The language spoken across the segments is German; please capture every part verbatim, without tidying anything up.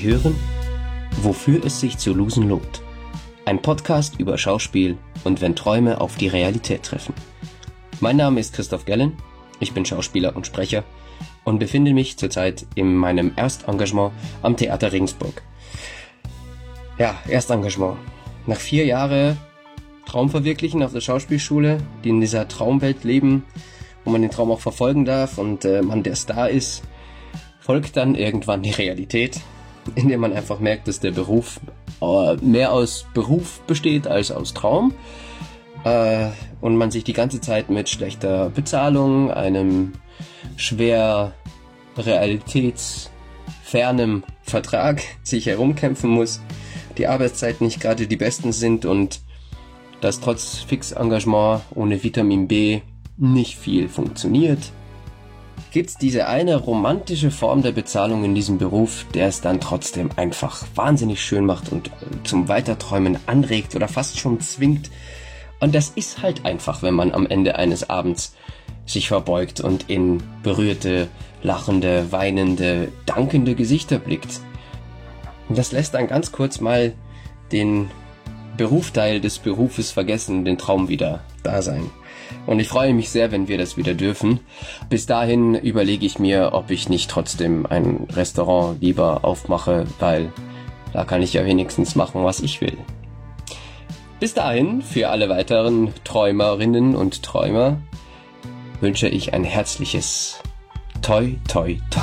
hören Wofür es sich zu losen lohnt. Ein Podcast über Schauspiel und wenn Träume auf die Realität treffen. Mein Name ist Christoph Gellen, ich bin Schauspieler und Sprecher und befinde mich zurzeit in meinem Erstengagement am Theater Regensburg. Ja, Erstengagement. Nach vier Jahren Traum verwirklichen auf der Schauspielschule, die in dieser Traumwelt leben, wo man den Traum auch verfolgen darf und äh, man der Star ist, folgt dann irgendwann die Realität, indem man einfach merkt, dass der Beruf äh, mehr aus Beruf besteht als aus Traum äh, und man sich die ganze Zeit mit schlechter Bezahlung, einem schwer realitätsfernem Vertrag sich herumkämpfen muss, die Arbeitszeiten nicht gerade die besten sind und dass trotz Fixengagement ohne Vitamin B nicht viel funktioniert. Gibt's diese eine romantische Form der Bezahlung in diesem Beruf, der es dann trotzdem einfach wahnsinnig schön macht und zum Weiterträumen anregt oder fast schon zwingt. Und das ist halt einfach, wenn man am Ende eines Abends sich verbeugt und in berührte, lachende, weinende, dankende Gesichter blickt. Und das lässt dann ganz kurz mal den Berufteil des Berufes vergessen, den Traum wieder da sein. Und ich freue mich sehr, wenn wir das wieder dürfen. Bis dahin überlege ich mir, ob ich nicht trotzdem ein Restaurant lieber aufmache, weil da kann ich ja wenigstens machen, was ich will. Bis dahin, für alle weiteren Träumerinnen und Träumer, wünsche ich ein herzliches Toi, Toi, Toi.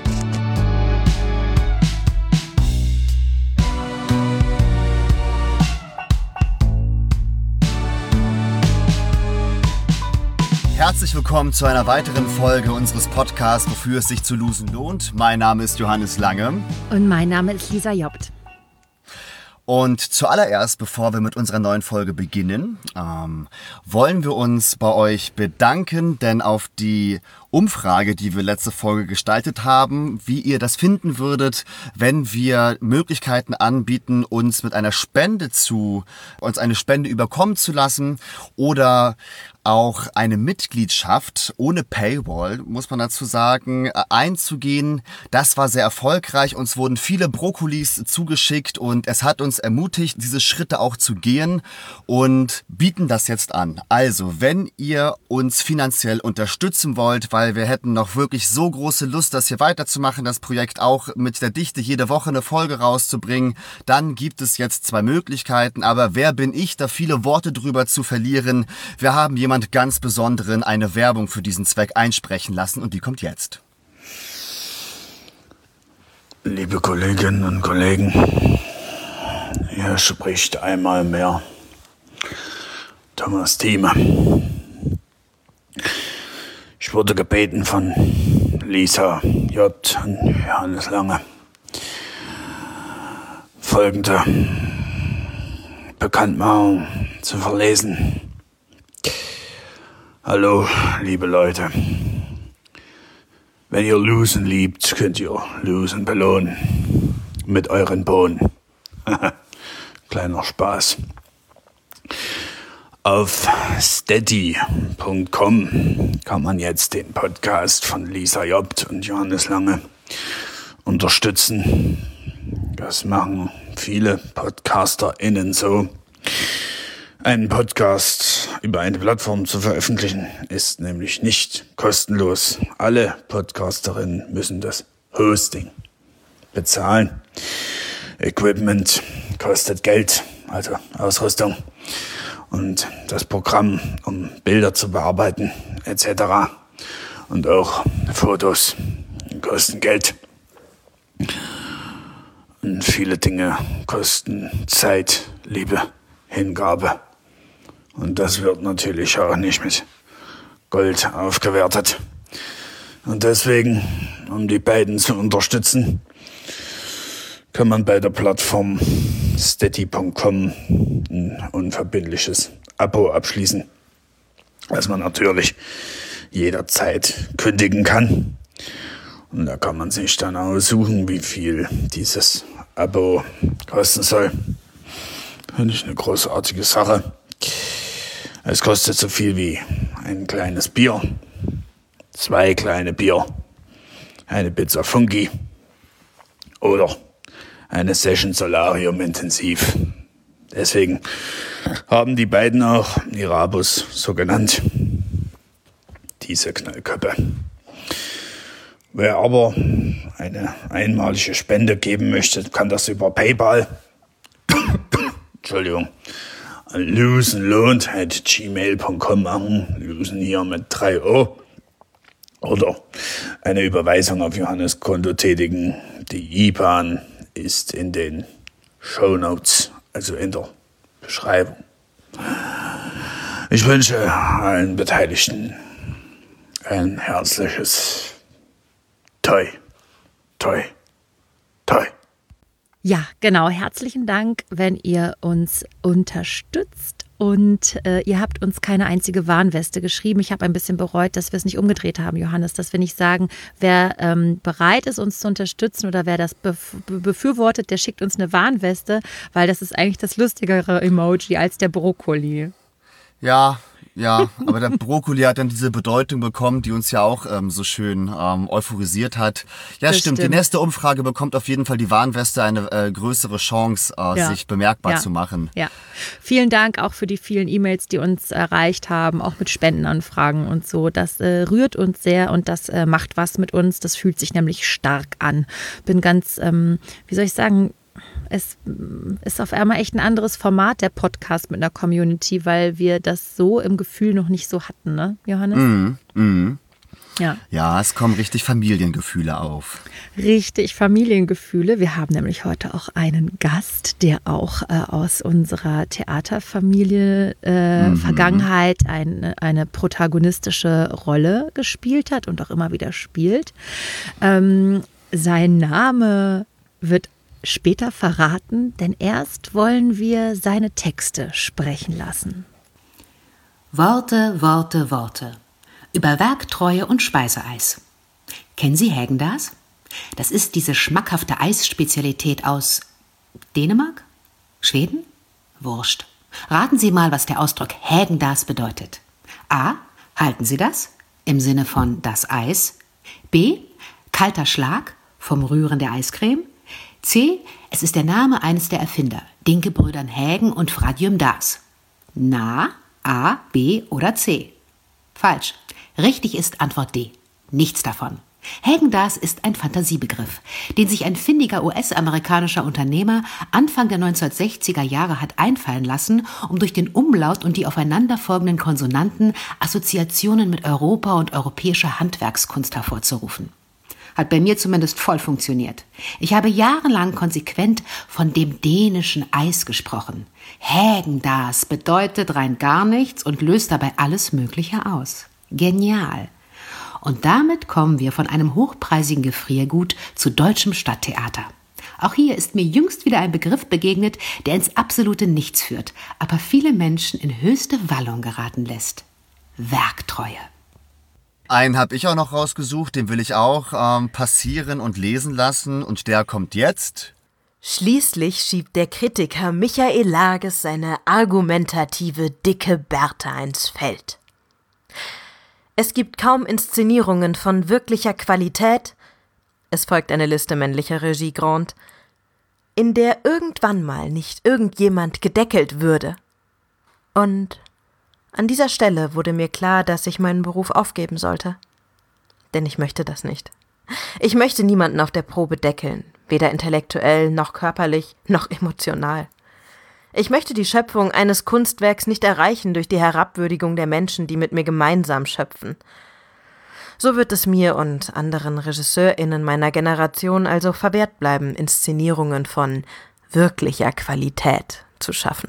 Herzlich willkommen zu einer weiteren Folge unseres Podcasts, wofür es sich zu losen lohnt. Mein Name ist Johannes Lange. Und mein Name ist Lisa Jobt. Und zuallererst, bevor wir mit unserer neuen Folge beginnen, ähm, wollen wir uns bei euch bedanken, denn auf die Umfrage, die wir letzte Folge gestaltet haben, wie ihr das finden würdet, wenn wir Möglichkeiten anbieten, uns mit einer Spende zu, uns eine Spende überkommen zu lassen oder auch eine Mitgliedschaft ohne Paywall, muss man dazu sagen, einzugehen. Das war sehr erfolgreich. Uns wurden viele Brokkolis zugeschickt und es hat uns ermutigt, diese Schritte auch zu gehen und bieten das jetzt an. Also, wenn ihr uns finanziell unterstützen wollt, weil wir hätten noch wirklich so große Lust, das hier weiterzumachen, das Projekt auch mit der Dichte jede Woche eine Folge rauszubringen, dann gibt es jetzt zwei Möglichkeiten. Aber wer bin ich, da viele Worte drüber zu verlieren? Wir haben jemanden ganz Besonderen eine Werbung für diesen Zweck einsprechen lassen und die kommt jetzt. Liebe Kolleginnen und Kollegen, hier spricht einmal mehr Thomas Thieme. Ich wurde gebeten von Lisa Jobt und Johannes Lange, folgende Bekanntmachung zu verlesen. Hallo, liebe Leute. Wenn ihr Losen liebt, könnt ihr Losen belohnen. Mit euren Bohnen. Kleiner Spaß. Auf steady punkt com kann man jetzt den Podcast von Lisa Jobt und Johannes Lange unterstützen. Das machen viele PodcasterInnen so. Einen Podcast über eine Plattform zu veröffentlichen, ist nämlich nicht kostenlos. Alle Podcasterinnen müssen das Hosting bezahlen. Equipment kostet Geld, also Ausrüstung. Und das Programm, um Bilder zu bearbeiten, et cetera. Und auch Fotos kosten Geld. Und viele Dinge kosten Zeit, Liebe, Hingabe. Und das wird natürlich auch nicht mit Gold aufgewertet. Und deswegen, um die beiden zu unterstützen, kann man bei der Plattform steady punkt com ein unverbindliches Abo abschließen, was man natürlich jederzeit kündigen kann. Und da kann man sich dann aussuchen, wie viel dieses Abo kosten soll. Finde ich eine großartige Sache. Es kostet so viel wie ein kleines Bier, zwei kleine Bier, eine Pizza Funky oder eine Session Solarium intensiv. Deswegen haben die beiden auch ihre Abos so genannt. Diese Knallköppe. Wer aber eine einmalige Spende geben möchte, kann das über PayPal, Entschuldigung, an losenlohnt at gmail punkt com machen, losen hier mit drei O, oder eine Überweisung auf Johannes Konto tätigen. Die I B A N ist in den Shownotes, also in der Beschreibung. Ich wünsche allen Beteiligten ein herzliches Toi, toi, toi. Ja, genau. Herzlichen Dank, wenn ihr uns unterstützt. Und äh, ihr habt uns keine einzige Warnweste geschrieben. Ich habe ein bisschen bereut, dass wir es nicht umgedreht haben, Johannes, dass wir nicht sagen, wer ähm, bereit ist, uns zu unterstützen oder wer das bef- befürwortet, der schickt uns eine Warnweste, weil das ist eigentlich das lustigere Emoji als der Brokkoli. Ja, ja, aber der Brokkoli hat dann diese Bedeutung bekommen, die uns ja auch ähm, so schön ähm, euphorisiert hat. Ja, Das stimmt. stimmt. Die nächste Umfrage bekommt auf jeden Fall die Warnweste eine äh, größere Chance, äh, Ja. sich bemerkbar Ja. zu machen. Ja, vielen Dank auch für die vielen E-Mails, die uns erreicht haben, auch mit Spendenanfragen und so. Das äh, rührt uns sehr und das äh, macht was mit uns. Das fühlt sich nämlich stark an. Bin ganz, ähm, wie soll ich sagen, es ist auf einmal echt ein anderes Format, der Podcast mit einer Community, weil wir das so im Gefühl noch nicht so hatten, ne, Johannes? Mhm. Mhm. Ja. Ja, es kommen richtig Familiengefühle auf. Richtig, Familiengefühle. Wir haben nämlich heute auch einen Gast, der auch äh, aus unserer Theaterfamilie äh, Mhm. Vergangenheit eine, eine protagonistische Rolle gespielt hat und auch immer wieder spielt. Ähm, sein Name wird später verraten, denn erst wollen wir seine Texte sprechen lassen. Worte, Worte, Worte. Über Werktreue und Speiseeis. Kennen Sie Häagen-Dazs? Das ist diese schmackhafte Eisspezialität aus Dänemark? Schweden? Wurscht. Raten Sie mal, was der Ausdruck Häagen-Dazs bedeutet. A. Halten Sie das? Im Sinne von das Eis. B. Kalter Schlag vom Rühren der Eiscreme. C. Es ist der Name eines der Erfinder, den Gebrüdern Hägen und Fradjum Daas. Na, A, B oder C? Falsch. Richtig ist Antwort D. Nichts davon. Häagen-Dazs ist ein Fantasiebegriff, den sich ein findiger U S-amerikanischer Unternehmer Anfang der neunzehnhundertsechziger Jahre hat einfallen lassen, um durch den Umlaut und die aufeinanderfolgenden Konsonanten Assoziationen mit Europa und europäischer Handwerkskunst hervorzurufen. Hat bei mir zumindest voll funktioniert. Ich habe jahrelang konsequent von dem dänischen Eis gesprochen. Häagen-Dazs bedeutet rein gar nichts und löst dabei alles Mögliche aus. Genial. Und damit kommen wir von einem hochpreisigen Gefriergut zu deutschem Stadttheater. Auch hier ist mir jüngst wieder ein Begriff begegnet, der ins absolute Nichts führt, aber viele Menschen in höchste Wallung geraten lässt. Werktreue. Einen habe ich auch noch rausgesucht, den will ich auch ähm, passieren und lesen lassen. Und der kommt jetzt. Schließlich schiebt der Kritiker Michael Lages seine argumentative dicke Bertha ins Feld. Es gibt kaum Inszenierungen von wirklicher Qualität, es folgt eine Liste männlicher Regie-Grand, in der irgendwann mal nicht irgendjemand gedeckelt würde. Und an dieser Stelle wurde mir klar, dass ich meinen Beruf aufgeben sollte. Denn ich möchte das nicht. Ich möchte niemanden auf der Probe deckeln, weder intellektuell noch körperlich noch emotional. Ich möchte die Schöpfung eines Kunstwerks nicht erreichen durch die Herabwürdigung der Menschen, die mit mir gemeinsam schöpfen. So wird es mir und anderen RegisseurInnen meiner Generation also verwehrt bleiben, Inszenierungen von wirklicher Qualität zu schaffen.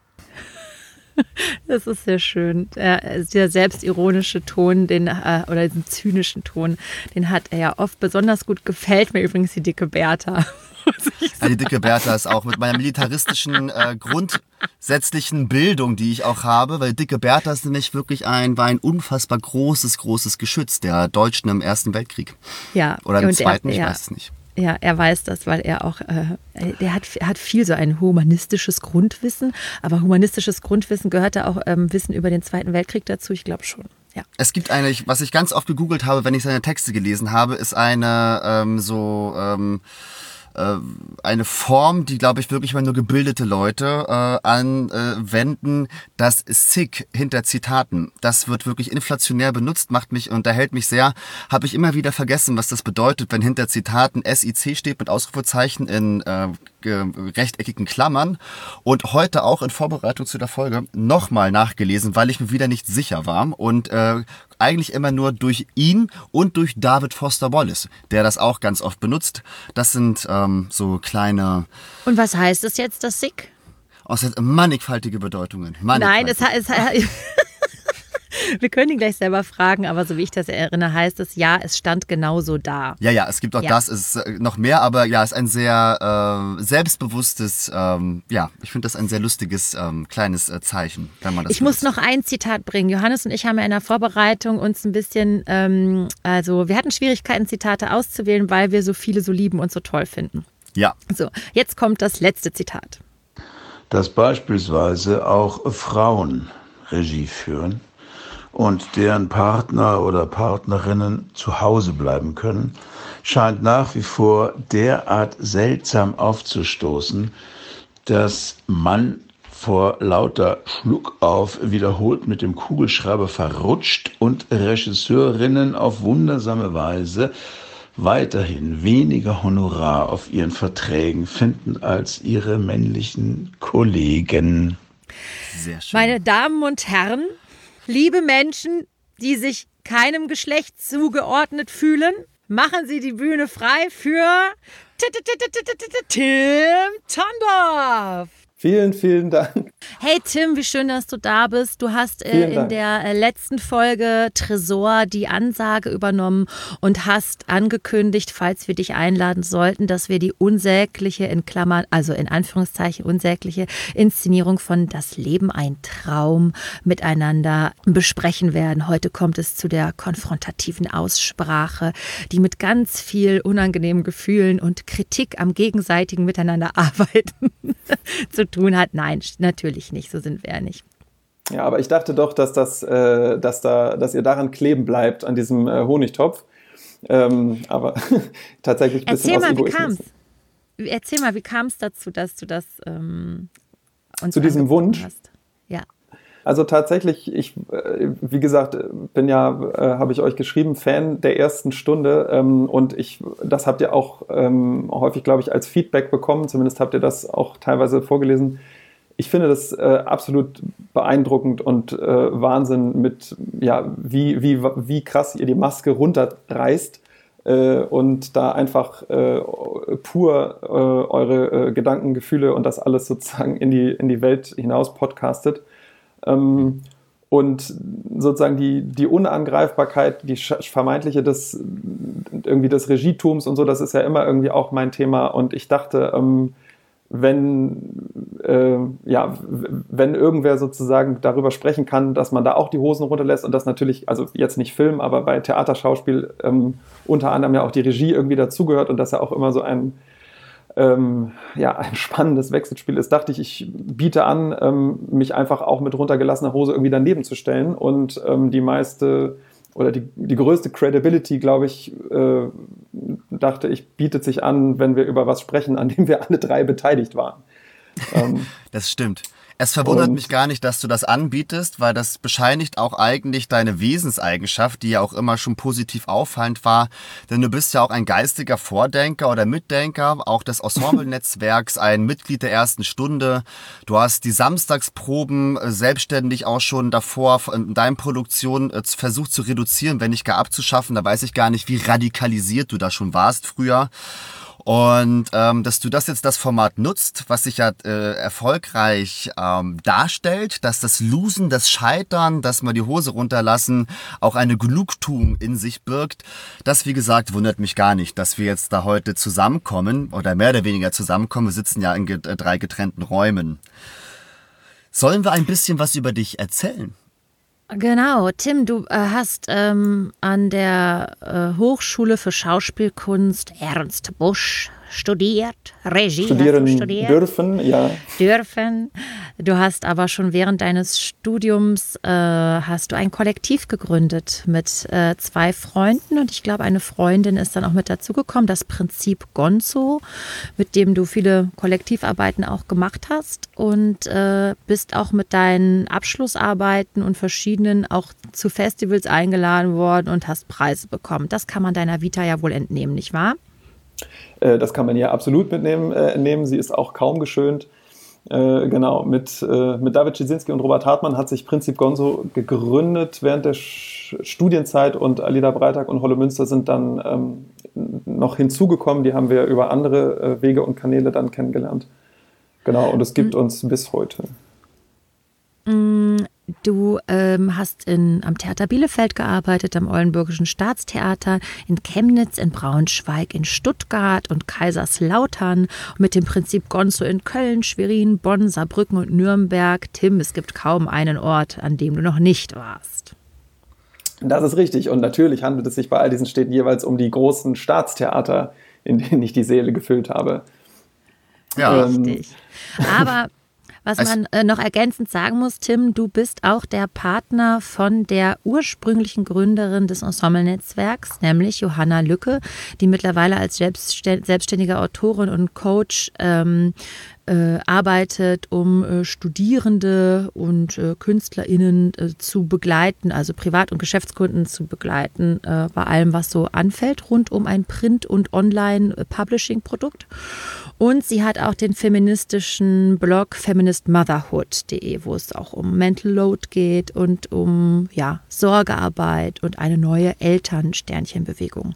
Das ist sehr schön. Der, der selbstironische Ton, den, äh, oder diesen zynischen Ton, den hat er ja oft besonders gut. Gefällt mir übrigens die dicke Bertha. Ja, die dicke Bertha ist auch mit meiner militaristischen äh, grundsätzlichen Bildung, die ich auch habe, weil dicke Bertha ist nämlich wirklich ein, war ein unfassbar großes, großes Geschütz der Deutschen im Ersten Weltkrieg. Ja. Oder im und Zweiten, er, ich ja. weiß es nicht. Ja, er weiß das, weil er auch, äh, der hat, er hat viel so ein humanistisches Grundwissen, aber humanistisches Grundwissen gehört da auch ähm, Wissen über den Zweiten Weltkrieg dazu, ich glaube schon, ja. Es gibt eine, was ich ganz oft gegoogelt habe, wenn ich seine Texte gelesen habe, ist eine ähm, so, ähm, äh, eine Form, die, glaube ich, wirklich mal nur gebildete Leute äh, anwenden, das Sick hinter Zitaten. Das wird wirklich inflationär benutzt, macht mich, unterhält mich sehr. Habe ich immer wieder vergessen, was das bedeutet, wenn hinter Zitaten S I C steht mit Ausrufezeichen in äh, rechteckigen Klammern. Und heute auch in Vorbereitung zu der Folge nochmal nachgelesen, weil ich mir wieder nicht sicher war. Und äh, eigentlich immer nur durch ihn und durch David Foster Wallace, der das auch ganz oft benutzt. Das sind ähm, so kleine... Und was heißt es jetzt, das Sick? Oh, es hat mannigfaltige Bedeutungen. Mannigfaltige. Nein, es heißt... Wir können ihn gleich selber fragen, aber so wie ich das erinnere, heißt es, ja, es stand genauso da. Ja, ja, es gibt auch ja. das, es ist noch mehr, aber ja, es ist ein sehr äh, selbstbewusstes, ähm, ja, ich finde das ein sehr lustiges ähm, kleines äh, Zeichen, wenn man das Ich benutzt. muss noch ein Zitat bringen. Johannes und ich haben ja in der Vorbereitung uns ein bisschen, ähm, also wir hatten Schwierigkeiten, Zitate auszuwählen, weil wir so viele so lieben und so toll finden. Ja. So, jetzt kommt das letzte Zitat. Dass beispielsweise auch Frauen Regie führen und deren Partner oder Partnerinnen zu Hause bleiben können, scheint nach wie vor derart seltsam aufzustoßen, dass man vor lauter Schluckauf wiederholt mit dem Kugelschreiber verrutscht und Regisseurinnen auf wundersame Weise weiterhin weniger Honorar auf ihren Verträgen finden als ihre männlichen Kollegen. Sehr schön. Meine Damen und Herren, liebe Menschen, die sich keinem Geschlecht zugeordnet fühlen, machen Sie die Bühne frei für Tim Tondorf. Vielen, vielen Dank. Hey Tim, wie schön, dass du da bist. Du hast äh, in der äh, letzten Folge Tresor die Ansage übernommen und hast angekündigt, falls wir dich einladen sollten, dass wir die unsägliche, in Klammern, also in Anführungszeichen unsägliche Inszenierung von Das Leben ein Traum miteinander besprechen werden. Heute kommt es zu der konfrontativen Aussprache, die mit ganz viel unangenehmen Gefühlen und Kritik am gegenseitigen Miteinander arbeiten zu tun hat. Nein, natürlich nicht, so sind wir ja nicht. Ja, aber ich dachte doch, dass, das, äh, dass, da, dass ihr daran kleben bleibt, an diesem äh, Honigtopf. Ähm, aber tatsächlich ein bisschen Erzähl aus mal, wie Egoismus. kam's? Erzähl mal, wie kam es dazu, dass du das ähm, uns Zu diesem Wunsch? Hast? Ja. Also tatsächlich, ich, äh, wie gesagt, bin ja, äh, habe ich euch geschrieben, Fan der ersten Stunde ähm, und ich, das habt ihr auch ähm, häufig, glaube ich, als Feedback bekommen, zumindest habt ihr das auch teilweise vorgelesen. Ich finde das äh, absolut beeindruckend und äh, Wahnsinn mit, ja, wie, wie, wie krass ihr die Maske runterreißt äh, und da einfach äh, pur äh, eure äh, Gedanken, Gefühle und das alles sozusagen in die, in die Welt hinaus podcastet. Ähm, und sozusagen die, die Unangreifbarkeit, die vermeintliche des, irgendwie des Regietums und so, das ist ja immer irgendwie auch mein Thema. Und ich dachte, ähm, wenn, äh, ja, wenn irgendwer sozusagen darüber sprechen kann, dass man da auch die Hosen runterlässt und das natürlich, also jetzt nicht Film, aber bei Theaterschauspiel ähm, unter anderem ja auch die Regie irgendwie dazugehört und dass ja auch immer so ein Ähm, ja, ein spannendes Wechselspiel ist, dachte ich, ich biete an, ähm, mich einfach auch mit runtergelassener Hose irgendwie daneben zu stellen und ähm, die meiste oder die, die größte Credibility, glaube ich, äh, dachte ich, bietet sich an, wenn wir über was sprechen, an dem wir alle drei beteiligt waren. Ähm, das stimmt. Es verwundert Und mich gar nicht, dass du das anbietest, weil das bescheinigt auch eigentlich deine Wesenseigenschaft, die ja auch immer schon positiv auffallend war. Denn du bist ja auch ein geistiger Vordenker oder Mitdenker, auch des Ensemble-Netzwerks, ein Mitglied der ersten Stunde. Du hast die Samstagsproben selbstständig auch schon davor in deinen Produktionen versucht zu reduzieren, wenn nicht gar abzuschaffen. Da weiß ich gar nicht, wie radikalisiert du da schon warst früher. Und ähm, dass du das jetzt das Format nutzt, was sich ja äh, erfolgreich ähm, darstellt, dass das Losen, das Scheitern, dass mal die Hose runterlassen, auch eine Genugtuung in sich birgt, das, wie gesagt, wundert mich gar nicht, dass wir jetzt da heute zusammenkommen oder mehr oder weniger zusammenkommen. Wir sitzen ja in get- drei getrennten Räumen. Sollen wir ein bisschen was über dich erzählen? Genau, Tim, du äh, hast ähm, an der äh, Hochschule für Schauspielkunst Ernst Busch studiert, Regie studieren hast du studiert. dürfen, ja. Dürfen. Du hast aber schon während deines Studiums äh, hast du ein Kollektiv gegründet mit äh, zwei Freunden und ich glaube, eine Freundin ist dann auch mit dazugekommen, das Prinzip Gonzo, mit dem du viele Kollektivarbeiten auch gemacht hast und äh, bist auch mit deinen Abschlussarbeiten und verschiedenen auch zu Festivals eingeladen worden und hast Preise bekommen. Das kann man deiner Vita ja wohl entnehmen, nicht wahr? Äh, das kann man ja absolut mitnehmen, äh, entnehmen. Sie ist auch kaum geschönt. Äh, genau, mit, äh, mit David Ciesinski und Robert Hartmann hat sich Prinzip Gonzo gegründet während der Sch- Studienzeit und Alida Breitag und Holle Münster sind dann ähm, noch hinzugekommen. Die haben wir über andere äh, Wege und Kanäle dann kennengelernt. Genau, und es gibt mhm. uns bis heute. Du ähm, hast in, am Theater Bielefeld gearbeitet, am Oldenburgischen Staatstheater, in Chemnitz, in Braunschweig, in Stuttgart und Kaiserslautern, mit dem Prinzip Gonzo in Köln, Schwerin, Bonn, Saarbrücken und Nürnberg. Tim, es gibt kaum einen Ort, an dem du noch nicht warst. Das ist richtig und natürlich handelt es sich bei all diesen Städten jeweils um die großen Staatstheater, in denen ich die Seele gefüllt habe. Ja, ähm, richtig. Aber was man äh, noch ergänzend sagen muss, Tim, du bist auch der Partner von der ursprünglichen Gründerin des Ensemble-Netzwerks, nämlich Johanna Lücke, die mittlerweile als selbstständige Autorin und Coach ähm, äh, arbeitet, um äh, Studierende und äh, KünstlerInnen äh, zu begleiten, also Privat- und Geschäftskunden zu begleiten, äh, bei allem, was so anfällt, rund um ein Print- und Online-Publishing-Produkt. Und sie hat auch den feministischen Blog feminist motherhood punkt de, wo es auch um Mental Load geht und um ja, Sorgearbeit und eine neue Eltern-Sternchenbewegung.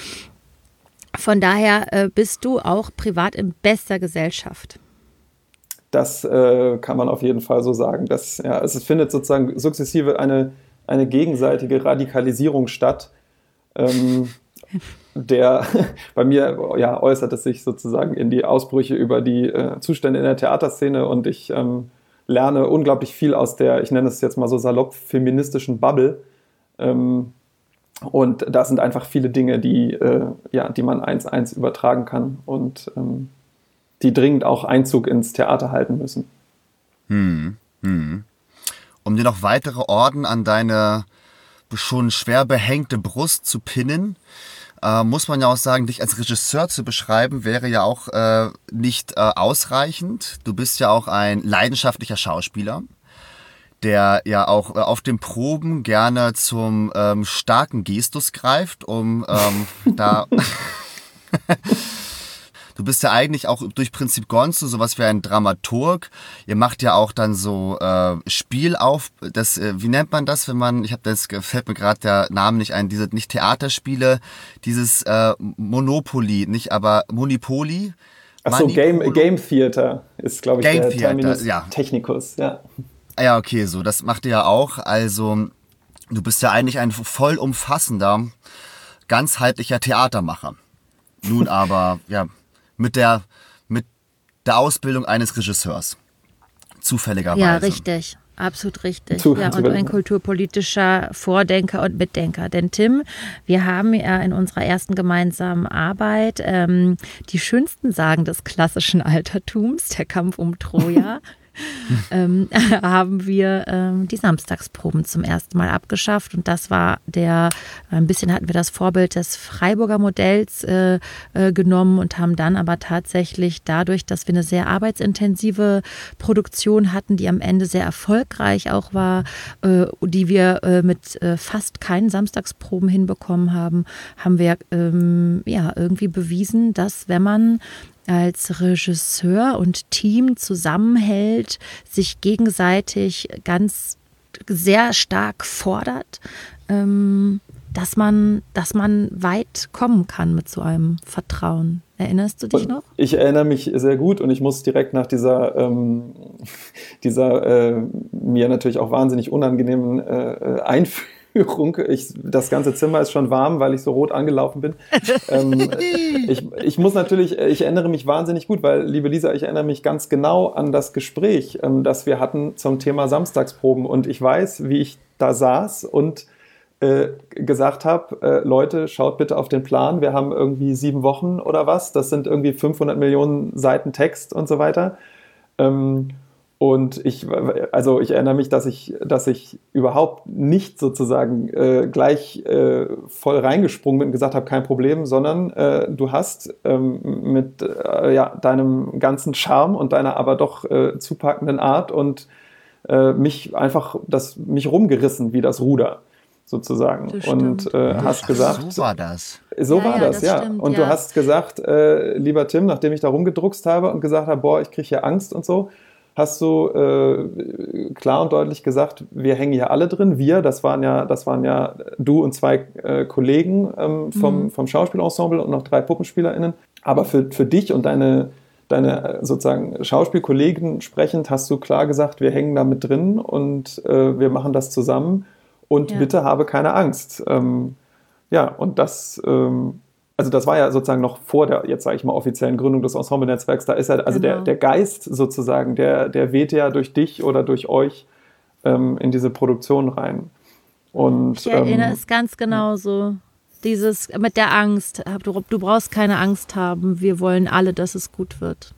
Von daher äh, bist du auch privat in bester Gesellschaft. Das äh, kann man auf jeden Fall so sagen. Das, ja, es findet sozusagen sukzessive eine, eine gegenseitige Radikalisierung statt. Ähm, der bei mir ja, äußert es sich sozusagen in die Ausbrüche über die äh, Zustände in der Theaterszene und ich ähm, lerne unglaublich viel aus der, ich nenne es jetzt mal so salopp, feministischen Bubble. Ähm, und da sind einfach viele Dinge, die, äh, ja, die man eins eins übertragen kann und ähm, die dringend auch Einzug ins Theater halten müssen. Hm, hm. Um dir noch weitere Orden an deine schon schwer behängte Brust zu pinnen, äh, muss man ja auch sagen, dich als Regisseur zu beschreiben, wäre ja auch äh, nicht äh, ausreichend. Du bist ja auch ein leidenschaftlicher Schauspieler, der ja auch äh, auf den Proben gerne zum ähm, starken Gestus greift, um ähm, da... Du bist ja eigentlich auch durch Prinzip Gonzo sowas wie ein Dramaturg. Ihr macht ja auch dann so äh, Spiel auf, das, äh, wie nennt man das, wenn man, ich habe das, fällt mir gerade der Name nicht ein, diese, nicht Theaterspiele, dieses äh, Monopoly, nicht, aber Monopoly. Achso, Game, Game Theater ist, glaube ich, Game der Theater, Terminus ja. Technicus, ja. Ja, okay, so, das macht ihr ja auch. Also, du bist ja eigentlich ein vollumfassender, ganzheitlicher Theatermacher. Nun aber, ja, mit der, mit der Ausbildung eines Regisseurs. Zufälligerweise. Ja, richtig. Absolut richtig. Zu, ja, und ein kulturpolitischer Vordenker und Mitdenker. Denn Tim, wir haben ja in unserer ersten gemeinsamen Arbeit ähm, die schönsten Sagen des klassischen Altertums, der Kampf um Troja, ähm, haben wir ähm, die Samstagsproben zum ersten Mal abgeschafft. Und das war der, ein bisschen hatten wir das Vorbild des Freiburger Modells äh, äh, genommen und haben dann aber tatsächlich dadurch, dass wir eine sehr arbeitsintensive Produktion hatten, die am Ende sehr erfolgreich auch war, äh, die wir äh, mit äh, fast keinen Samstagsproben hinbekommen haben, haben wir ähm, ja irgendwie bewiesen, dass wenn man als Regisseur und Team zusammenhält, sich gegenseitig ganz sehr stark fordert, ähm, dass man, dass man weit kommen kann mit so einem Vertrauen. Erinnerst du dich noch? Ich erinnere mich sehr gut und ich muss direkt nach dieser, ähm, dieser äh, mir natürlich auch wahnsinnig unangenehmen äh, Einführung, Ich, das ganze Zimmer ist schon warm, weil ich so rot angelaufen bin. ähm, ich, ich muss natürlich, ich erinnere mich wahnsinnig gut, weil, liebe Lisa, ich erinnere mich ganz genau an das Gespräch, ähm, das wir hatten zum Thema Samstagsproben. Und ich weiß, wie ich da saß und äh, gesagt habe, äh, Leute, schaut bitte auf den Plan, wir haben irgendwie sieben Wochen oder was, das sind irgendwie fünfhundert Millionen Seiten Text und so weiter. Ähm, und ich, also ich erinnere mich, dass ich, dass ich überhaupt nicht sozusagen äh, gleich äh, voll reingesprungen bin und gesagt habe, kein Problem, sondern äh, du hast ähm, mit äh, ja, deinem ganzen Charme und deiner aber doch äh, zupackenden Art und äh, mich einfach das, mich rumgerissen wie das Ruder. Sozusagen. Und äh, hast gesagt. Ach, so war das. So ja, war ja, das, das ja. stimmt, und ja. du hast gesagt, äh, lieber Tim, nachdem ich da rumgedruckst habe und gesagt habe, boah, ich kriege hier Angst und so, hast du äh, klar und deutlich gesagt, wir hängen hier alle drin. Wir, das waren ja, das waren ja du und zwei äh, Kollegen ähm, vom, mhm. vom Schauspielensemble und noch drei PuppenspielerInnen. Aber für, für dich und deine deine sozusagen Schauspielkollegen sprechend hast du klar gesagt, wir hängen da mit drin und äh, wir machen das zusammen. Und ja. bitte habe keine Angst. Ähm, ja, und das, ähm, also das war ja sozusagen noch vor der, jetzt sage ich mal, offiziellen Gründung des Ensemble-Netzwerks. Da ist ja, also genau. der, der Geist sozusagen, der, der weht ja durch dich oder durch euch ähm, in diese Produktion rein. Und, ich erinnere ähm, es ganz genau so. Dieses mit der Angst. Du, du brauchst keine Angst haben. Wir wollen alle, dass es gut wird.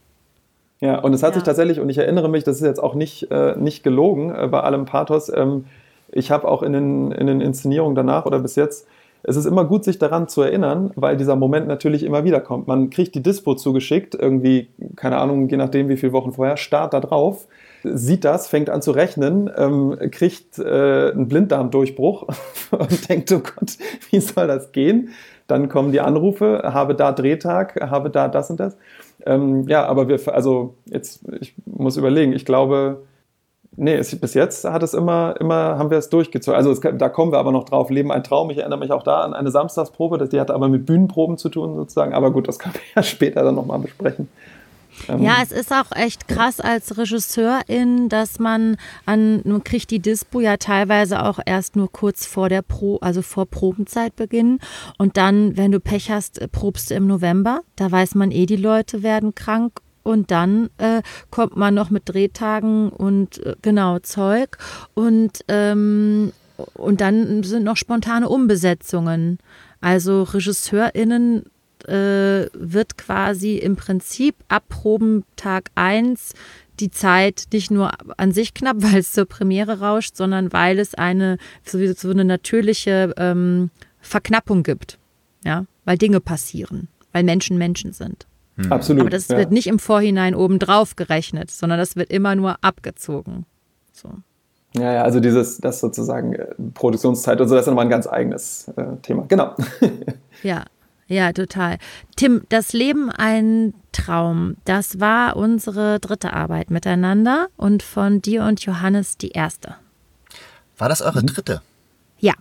Ja, und es hat ja. sich tatsächlich, und ich erinnere mich, das ist jetzt auch nicht, äh, nicht gelogen äh, bei allem Pathos, ähm, ich habe auch in den, in den Inszenierungen danach oder bis jetzt, es ist immer gut, sich daran zu erinnern, weil dieser Moment natürlich immer wieder kommt. Man kriegt die Dispo zugeschickt, irgendwie, keine Ahnung, je nachdem wie viele Wochen vorher, starrt da drauf, sieht das, fängt an zu rechnen, ähm, kriegt äh, einen Blinddarmdurchbruch und denkt, oh Gott, wie soll das gehen? Dann kommen die Anrufe, habe da Drehtag, habe da das und das. Ähm, ja, aber wir, also jetzt, ich muss überlegen, ich glaube, nee, es, bis jetzt hat es immer, immer haben wir es durchgezogen. Also es, da kommen wir aber noch drauf. Leben ein Traum. Ich erinnere mich auch da an eine Samstagsprobe. Die hatte aber mit Bühnenproben zu tun sozusagen. Aber gut, das können wir ja später dann nochmal besprechen. Ähm, ja, es ist auch echt krass als Regisseurin, dass man an, man kriegt die Dispo ja teilweise auch erst nur kurz vor der Pro, also vor Probenzeit beginnen. Und dann, wenn du Pech hast, probst du im November. Da weiß man eh, die Leute werden krank. Und dann äh, kommt man noch mit Drehtagen und äh, genau Zeug und, ähm, und dann sind noch spontane Umbesetzungen. Also RegisseurInnen äh, wird quasi im Prinzip ab Probentag eins die Zeit nicht nur an sich knapp, weil es zur Premiere rauscht, sondern weil es eine so, so eine natürliche ähm, Verknappung gibt. Ja? Weil Dinge passieren, weil Menschen Menschen sind. Absolut. Aber das ja. wird nicht im Vorhinein obendrauf gerechnet, sondern das wird immer nur abgezogen. So. Ja, ja, also dieses, das sozusagen äh, Produktionszeit und so, das ist nochmal ein ganz eigenes äh, Thema. Genau. Ja, ja, total. Tim, das Leben ein Traum, das war unsere dritte Arbeit miteinander und von dir und Johannes die erste. War das eure dritte? Ja.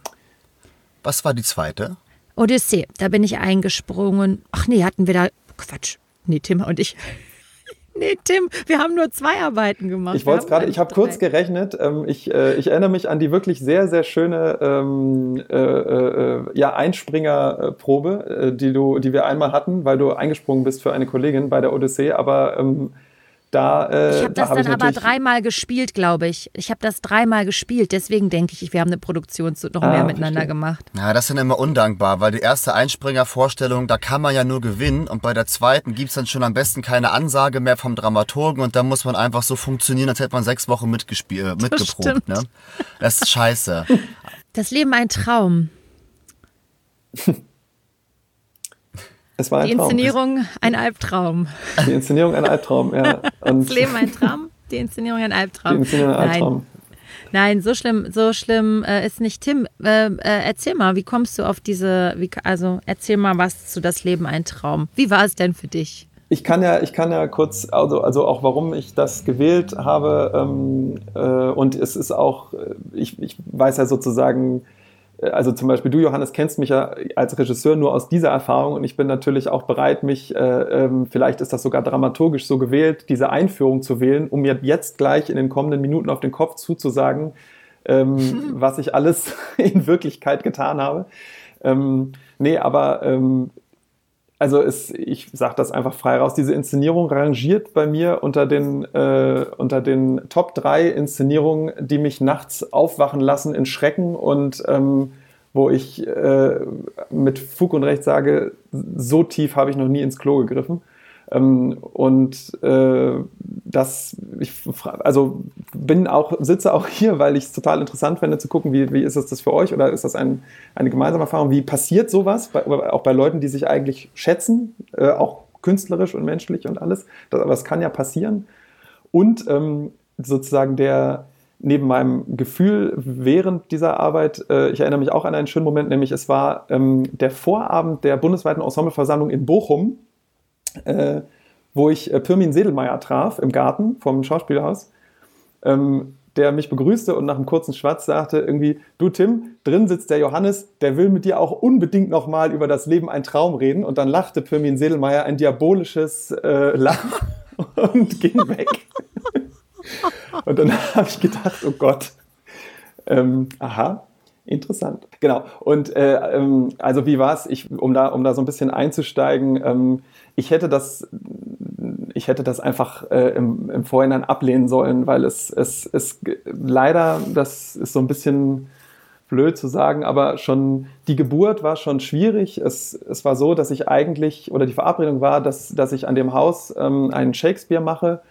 Was war die zweite? Odyssee, da bin ich eingesprungen. Ach nee, hatten wir da, Quatsch. Nee, Tim und ich. Nee, Tim, wir haben nur zwei Arbeiten gemacht. Ich wollte es gerade, ich habe kurz gerechnet. Ähm, ich, äh, ich erinnere mich an die wirklich sehr, sehr schöne ähm, äh, äh, ja, Einspringerprobe, äh, die, du, die wir einmal hatten, weil du eingesprungen bist für eine Kollegin bei der Odyssee. Aber ähm, da. Äh, ich habe das da hab dann ich aber dreimal gespielt, glaube ich. Ich habe das dreimal gespielt. Deswegen denke ich, wir haben eine Produktion noch ah, mehr miteinander verstehe. gemacht. Ja, das ist dann immer undankbar, weil die erste Einspringervorstellung, da kann man ja nur gewinnen und bei der zweiten gibt es dann schon am besten keine Ansage mehr vom Dramaturgen und dann muss man einfach so funktionieren, als hätte man sechs Wochen mitgespielt, mitgeprobt. Ne? Das ist scheiße. Das Leben ein Traum. Es war ein Die Traum. Inszenierung ein Albtraum. Die Inszenierung ein Albtraum, ja. Und das Leben ein Traum, die Inszenierung ein Albtraum. Die Inszenierung ein Albtraum. Nein. Nein, so schlimm, so schlimm äh, ist nicht. Tim, äh, äh, erzähl mal, wie kommst du auf diese, wie, also erzähl mal was zu Das Leben ein Traum. Wie war es denn für dich? Ich kann ja, ich kann ja kurz, also, also auch warum ich das gewählt habe ähm, äh, und es ist auch, ich, ich weiß ja sozusagen, also zum Beispiel du, Johannes, kennst mich ja als Regisseur nur aus dieser Erfahrung und ich bin natürlich auch bereit, mich, äh, ähm, vielleicht ist das sogar dramaturgisch so gewählt, diese Einführung zu wählen, um mir jetzt gleich in den kommenden Minuten auf den Kopf zuzusagen, ähm, was ich alles in Wirklichkeit getan habe. Ähm, nee, aber ähm, also es, ich sage das einfach frei raus, diese Inszenierung rangiert bei mir unter den, äh, unter den Top drei Inszenierungen, die mich nachts aufwachen lassen in Schrecken und ähm, wo ich äh, mit Fug und Recht sage, so tief habe ich noch nie ins Klo gegriffen. Ähm, und äh, das, ich also bin auch, sitze auch hier, weil ich es total interessant finde, zu gucken, wie, wie ist das, das für euch oder ist das ein, eine gemeinsame Erfahrung? Wie passiert sowas, bei, auch bei Leuten, die sich eigentlich schätzen, äh, auch künstlerisch und menschlich und alles. Das, aber es kann ja passieren. Und ähm, sozusagen der neben meinem Gefühl während dieser Arbeit, äh, ich erinnere mich auch an einen schönen Moment, nämlich es war ähm, der Vorabend der bundesweiten Ensembleversammlung in Bochum, Äh, wo ich äh, Pirmin Sedelmeier traf im Garten vom Schauspielhaus, ähm, der mich begrüßte und nach einem kurzen Schwatz sagte irgendwie, du Tim, drin sitzt der Johannes, der will mit dir auch unbedingt nochmal über das Leben ein Traum reden. Und dann lachte Pirmin Sedelmeier ein diabolisches äh, Lachen und ging weg. Und dann habe ich gedacht, oh Gott, ähm, aha. Interessant, genau. Und äh, ähm, also wie war es, ich, um da, um da so ein bisschen einzusteigen, ähm, ich hätte das, ich hätte das einfach äh, im, im Vorhinein ablehnen sollen, weil es, es, es leider, das ist so ein bisschen blöd zu sagen, aber schon die Geburt war schon schwierig. Es, es war so, dass ich eigentlich, oder die Verabredung war, dass, dass ich an dem Haus ähm, einen Shakespeare mache.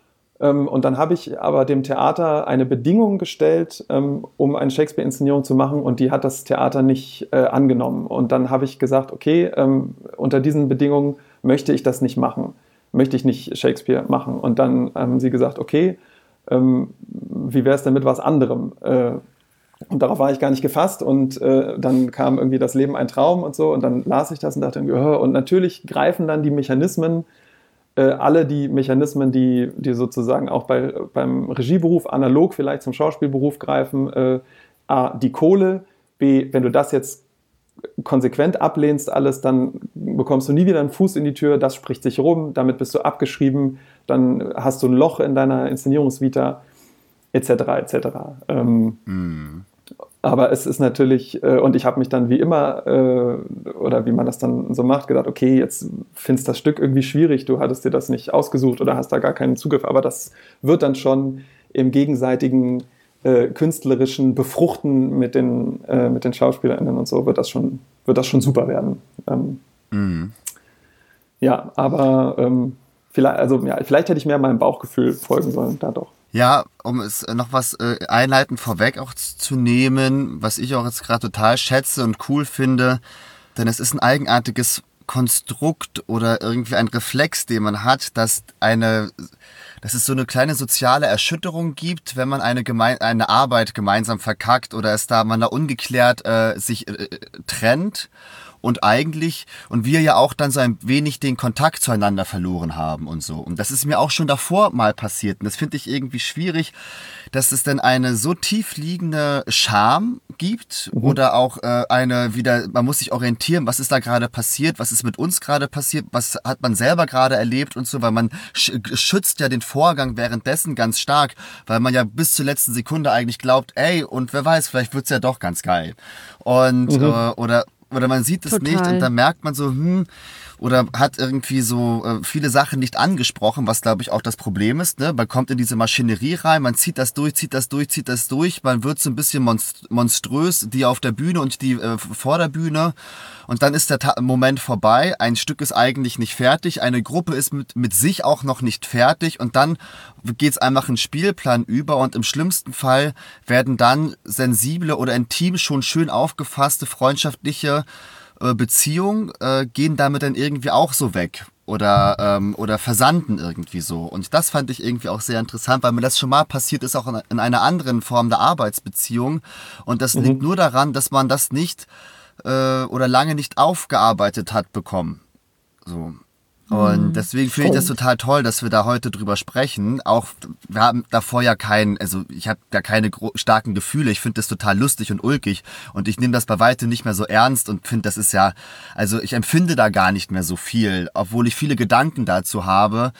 Und dann habe ich aber dem Theater eine Bedingung gestellt, um eine Shakespeare-Inszenierung zu machen, und die hat das Theater nicht äh, angenommen. Und dann habe ich gesagt, okay, ähm, unter diesen Bedingungen möchte ich das nicht machen, möchte ich nicht Shakespeare machen. Und dann haben sie gesagt, okay, ähm, wie wäre es denn mit was anderem? Äh, und darauf war ich gar nicht gefasst, und äh, dann kam irgendwie Das Leben ein Traum und so, und dann las ich das und dachte irgendwie, oh, und natürlich greifen dann die Mechanismen, Äh, alle die Mechanismen, die, die sozusagen auch bei, beim Regieberuf analog vielleicht zum Schauspielberuf greifen. Äh, A, die Kohle. B, wenn du das jetzt konsequent ablehnst alles, dann bekommst du nie wieder einen Fuß in die Tür, das spricht sich rum, damit bist du abgeschrieben, dann hast du ein Loch in deiner Inszenierungsvita, et cetera et cetera. Ähm, mm. Aber es ist natürlich, äh, und ich habe mich dann wie immer, äh, oder wie man das dann so macht, gedacht, okay, jetzt findest du das Stück irgendwie schwierig, du hattest dir das nicht ausgesucht oder hast da gar keinen Zugriff, aber das wird dann schon im gegenseitigen äh, künstlerischen Befruchten mit den, äh, mit den SchauspielerInnen und so, wird das schon, wird das schon super werden. Ähm, mhm. Ja, aber ähm, vielleicht, also, ja, vielleicht hätte ich mehr meinem Bauchgefühl folgen sollen, da doch. Ja, um es noch was äh, einleitend vorweg auch zu nehmen, was ich auch jetzt gerade total schätze und cool finde, denn es ist ein eigenartiges Konstrukt oder irgendwie ein Reflex, den man hat, dass eine, dass es so eine kleine soziale Erschütterung gibt, wenn man eine geme- eine Arbeit gemeinsam verkackt oder es da man da ungeklärt äh, sich äh, trennt. Und eigentlich, und wir ja auch dann so ein wenig den Kontakt zueinander verloren haben und so. Und das ist mir auch schon davor mal passiert. Und das finde ich irgendwie schwierig, dass es dann eine so tief liegende Scham gibt mhm. oder auch äh, eine wieder, man muss sich orientieren, was ist da gerade passiert, was ist mit uns gerade passiert, was hat man selber gerade erlebt und so, weil man sch- schützt ja den Vorgang währenddessen ganz stark, weil man ja bis zur letzten Sekunde eigentlich glaubt, ey, und wer weiß, vielleicht wird's ja doch ganz geil. Und, mhm. äh, oder, Oder man sieht es Total. nicht und dann merkt man so, hm, oder hat irgendwie so äh, viele Sachen nicht angesprochen, was glaube ich auch das Problem ist. Ne? Man kommt in diese Maschinerie rein, man zieht das durch, zieht das durch, zieht das durch, man wird so ein bisschen monst- monströs, die auf der Bühne und die äh, vor der Bühne. Und dann ist der Ta- Moment vorbei, ein Stück ist eigentlich nicht fertig, eine Gruppe ist mit, mit sich auch noch nicht fertig und dann geht's einfach in Spielplan über und im schlimmsten Fall werden dann sensible oder intim schon schön aufgefasste freundschaftliche äh, Beziehungen äh, gehen damit dann irgendwie auch so weg oder, ähm, oder versanden irgendwie so. Und das fand ich irgendwie auch sehr interessant, weil mir das schon mal passiert ist, auch in, in einer anderen Form der Arbeitsbeziehung. Und das mhm. liegt nur daran, dass man das nicht äh, oder lange nicht aufgearbeitet hat bekommen. So. Und deswegen finde ich das total toll, dass wir da heute drüber sprechen. Auch wir haben davor ja keinen, also ich habe ja keine gro- starken Gefühle. Ich finde das total lustig und ulkig und ich nehme das bei weitem nicht mehr so ernst und finde, das ist ja, also ich empfinde da gar nicht mehr so viel, obwohl ich viele Gedanken dazu habe.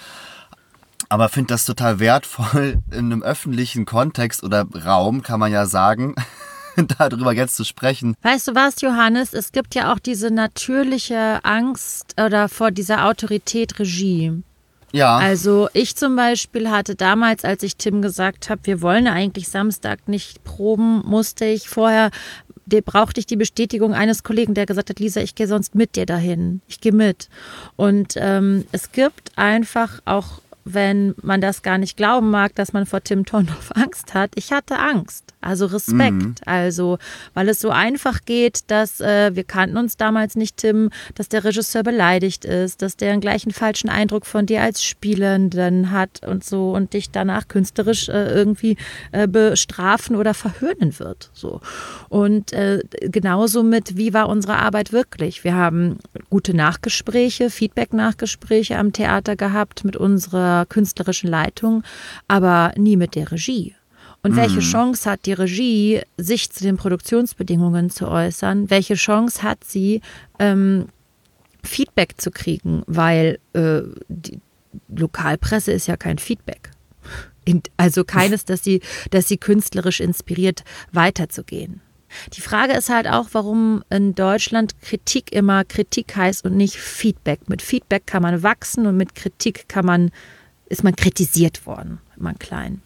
Aber finde das total wertvoll in einem öffentlichen Kontext oder Raum, kann man ja sagen, darüber jetzt zu sprechen. Weißt du was, Johannes? Es gibt ja auch diese natürliche Angst oder vor dieser Autorität Regie. Ja. Also ich zum Beispiel hatte damals, als ich Tim gesagt habe, wir wollen eigentlich Samstag nicht proben, musste ich vorher, die, brauchte ich die Bestätigung eines Kollegen, der gesagt hat, Lisa, ich gehe sonst mit dir dahin. Ich gehe mit. Und ähm, es gibt einfach auch, wenn man das gar nicht glauben mag, dass man vor Tim Torndorf Angst hat. Ich hatte Angst, also Respekt. Mhm. Also, weil es so einfach geht, dass äh, wir kannten uns damals nicht, Tim, dass der Regisseur beleidigt ist, dass der einen gleichen falschen Eindruck von dir als Spielenden hat und so und dich danach künstlerisch äh, irgendwie äh, bestrafen oder verhöhnen wird. So. Und äh, genauso mit, wie war unsere Arbeit wirklich? Wir haben gute Nachgespräche, Feedback-Nachgespräche am Theater gehabt mit unserer künstlerischen Leitung, aber nie mit der Regie. Und welche mhm. Chance hat die Regie, sich zu den Produktionsbedingungen zu äußern? Welche Chance hat sie, ähm, Feedback zu kriegen? Weil äh, die Lokalpresse ist ja kein Feedback. In, also keines, dass sie, dass sie künstlerisch inspiriert, weiterzugehen. Die Frage ist halt auch, warum in Deutschland Kritik immer Kritik heißt und nicht Feedback. Mit Feedback kann man wachsen und mit Kritik kann man, ist man kritisiert worden, immer klein.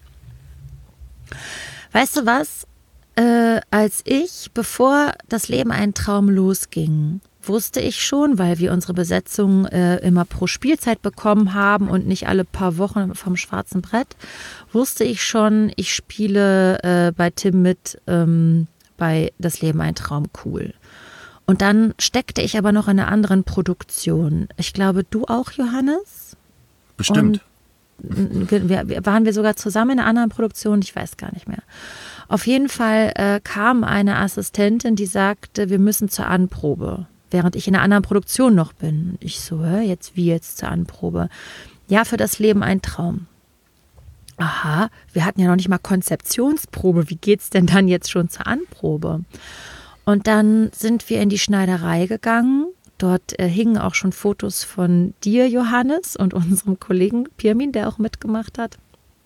Weißt du was? Äh, als ich, bevor das Leben ein Traum losging, wusste ich schon, weil wir unsere Besetzung äh, immer pro Spielzeit bekommen haben und nicht alle paar Wochen vom schwarzen Brett, wusste ich schon, ich spiele äh, bei Tim mit ähm, bei Das Leben ein Traum cool. Und dann steckte ich aber noch in einer anderen Produktion. Ich glaube, du auch, Johannes? Bestimmt. Und wir, wir, waren wir sogar zusammen in einer anderen Produktion? Ich weiß gar nicht mehr. Auf jeden Fall äh, kam eine Assistentin, die sagte, wir müssen zur Anprobe, während ich in einer anderen Produktion noch bin. Ich so, hä, jetzt wie jetzt zur Anprobe? Ja, für Das Leben ein Traum. Aha, wir hatten ja noch nicht mal Konzeptionsprobe. Wie geht's denn dann jetzt schon zur Anprobe? Und dann sind wir in die Schneiderei gegangen. Dort äh, hingen auch schon Fotos von dir, Johannes, und unserem Kollegen Pirmin, der auch mitgemacht hat.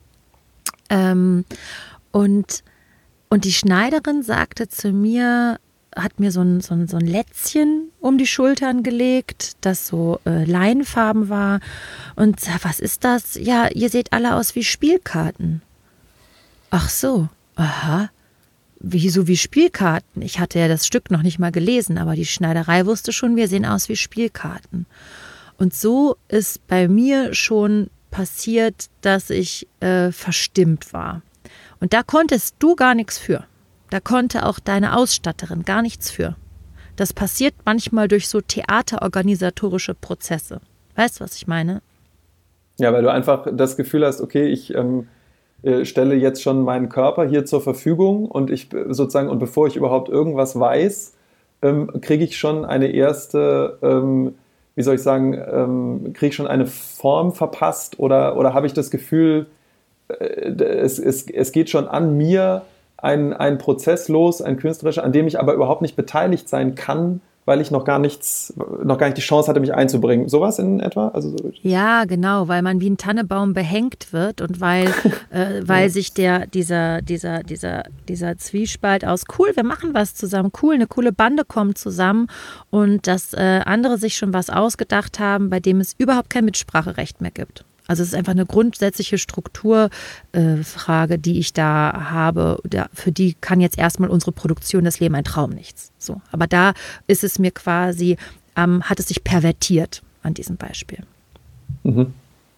Ähm, und, und die Schneiderin sagte zu mir, hat mir so ein, so, ein, so ein Lätzchen um die Schultern gelegt, das so äh, Leinfarben war. Und was ist das? Ja, ihr seht alle aus wie Spielkarten. Ach so, aha. Wieso wie Spielkarten? Ich hatte ja das Stück noch nicht mal gelesen, aber die Schneiderei wusste schon, wir sehen aus wie Spielkarten. Und so ist bei mir schon passiert, dass ich äh, verstimmt war. Und da konntest du gar nichts für. Da konnte auch deine Ausstatterin gar nichts für. Das passiert manchmal durch so theaterorganisatorische Prozesse. Weißt du, was ich meine? Ja, weil du einfach das Gefühl hast, okay, ich ähm, äh, stelle jetzt schon meinen Körper hier zur Verfügung und ich sozusagen, und bevor ich überhaupt irgendwas weiß, ähm, kriege ich schon eine erste, ähm, wie soll ich sagen, ähm, kriege ich schon eine Form verpasst oder, oder habe ich das Gefühl, äh, es, es, es geht schon an mir ein, ein Prozess los, ein künstlerischer, an dem ich aber überhaupt nicht beteiligt sein kann, weil ich noch gar nichts, noch gar nicht die Chance hatte, mich einzubringen. Sowas in etwa? Also so. Ja, genau, weil man wie ein Tannebaum behängt wird und weil, äh, weil ja. sich der, dieser, dieser, dieser, dieser Zwiespalt aus cool, wir machen was zusammen, cool, eine coole Bande kommt zusammen und dass äh, andere sich schon was ausgedacht haben, bei dem es überhaupt kein Mitspracherecht mehr gibt. Also es ist einfach eine grundsätzliche Strukturfrage, äh, die ich da habe. Da, für die kann jetzt erstmal unsere Produktion Das Leben ein Traum nichts. So, aber da ist es mir quasi, ähm, hat es sich pervertiert an diesem Beispiel. Mhm.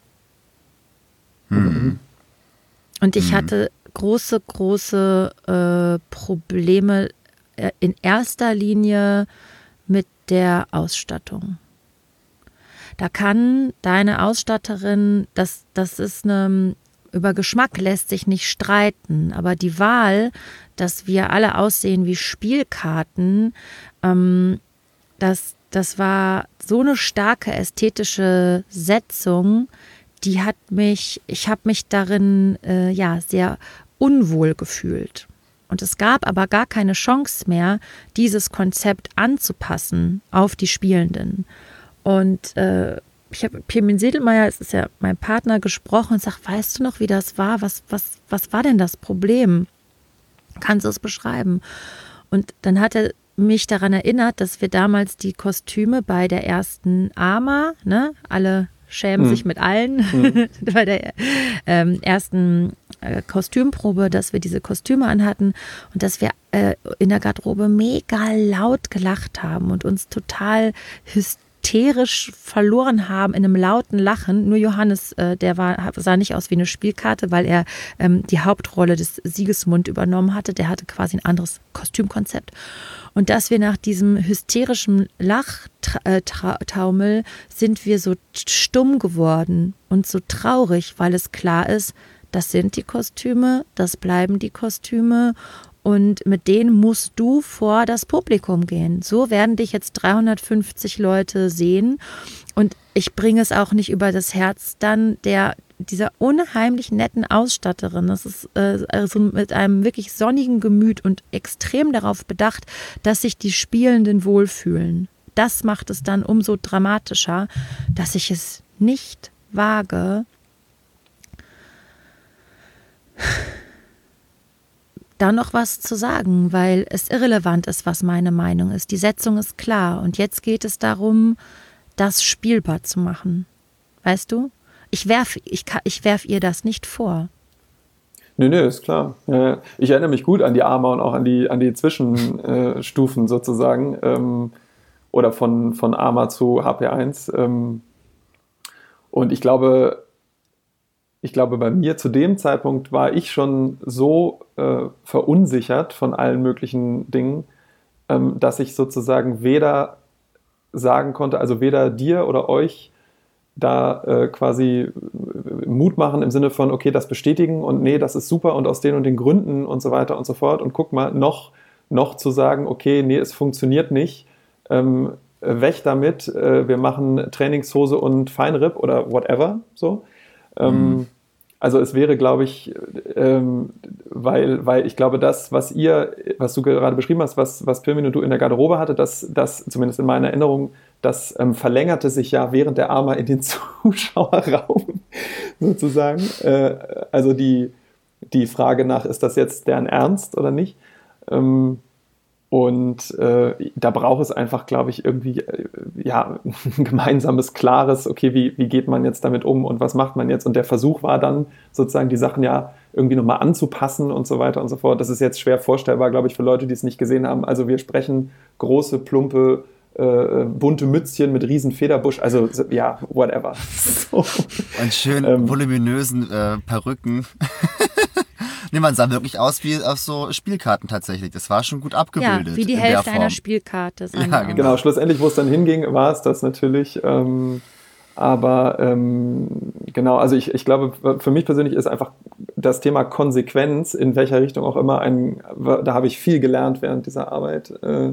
Mhm. Und ich mhm. hatte große, große äh, Probleme äh, in erster Linie mit der Ausstattung. Da kann deine Ausstatterin, das, das ist eine, über Geschmack lässt sich nicht streiten, aber die Wahl, dass wir alle aussehen wie Spielkarten, ähm, das, das war so eine starke ästhetische Setzung, die hat mich, ich habe mich darin äh, ja sehr unwohl gefühlt. Und es gab aber gar keine Chance mehr, dieses Konzept anzupassen auf die Spielenden. Und äh, ich habe Pirmin Sedelmeier, es ist ja mein Partner, gesprochen und sagt, weißt du noch, wie das war? Was, was, was war denn das Problem? Kannst du es beschreiben? Und dann hat er mich daran erinnert, dass wir damals die Kostüme bei der ersten AMA, ne, alle schämen mhm. sich mit allen, mhm. bei der ähm, ersten äh, Kostümprobe, dass wir diese Kostüme anhatten und dass wir äh, in der Garderobe mega laut gelacht haben und uns total hysterisch verloren haben in einem lauten Lachen. Nur Johannes, äh, der war, sah nicht aus wie eine Spielkarte, weil er ähm, die Hauptrolle des Sigismund übernommen hatte. Der hatte quasi ein anderes Kostümkonzept. Und dass wir nach diesem hysterischen Lachtaumel sind wir so stumm geworden und so traurig, weil es klar ist, das sind die Kostüme, das bleiben die Kostüme und mit denen musst du vor das Publikum gehen. So werden dich jetzt dreihundertfünfzig Leute sehen und ich bringe es auch nicht über das Herz dann der dieser unheimlich netten Ausstatterin. Das ist äh, also mit einem wirklich sonnigen Gemüt und extrem darauf bedacht, dass sich die Spielenden wohlfühlen. Das macht es dann umso dramatischer, dass ich es nicht wage, da noch was zu sagen, weil es irrelevant ist, was meine Meinung ist. Die Setzung ist klar und jetzt geht es darum, das spielbar zu machen. Weißt du? Ich werf, ich, ich werf ihr das nicht vor. Nö, nö, ist klar. Ich erinnere mich gut an die AMA und auch an die, an die Zwischenstufen sozusagen. Ähm, oder von, von AMA zu H P eins. Ähm, und ich glaube, ich glaube, bei mir zu dem Zeitpunkt war ich schon so äh, verunsichert von allen möglichen Dingen, ähm, dass ich sozusagen weder sagen konnte, also weder dir oder euch da äh, quasi Mut machen im Sinne von, okay, das bestätigen und nee, das ist super und aus den und den Gründen und so weiter und so fort und guck mal, noch, noch zu sagen, okay, nee, es funktioniert nicht, ähm, weg damit, äh, wir machen Trainingshose und Feinripp oder whatever, so. Ähm, mhm. Also es wäre, glaube ich, ähm, weil, weil ich glaube, das, was ihr, was du gerade beschrieben hast, was, was Pirmin und du in der Garderobe hatte, das, das zumindest in meiner Erinnerung, das ähm, verlängerte sich ja während der AMA in den Zuschauerraum sozusagen. Äh, also die, die Frage nach, ist das jetzt deren Ernst oder nicht? Ähm, und äh, da braucht es einfach, glaube ich, irgendwie äh, ja, ein gemeinsames, klares, okay, wie, wie geht man jetzt damit um und was macht man jetzt? Und der Versuch war dann sozusagen, die Sachen ja irgendwie nochmal anzupassen und so weiter und so fort. Das ist jetzt schwer vorstellbar, glaube ich, für Leute, die es nicht gesehen haben. Also wir sprechen große, plumpe, äh, bunte Mützchen mit riesen Federbusch, also ja, whatever. So. Und schön ähm, voluminösen äh, Perücken. Nee, man sah wirklich aus wie auf so Spielkarten tatsächlich. Das war schon gut abgebildet. Ja, wie die Hälfte einer Spielkarte. Ja, genau. genau, schlussendlich, wo es dann hinging, war es das natürlich. Ähm, aber ähm, genau, also ich, ich glaube, für mich persönlich ist einfach das Thema Konsequenz, in welcher Richtung auch immer, ein, da habe ich viel gelernt während dieser Arbeit. Äh,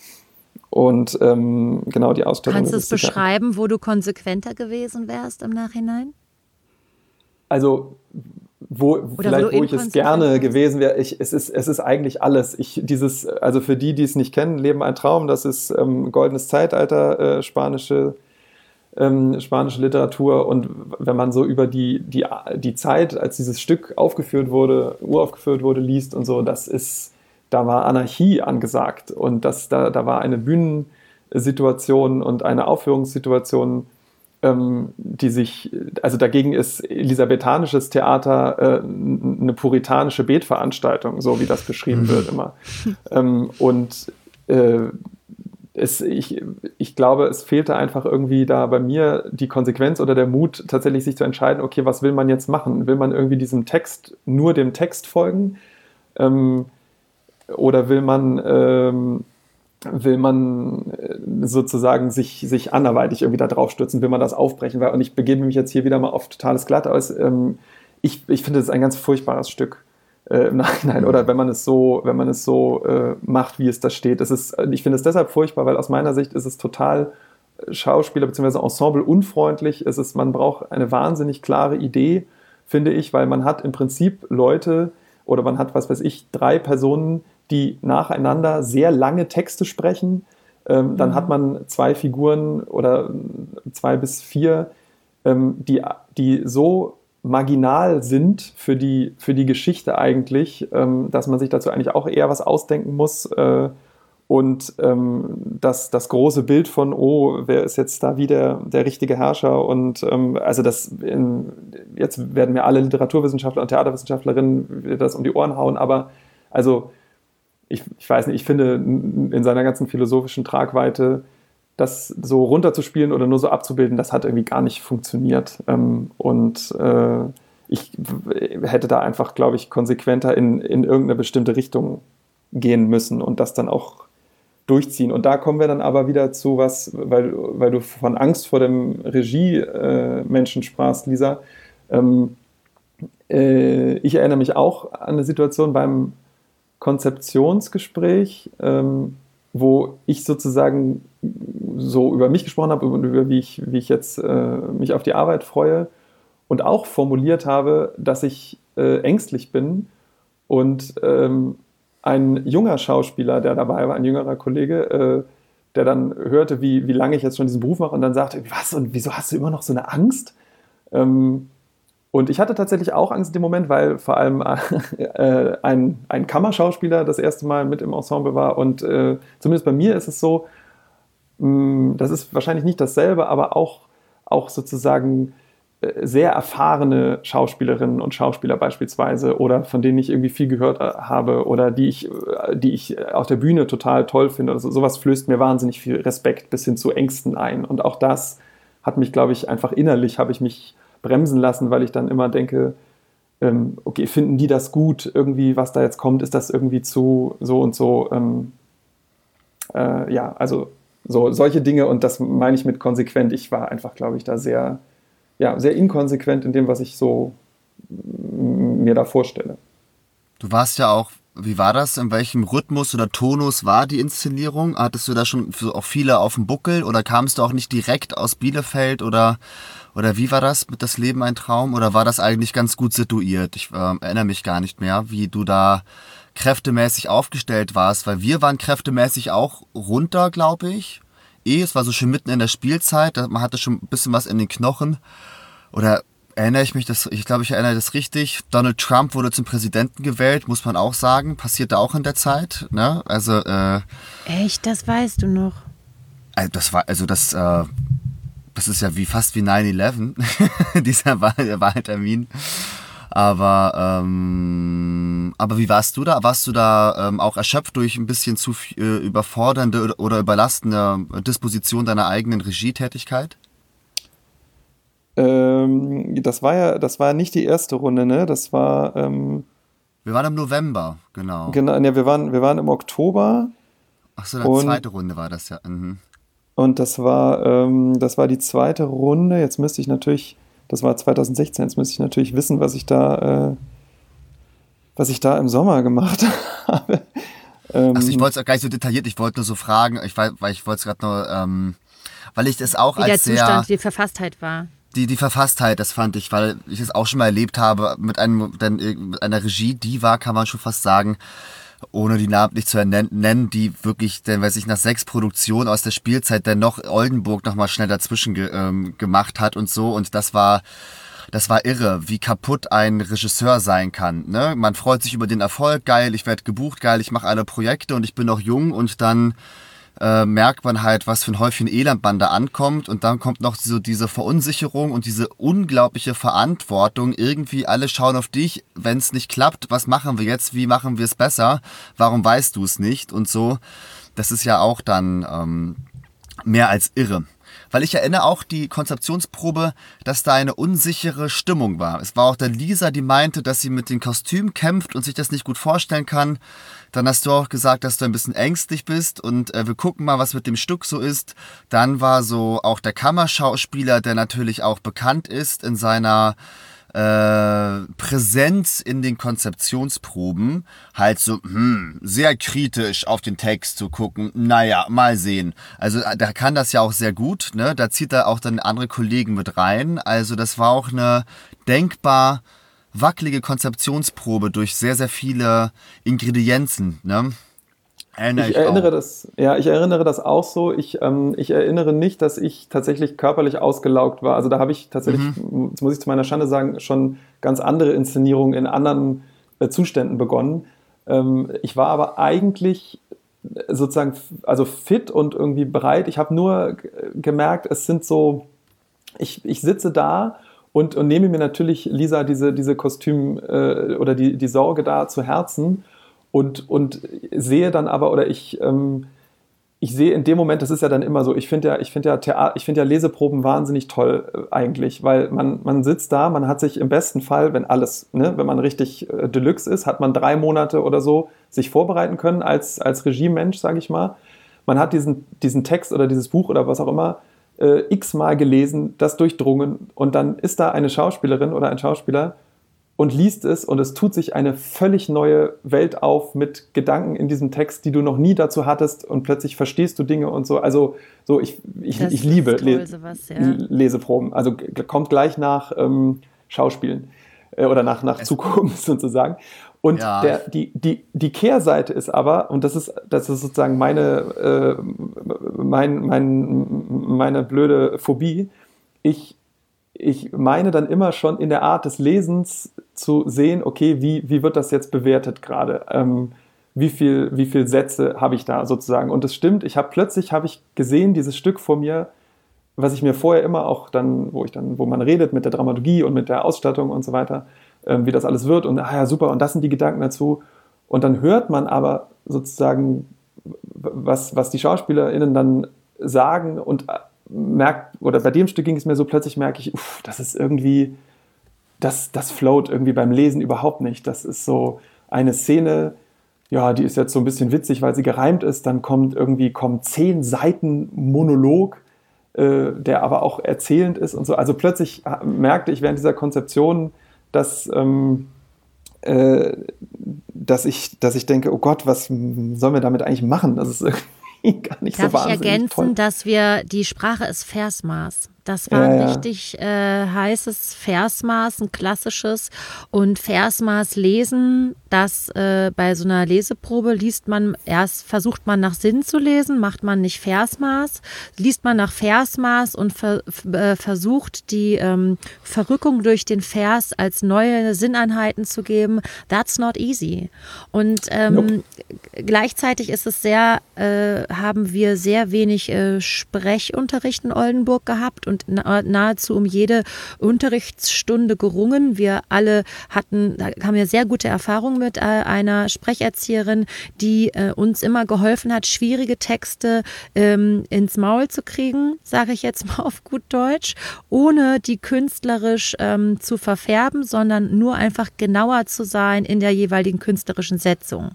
und ähm, genau, die Ausstattung. Kannst du es beschreiben, wo du konsequenter gewesen wärst im Nachhinein? Also Wo, Oder vielleicht, wo, wo ich es gerne gewesen wäre, ich, es, ist, es ist eigentlich alles. Ich, dieses, also für die, die es nicht kennen, Leben ein Traum, das ist ähm, goldenes Zeitalter, äh, spanische, ähm, spanische Literatur. Und wenn man so über die, die, die Zeit, als dieses Stück aufgeführt wurde, uraufgeführt wurde, liest und so, das ist, da war Anarchie angesagt. Und das, da, da war eine Bühnensituation und eine Aufführungssituation, die sich, also dagegen ist elisabethanisches Theater äh, eine puritanische Betveranstaltung, so wie das beschrieben wird immer. ähm, und äh, es, ich, ich glaube, es fehlte einfach irgendwie da bei mir die Konsequenz oder der Mut, tatsächlich sich zu entscheiden, okay, was will man jetzt machen? Will man irgendwie diesem Text, nur dem Text folgen? Ähm, oder will man ähm, will man sozusagen sich, sich anderweitig irgendwie da drauf stürzen, will man das aufbrechen, weil, und ich begebe mich jetzt hier wieder mal auf totales Glatteis, ähm, ich, ich finde es ein ganz furchtbares Stück äh, im Nachhinein, oder wenn man es so, wenn man es so äh, macht, wie es da steht. Es ist, ich finde es deshalb furchtbar, weil aus meiner Sicht ist es total Schauspieler- bzw. Ensemble unfreundlich, es ist, man braucht eine wahnsinnig klare Idee, finde ich, weil man hat im Prinzip Leute, oder man hat, was weiß ich, drei Personen, die nacheinander sehr lange Texte sprechen. Ähm, dann mhm. hat man zwei Figuren oder zwei bis vier, ähm, die, die so marginal sind für die, für die Geschichte eigentlich, ähm, dass man sich dazu eigentlich auch eher was ausdenken muss äh, und ähm, dass das große Bild von, oh, wer ist jetzt da wieder der richtige Herrscher und ähm, also das in, jetzt werden mir alle Literaturwissenschaftler und Theaterwissenschaftlerinnen das um die Ohren hauen, aber also ich, ich weiß nicht, ich finde in seiner ganzen philosophischen Tragweite das so runterzuspielen oder nur so abzubilden, das hat irgendwie gar nicht funktioniert. Ähm, und äh, ich hätte da einfach, glaube ich, konsequenter in, in irgendeine bestimmte Richtung gehen müssen und das dann auch durchziehen. Und da kommen wir dann aber wieder zu was, weil, weil du von Angst vor dem Regie-Menschen äh, sprachst, Lisa. Ähm, äh, ich erinnere mich auch an eine Situation beim Konzeptionsgespräch, ähm, wo ich sozusagen so über mich gesprochen habe und über wie ich, wie ich jetzt äh, mich auf die Arbeit freue und auch formuliert habe, dass ich äh, ängstlich bin und ähm, ein junger Schauspieler, der dabei war, ein jüngerer Kollege, äh, der dann hörte, wie, wie lange ich jetzt schon diesen Beruf mache und dann sagte, was und wieso hast du immer noch so eine Angst? Ähm, Und ich hatte tatsächlich auch Angst in dem Moment, weil vor allem äh, ein, ein Kammerschauspieler das erste Mal mit im Ensemble war. Und äh, zumindest bei mir ist es so, mh, das ist wahrscheinlich nicht dasselbe, aber auch, auch sozusagen äh, sehr erfahrene Schauspielerinnen und Schauspieler beispielsweise oder von denen ich irgendwie viel gehört äh, habe oder die ich, äh, die ich auf der Bühne total toll finde. Also sowas flößt mir wahnsinnig viel Respekt bis hin zu Ängsten ein. Und auch das hat mich, glaube ich, einfach innerlich, habe ich mich bremsen lassen, weil ich dann immer denke, ähm, okay, finden die das gut, irgendwie, was da jetzt kommt, ist das irgendwie zu so und so, ähm, äh, ja, also so solche Dinge und das meine ich mit konsequent. Ich war einfach, glaube ich, da sehr, ja, sehr inkonsequent in dem, was ich so m- mir da vorstelle. Du warst ja auch, wie war das? In welchem Rhythmus oder Tonus war die Inszenierung? Hattest du da schon für auch viele auf dem Buckel oder kamst du auch nicht direkt aus Bielefeld oder Oder wie war das mit Das Leben ein Traum? Oder war das eigentlich ganz gut situiert? Ich äh, erinnere mich gar nicht mehr, wie du da kräftemäßig aufgestellt warst, weil wir waren kräftemäßig auch runter, glaube ich. Eh, es war so schön mitten in der Spielzeit, man hatte schon ein bisschen was in den Knochen. Oder erinnere ich mich, das, ich glaube, ich erinnere das richtig. Donald Trump wurde zum Präsidenten gewählt, muss man auch sagen. Passierte auch in der Zeit, ne? Also, äh, Echt, das weißt du noch? Also das war, also das, äh, das ist ja wie fast wie nine eleven, dieser Wahl, Wahltermin. Aber, ähm, aber wie warst du da? Warst du da ähm, auch erschöpft durch ein bisschen zu äh, überfordernde oder, oder überlastende Disposition deiner eigenen Regietätigkeit? Ähm, das war ja, das war nicht die erste Runde, ne? Das war. Ähm, wir waren im November, genau. Genau, ne, wir waren, wir waren im Oktober. Ach so, die zweite Runde war das ja. Mhm. Und das war, ähm, das war die zweite Runde. Jetzt müsste ich natürlich, das war zwanzig sechzehn, jetzt müsste ich natürlich wissen, was ich da, äh, was ich da im Sommer gemacht habe. ähm, Achso, ich wollte es auch gar nicht so detailliert, ich wollte nur so fragen, ich, weil, weil ich wollte es gerade nur, ähm, weil ich das auch Wie als der Zustand, sehr... die Verfasstheit war. Die, die Verfasstheit, das fand ich, weil ich es auch schon mal erlebt habe mit, einem, mit einer Regie, die war, kann man schon fast sagen, ohne die Namen nicht zu nennen, die wirklich, denn weiß ich, nach sechs Produktionen aus der Spielzeit dann noch Oldenburg nochmal schnell dazwischen ge, ähm, gemacht hat und so. Und das war, das war irre, wie kaputt ein Regisseur sein kann. Ne? Man freut sich über den Erfolg, geil, ich werde gebucht, geil, ich mache alle Projekte und ich bin noch jung und dann äh, merkt man halt, was für ein Häufchen Elend man da ankommt und dann kommt noch so diese Verunsicherung und diese unglaubliche Verantwortung. Irgendwie alle schauen auf dich, wenn es nicht klappt, was machen wir jetzt, wie machen wir es besser, warum weißt du es nicht und so. Das ist ja auch dann ähm, mehr als irre. Weil ich erinnere auch die Konzeptionsprobe, dass da eine unsichere Stimmung war. Es war auch der Lisa, die meinte, dass sie mit dem Kostüm kämpft und sich das nicht gut vorstellen kann. Dann hast du auch gesagt, dass du ein bisschen ängstlich bist und äh, wir gucken mal, was mit dem Stück so ist. Dann war so auch der Kammerschauspieler, der natürlich auch bekannt ist in seiner äh, Präsenz in den Konzeptionsproben, halt so hm, sehr kritisch auf den Text zu gucken. Naja, mal sehen. Also da kann das ja auch sehr gut, ne? Da zieht er auch dann andere Kollegen mit rein. Also das war auch eine denkbar wackelige Konzeptionsprobe durch sehr, sehr viele Ingredienzen, ne? Erinnere ich ich erinnere auch. das, ja, ich erinnere das auch so. Ich, ähm, ich erinnere nicht, dass ich tatsächlich körperlich ausgelaugt war. Also da habe ich tatsächlich, Mhm. das muss ich zu meiner Schande sagen, schon ganz andere Inszenierungen in anderen äh, Zuständen begonnen. Ähm, ich war aber eigentlich sozusagen, also fit und irgendwie bereit. Ich habe nur g- gemerkt, es sind so, ich, ich sitze da und, und nehme mir natürlich, Lisa, diese, diese Kostüm äh, oder die, die Sorge da zu Herzen und, und sehe dann aber, oder ich, ähm, ich sehe in dem Moment, das ist ja dann immer so, ich finde ja, ich finde ja Theater, ich finde ja Leseproben wahnsinnig toll äh, eigentlich, weil man, man sitzt da, man hat sich im besten Fall, wenn alles, ne, wenn man richtig äh, Deluxe ist, hat man drei Monate oder so sich vorbereiten können als, als Regiemensch, sage ich mal. Man hat diesen, diesen Text oder dieses Buch oder was auch immer äh, x-mal gelesen, das durchdrungen und dann ist da eine Schauspielerin oder ein Schauspieler und liest es und es tut sich eine völlig neue Welt auf mit Gedanken in diesem Text, die du noch nie dazu hattest und plötzlich verstehst du Dinge und so. Also so ich, ich, Das ich ist liebe toll, Le sowas, ja. Leseproben. Also g- kommt gleich nach ähm, Schauspielen äh, oder nach, nach Zukunft sozusagen. Und Ja. der, die, die, die Kehrseite ist aber, und das ist, das ist sozusagen meine, äh, mein, mein, meine blöde Phobie, ich ich meine dann immer schon in der Art des Lesens zu sehen, okay, wie, wie wird das jetzt bewertet gerade? Ähm, wie viel, wie viel Sätze habe ich da sozusagen? Und es stimmt, ich habe plötzlich habe ich gesehen, dieses Stück vor mir, was ich mir vorher immer auch dann, wo ich dann, wo man redet mit der Dramaturgie und mit der Ausstattung und so weiter, ähm, wie das alles wird und ah ja, super, und das sind die Gedanken dazu. Und dann hört man aber sozusagen, was, was die SchauspielerInnen dann sagen und merkt, oder bei dem Stück ging es mir so, plötzlich merke ich, uff, das ist irgendwie, das, das float irgendwie beim Lesen überhaupt nicht. Das ist so eine Szene, ja, die ist jetzt so ein bisschen witzig, weil sie gereimt ist, dann kommt irgendwie, kommen zehn Seiten Monolog, äh, der aber auch erzählend ist und so. Also plötzlich merkte ich während dieser Konzeption, dass, ähm, äh, dass ich, dass ich denke, oh Gott, was sollen wir damit eigentlich machen? Das ist irgendwie gar nicht Darf so ich wahnsinnig ergänzen, toll. dass wir, die Sprache ist Versmaß. Das war Ja, ein ja. richtig äh, heißes Versmaß, ein klassisches. Und Versmaß lesen, das äh, bei so einer Leseprobe liest man erst, versucht man nach Sinn zu lesen, macht man nicht Versmaß, liest man nach Versmaß und ver, äh, versucht die ähm, Verrückung durch den Vers als neue Sinneinheiten zu geben. That's not easy. Und ähm, Nope. gleichzeitig ist es sehr, äh, haben wir sehr wenig äh, Sprechunterricht in Oldenburg gehabt und na, nahezu um jede Unterrichtsstunde gerungen. Wir alle hatten, haben ja sehr gute Erfahrungen mit äh, einer Sprecherzieherin, die äh, uns immer geholfen hat, schwierige Texte ähm, ins Maul zu kriegen, sage ich jetzt mal auf gut Deutsch, ohne die künstlerisch ähm, zu verfärben, sondern nur einfach genauer zu sein in der jeweiligen künstlerischen Setzung.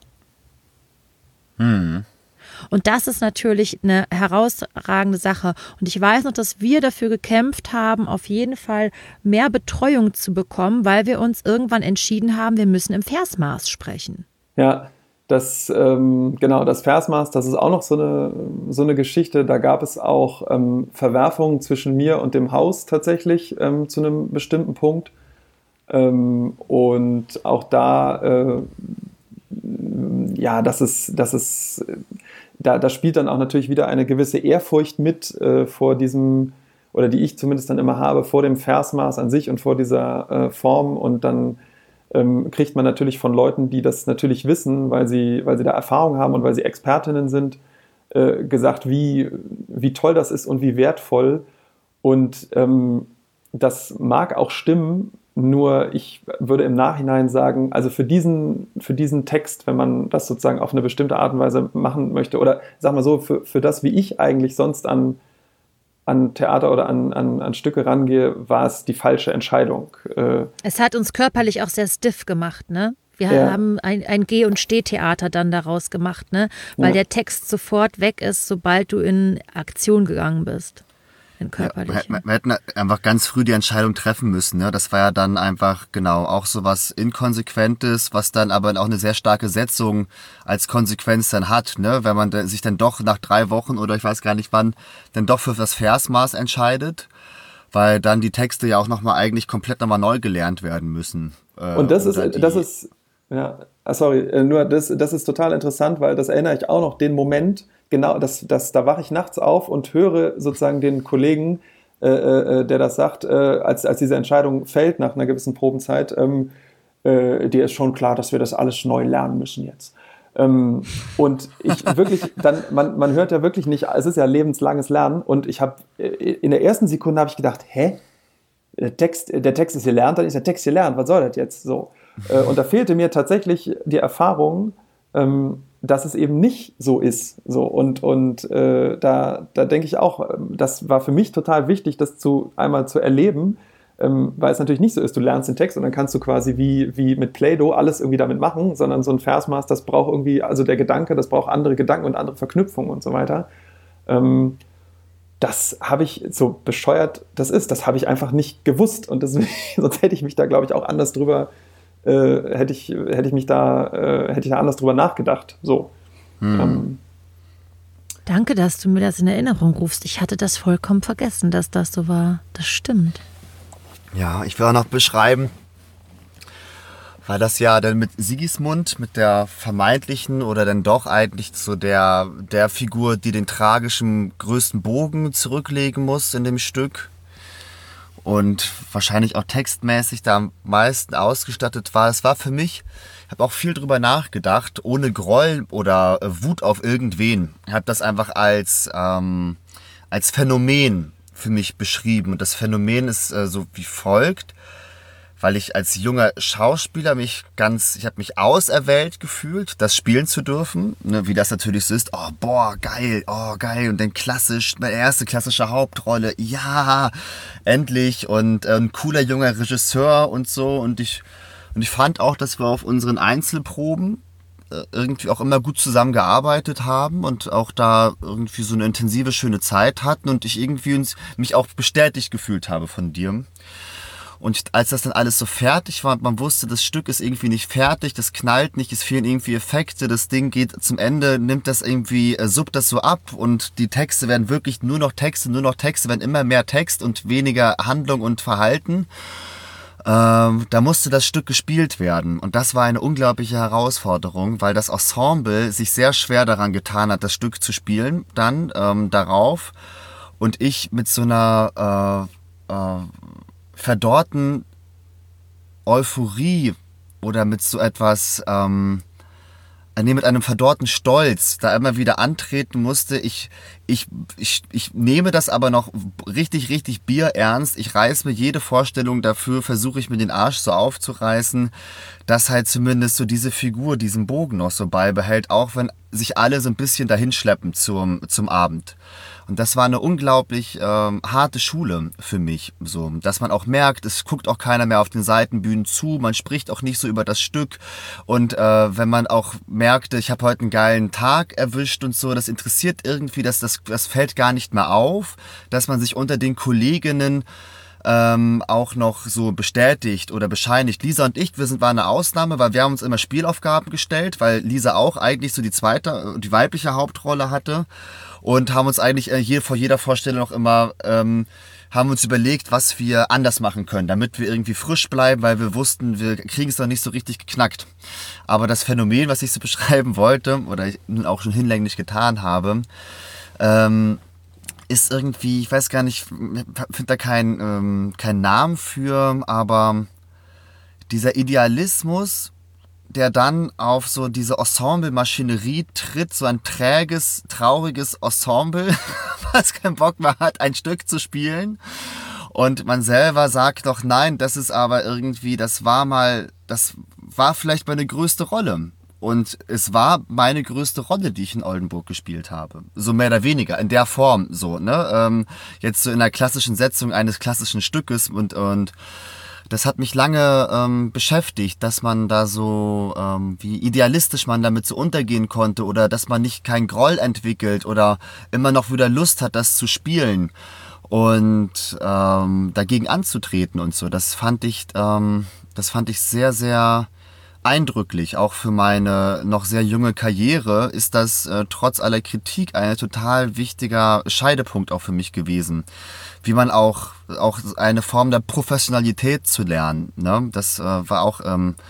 Hm. Und das ist natürlich eine herausragende Sache. Und ich weiß noch, dass wir dafür gekämpft haben, auf jeden Fall mehr Betreuung zu bekommen, weil wir uns irgendwann entschieden haben, wir müssen im Versmaß sprechen. Ja, das, ähm, genau, das Versmaß, das ist auch noch so eine, so eine Geschichte. Da gab es auch ähm, Verwerfungen zwischen mir und dem Haus tatsächlich ähm, zu einem bestimmten Punkt. Ähm, und auch da, äh, ja, das ist, das ist, da, da spielt dann auch natürlich wieder eine gewisse Ehrfurcht mit äh, vor diesem, oder die ich zumindest dann immer habe, vor dem Versmaß an sich und vor dieser äh, Form. Und dann ähm, kriegt man natürlich von Leuten, die das natürlich wissen, weil sie, weil sie da Erfahrung haben und weil sie Expertinnen sind, äh, gesagt, wie, wie toll das ist und wie wertvoll. Und ähm, das mag auch stimmen, nur ich würde im Nachhinein sagen, also für diesen, für diesen Text, wenn man das sozusagen auf eine bestimmte Art und Weise machen möchte, oder sag mal so, für, für das, wie ich eigentlich sonst an, an Theater oder an, an, an Stücke rangehe, war es die falsche Entscheidung. Äh, Es hat uns körperlich auch sehr stiff gemacht, ne? Wir Ja. haben ein, ein Geh- und Stehtheater dann daraus gemacht, ne? Weil Ja. der Text sofort weg ist, sobald du in Aktion gegangen bist. In Ja, körperlich. wir, wir hätten einfach ganz früh die Entscheidung treffen müssen. Ne? Das war ja dann einfach, genau, auch so was Inkonsequentes, was dann aber auch eine sehr starke Setzung als Konsequenz dann hat. Ne? Wenn man sich dann doch nach drei Wochen oder ich weiß gar nicht wann, dann doch für das Versmaß entscheidet, weil dann die Texte ja auch nochmal eigentlich komplett nochmal neu gelernt werden müssen. Äh, Und das oder ist, die- das ist, Ja, ah, sorry, äh, nur das, das ist total interessant, weil das erinnere ich auch noch, den Moment, genau, das, das, da wache ich nachts auf und höre sozusagen den Kollegen, äh, äh, der das sagt, äh, als, als diese Entscheidung fällt nach einer gewissen Probenzeit, ähm, äh, dir ist schon klar, dass wir das alles neu lernen müssen jetzt. Ähm, und ich wirklich, dann, man, man hört ja wirklich nicht, es ist ja lebenslanges Lernen und ich habe, in der ersten Sekunde habe ich gedacht, hä? Der Text, der Text ist gelernt, dann ist der Text gelernt, was soll das jetzt so? Äh, und da fehlte mir tatsächlich die Erfahrung, ähm, dass es eben nicht so ist. So. Und, und äh, da, da denke ich auch, das war für mich total wichtig, das zu, einmal zu erleben, ähm, weil es natürlich nicht so ist, du lernst den Text und dann kannst du quasi wie, wie mit Play-Doh alles irgendwie damit machen, sondern so ein Versmaß, das braucht irgendwie, also der Gedanke, das braucht andere Gedanken und andere Verknüpfungen und so weiter. Ähm, das habe ich, so bescheuert das ist, das habe ich einfach nicht gewusst und deswegen, sonst hätte ich mich da, glaube ich, auch anders drüber, äh, hätte ich, hätte ich mich da, äh, hätte ich da anders drüber nachgedacht, so. Hm. Ähm. Danke, dass du mir das in Erinnerung rufst. Ich hatte das vollkommen vergessen, dass das so war. Das stimmt. Ja, ich will auch noch beschreiben, weil das ja dann mit Sigismund, mit der vermeintlichen oder dann doch eigentlich so der, der Figur, die den tragischen größten Bogen zurücklegen muss in dem Stück und wahrscheinlich auch textmäßig da am meisten ausgestattet war. Es war für mich, ich habe auch viel drüber nachgedacht, ohne Groll oder Wut auf irgendwen. Ich habe das einfach als, ähm, als Phänomen für mich beschrieben. Und das Phänomen ist äh, so wie folgt. Weil ich als junger Schauspieler mich ganz, ich habe mich auserwählt gefühlt, das spielen zu dürfen, ne, wie das natürlich so ist, oh boah, geil, oh geil und dann klassisch, meine erste klassische Hauptrolle, ja, endlich und äh, ein cooler junger Regisseur und so und ich, und ich fand auch, dass wir auf unseren Einzelproben äh, irgendwie auch immer gut zusammengearbeitet haben und auch da irgendwie so eine intensive, schöne Zeit hatten und ich irgendwie uns, mich auch bestätigt gefühlt habe von dir. Und als das dann alles so fertig war und man wusste, das Stück ist irgendwie nicht fertig, das knallt nicht, es fehlen irgendwie Effekte, das Ding geht zum Ende, nimmt das irgendwie, äh, suppt das so ab und die Texte werden wirklich nur noch Texte, nur noch Texte, werden immer mehr Text und weniger Handlung und Verhalten. Ähm, da musste das Stück gespielt werden und das war eine unglaubliche Herausforderung, weil das Ensemble sich sehr schwer daran getan hat, das Stück zu spielen, dann ähm, darauf und ich mit so einer äh, äh, verdorrten Euphorie oder mit so etwas, ähm, nee, mit einem verdorrten Stolz da immer wieder antreten musste. Ich, ich, ich, ich nehme das aber noch richtig, richtig bierernst. Ich reiß mir jede Vorstellung dafür, versuche ich mir den Arsch so aufzureißen, dass halt zumindest so diese Figur diesen Bogen noch so beibehält, auch wenn sich alle so ein bisschen dahin schleppen zum, zum Abend. Und das war eine unglaublich ähm, harte Schule für mich, so, dass man auch merkt, es guckt auch keiner mehr auf den Seitenbühnen zu, man spricht auch nicht so über das Stück und äh, wenn man auch merkte, ich habe heute einen geilen Tag erwischt und so, das interessiert irgendwie, das, das, das fällt gar nicht mehr auf, dass man sich unter den Kolleginnen ähm, auch noch so bestätigt oder bescheinigt. Lisa und ich, wir sind waren eine Ausnahme, weil wir haben uns immer Spielaufgaben gestellt, weil Lisa auch eigentlich so die zweite, die weibliche Hauptrolle hatte. Und haben uns eigentlich hier vor jeder Vorstellung auch immer, ähm, haben uns überlegt, was wir anders machen können, damit wir irgendwie frisch bleiben, weil wir wussten, wir kriegen es noch nicht so richtig geknackt. Aber das Phänomen, was ich so beschreiben wollte, oder ich nun auch schon hinlänglich getan habe, ähm, ist irgendwie, ich weiß gar nicht, ich finde da keinen ähm, kein Namen für, aber dieser Idealismus, der dann auf so diese Ensemble-Maschinerie tritt, so ein träges, trauriges Ensemble, was keinen Bock mehr hat, ein Stück zu spielen. Und man selber sagt doch, nein, das ist aber irgendwie, das war mal, das war vielleicht meine größte Rolle. Und es war meine größte Rolle, die ich in Oldenburg gespielt habe. So mehr oder weniger, in der Form so, ne? Ähm, jetzt so in der klassischen Setzung eines klassischen Stückes und, und das hat mich lange ähm, beschäftigt, dass man da so, ähm, wie idealistisch man damit so untergehen konnte oder dass man nicht keinen Groll entwickelt oder immer noch wieder Lust hat, das zu spielen und ähm, dagegen anzutreten und so. Das fand ich, ähm, das fand ich sehr, sehr eindrücklich. Auch für meine noch sehr junge Karriere ist das äh, trotz aller Kritik ein total wichtiger Scheidepunkt auch für mich gewesen. Wie man auch, auch eine Form der Professionalität zu lernen. Ne? Das äh, war auch, ähm,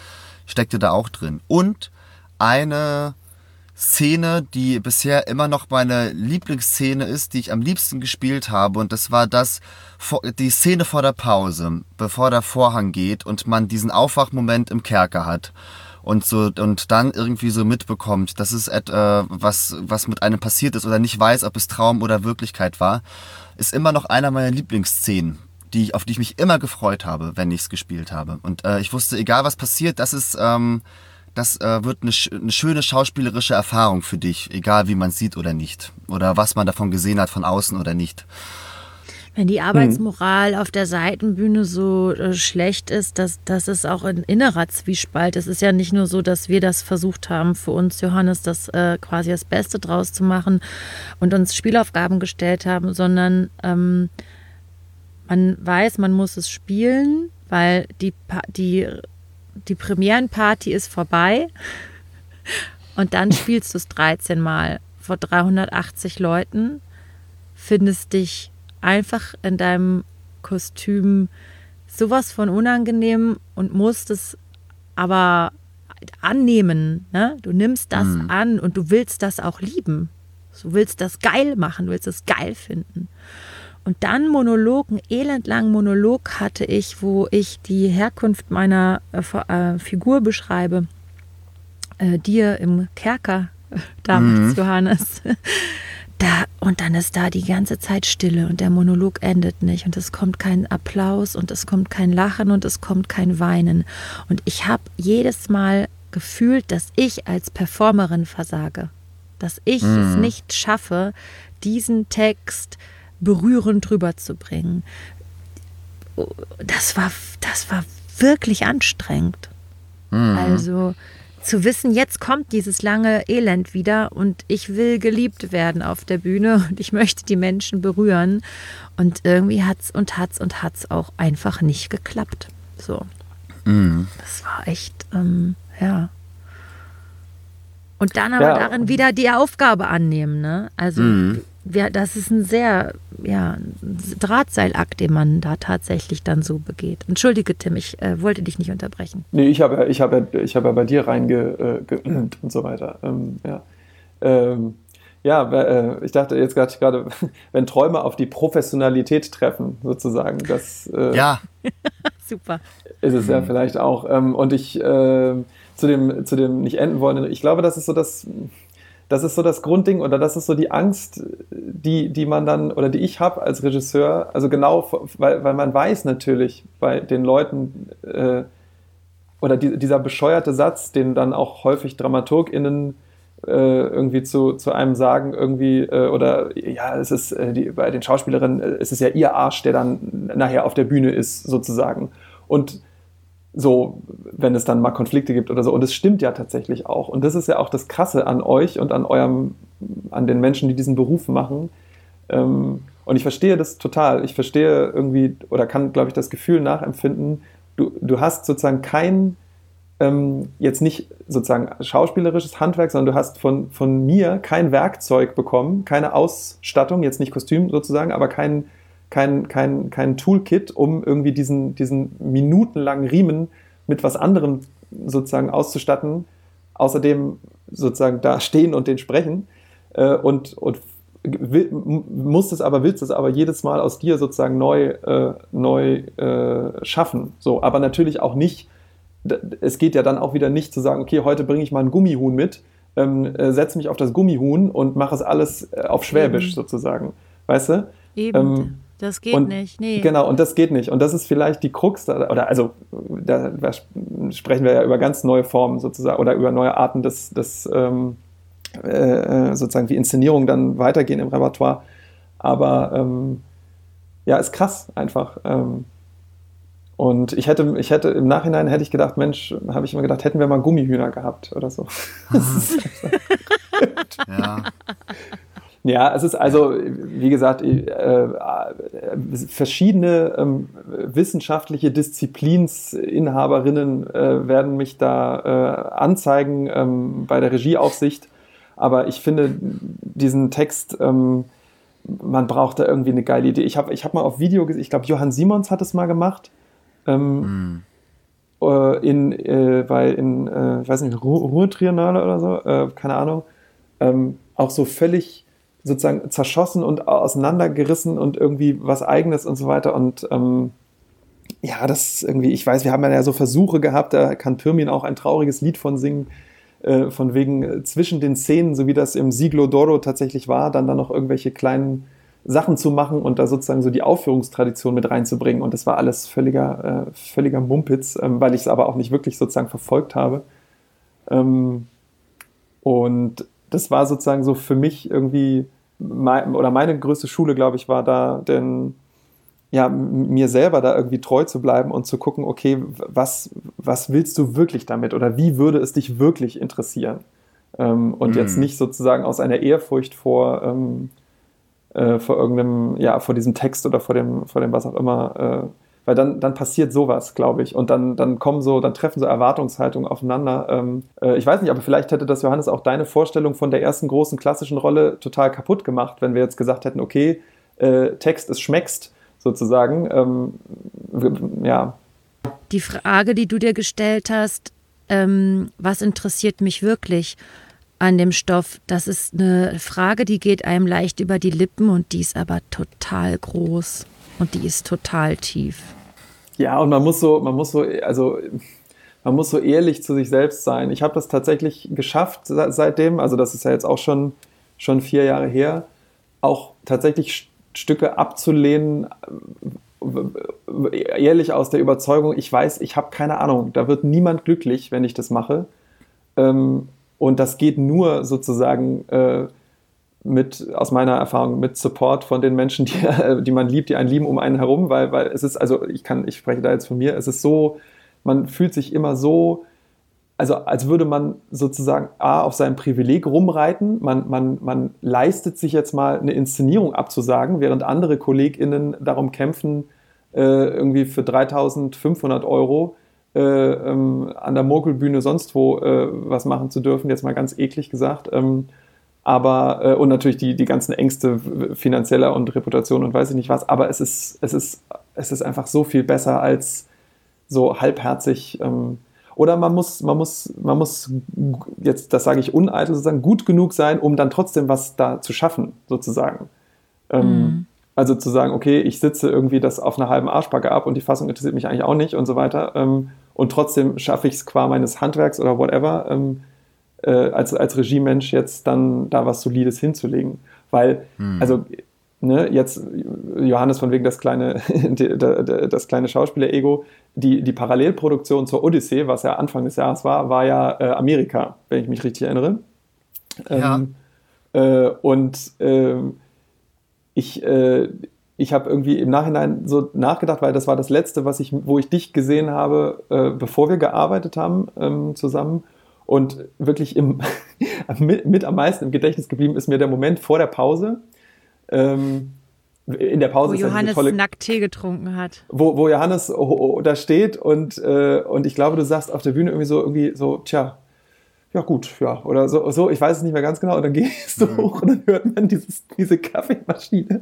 steckte da auch drin. Und eine Szene, die bisher immer noch meine Lieblingsszene ist, die ich am liebsten gespielt habe. Und das war das, die Szene vor der Pause, bevor der Vorhang geht und man diesen Aufwachmoment im Kerker hat. Und so und dann irgendwie so mitbekommt, dass es äh, was, was mit einem passiert ist oder nicht weiß, ob es Traum oder Wirklichkeit war, ist immer noch einer meiner Lieblingsszenen, die ich, auf die ich mich immer gefreut habe, wenn ich es gespielt habe. Und äh, ich wusste, egal was passiert, das ist... Ähm, Das äh, wird eine, eine schöne schauspielerische Erfahrung für dich, egal wie man es sieht oder nicht. Oder was man davon gesehen hat, von außen oder nicht. Wenn die Arbeitsmoral hm. auf der Seitenbühne so äh, schlecht ist, dass das ist auch ein innerer Zwiespalt. Es ist ja nicht nur so, dass wir das versucht haben, für uns, Johannes, das äh, quasi das Beste draus zu machen und uns Spielaufgaben gestellt haben, sondern ähm, man weiß, man muss es spielen, weil die, die Die Premierenparty ist vorbei und dann spielst du es dreizehn Mal vor dreihundertachtzig Leuten, findest dich einfach in deinem Kostüm sowas von unangenehm und musst es aber annehmen. Ne? Du nimmst das mhm. an und du willst das auch lieben. Du willst das geil machen, du willst es geil finden. Und dann Monolog, einen elendlangen Monolog hatte ich, wo ich die Herkunft meiner äh, Figur beschreibe. Äh, dir im Kerker äh, damals, mhm. Johannes. Da, und dann ist da die ganze Zeit Stille und der Monolog endet nicht. Und es kommt kein Applaus und es kommt kein Lachen und es kommt kein Weinen. Und ich habe jedes Mal gefühlt, dass ich als Performerin versage. Dass ich mhm. es nicht schaffe, diesen Text berührend rüberzubringen. Das war, das war wirklich anstrengend. Mhm. Also zu wissen, jetzt kommt dieses lange Elend wieder und ich will geliebt werden auf der Bühne und ich möchte die Menschen berühren. Und irgendwie hat's und hat's und hat's auch einfach nicht geklappt. So. Mhm. Das war echt, ähm, ja. Und dann aber ja. darin wieder die Aufgabe annehmen, ne? Also mhm. Ja, das ist ein sehr ja, Drahtseilakt, den man da tatsächlich dann so begeht. Entschuldige, Tim, ich äh, wollte dich nicht unterbrechen. Nee, ich habe ja, ich hab ja, ich hab ja bei dir reinge äh, und so weiter. Ähm, ja, ähm, ja äh, ich dachte jetzt gerade, wenn Träume auf die Professionalität treffen, sozusagen, das äh, ja. Super. Ist es mhm. ja vielleicht auch. Ähm, und ich äh, zu dem, zu dem nicht enden wollen, ich glaube, das ist so das... Das ist so das Grundding oder das ist so die Angst, die, die man dann oder die ich habe als Regisseur. Also genau, weil, weil man weiß natürlich bei den Leuten äh, oder die, dieser bescheuerte Satz, den dann auch häufig DramaturgInnen äh, irgendwie zu, zu einem sagen, irgendwie, äh, oder ja, es ist äh, die, bei den Schauspielerinnen, äh, es ist ja ihr Arsch, der dann nachher auf der Bühne ist, sozusagen. Und so, wenn es dann mal Konflikte gibt oder so. Und es stimmt ja tatsächlich auch. Und das ist ja auch das Krasse an euch und an eurem, an den Menschen, die diesen Beruf machen. Und ich verstehe das total. Ich verstehe irgendwie oder kann, glaube ich, das Gefühl nachempfinden, du, du hast sozusagen kein, ähm, jetzt nicht sozusagen schauspielerisches Handwerk, sondern du hast von, von mir kein Werkzeug bekommen, keine Ausstattung, jetzt nicht Kostüm sozusagen, aber kein Kein, kein, kein Toolkit, um irgendwie diesen, diesen minutenlangen Riemen mit was anderem sozusagen auszustatten, außerdem sozusagen da stehen und den sprechen äh, und, und will, musst es aber, willst es aber jedes Mal aus dir sozusagen neu, äh, neu äh, schaffen. So, aber natürlich auch nicht, es geht ja dann auch wieder nicht zu sagen, okay, heute bringe ich mal ein Gummihuhn mit, ähm, äh, setze mich auf das Gummihuhn und mache es alles äh, auf Schwäbisch Eben. sozusagen, weißt du? Eben. Ähm, Das geht und, nicht, nee. Genau, und das geht nicht. Und das ist vielleicht die Krux, da, oder also da, da sprechen wir ja über ganz neue Formen sozusagen oder über neue Arten des, des ähm, äh, sozusagen wie Inszenierungen dann weitergehen im Repertoire. Aber ähm, ja, ist krass einfach. Ähm, und ich hätte, ich hätte im Nachhinein hätte ich gedacht, Mensch, habe ich immer gedacht, hätten wir mal Gummihühner gehabt oder so. Ja. Ja, es ist also, wie gesagt, äh, verschiedene ähm, wissenschaftliche Disziplinsinhaberinnen äh, werden mich da äh, anzeigen ähm, bei der Regieaufsicht. Aber ich finde diesen Text, ähm, man braucht da irgendwie eine geile Idee. Ich habe ich hab mal auf Video gesehen, ich glaube, Johann Simons hat es mal gemacht. Ähm, mm. äh, in, äh, bei, in, äh, ich weiß nicht, Ru- Ruhr-Triennale oder so, äh, keine Ahnung, ähm, auch so völlig sozusagen zerschossen und auseinandergerissen und irgendwie was Eigenes und so weiter. Und ähm, ja, das ist irgendwie, ich weiß, wir haben ja so Versuche gehabt, da kann Pirmin auch ein trauriges Lied von singen, äh, von wegen äh, zwischen den Szenen, so wie das im Siglo d'Oro tatsächlich war, dann da noch irgendwelche kleinen Sachen zu machen und da sozusagen so die Aufführungstradition mit reinzubringen. Und das war alles völliger, äh, völliger Mumpitz, ähm, weil ich es aber auch nicht wirklich sozusagen verfolgt habe. Ähm, und das war sozusagen so für mich irgendwie, mein, oder meine größte Schule, glaube ich, war da, denn ja, m- mir selber da irgendwie treu zu bleiben und zu gucken, okay, was, was willst du wirklich damit oder wie würde es dich wirklich interessieren? Ähm, und Mhm. jetzt nicht sozusagen aus einer Ehrfurcht vor, ähm, äh, vor irgendeinem, ja, vor diesem Text oder vor dem, vor dem was auch immer, äh, weil dann, dann passiert sowas, glaube ich. Und dann, dann kommen so, dann treffen so Erwartungshaltungen aufeinander. Ähm, äh, ich weiß nicht, aber vielleicht hätte das, Johannes, auch deine Vorstellung von der ersten großen klassischen Rolle total kaputt gemacht, wenn wir jetzt gesagt hätten, okay, äh, Text ist schmeckst, sozusagen. Ähm, w- ja. Die Frage, die du dir gestellt hast, ähm, was interessiert mich wirklich an dem Stoff, das ist eine Frage, die geht einem leicht über die Lippen und die ist aber total groß und die ist total tief. Ja, und man muss so, man muss so, also man muss so ehrlich zu sich selbst sein. Ich habe das tatsächlich geschafft se- seitdem, also das ist ja jetzt auch schon, schon vier Jahre her, auch tatsächlich St- Stücke abzulehnen, äh, ehrlich aus der Überzeugung, ich weiß, ich habe keine Ahnung, da wird niemand glücklich, wenn ich das mache. Ähm, und das geht nur sozusagen äh, mit, aus meiner Erfahrung, mit Support von den Menschen, die, äh, die man liebt, die einen lieben um einen herum, weil, weil es ist, also ich kann, ich spreche da jetzt von mir, es ist so, man fühlt sich immer so, also als würde man sozusagen A, auf seinem Privileg rumreiten, man, man, man leistet sich jetzt mal eine Inszenierung abzusagen, während andere KollegInnen darum kämpfen, äh, irgendwie für dreitausendfünfhundert Euro äh, ähm, an der Murkelbühne sonst wo äh, was machen zu dürfen, jetzt mal ganz eklig gesagt. Ähm, aber, äh, und natürlich die, die ganzen Ängste finanzieller und Reputation und weiß ich nicht was, aber es ist, es ist, es ist einfach so viel besser als so halbherzig. Ähm, oder man muss, man muss, man muss jetzt, das sage ich uneitel sozusagen, gut genug sein, um dann trotzdem was da zu schaffen, sozusagen. Ähm, Mhm. Also zu sagen, okay, ich sitze irgendwie das auf einer halben Arschbacke ab und die Fassung interessiert mich eigentlich auch nicht und so weiter. Ähm, und trotzdem schaffe ich es qua meines Handwerks oder whatever, ähm, äh, als, als Regiemensch jetzt dann da was Solides hinzulegen. Weil, also, ne, jetzt Johannes von wegen das kleine, die- da- da- das kleine Schauspieler-Ego, die, die Parallelproduktion zur Odyssee, was ja Anfang des Jahres war, war ja äh, Amerika, wenn ich mich richtig erinnere. Ähm, äh, und ähm, ich, äh, ich habe irgendwie im Nachhinein so nachgedacht, weil das war das Letzte, was ich, wo ich dich gesehen habe, äh, bevor wir gearbeitet haben ähm, zusammen. Und wirklich im, mit, mit am meisten im Gedächtnis geblieben ist mir der Moment vor der Pause. Ähm, in der Pause Wo ist ja diese Johannes tolle, nackt Tee getrunken hat. wo, wo Johannes oh, oh, da steht und, äh, und ich glaube, du sagst auf der Bühne irgendwie so, irgendwie so, tja, ja gut, ja, oder so, so, ich weiß es nicht mehr ganz genau, und dann gehst du hoch und dann hört man dieses, diese Kaffeemaschine.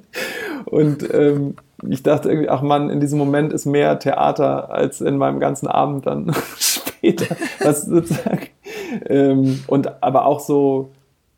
Und ähm, ich dachte irgendwie, ach Mann, in diesem Moment ist mehr Theater als in meinem ganzen Abend dann später. Was sozusagen, ähm, und aber auch so,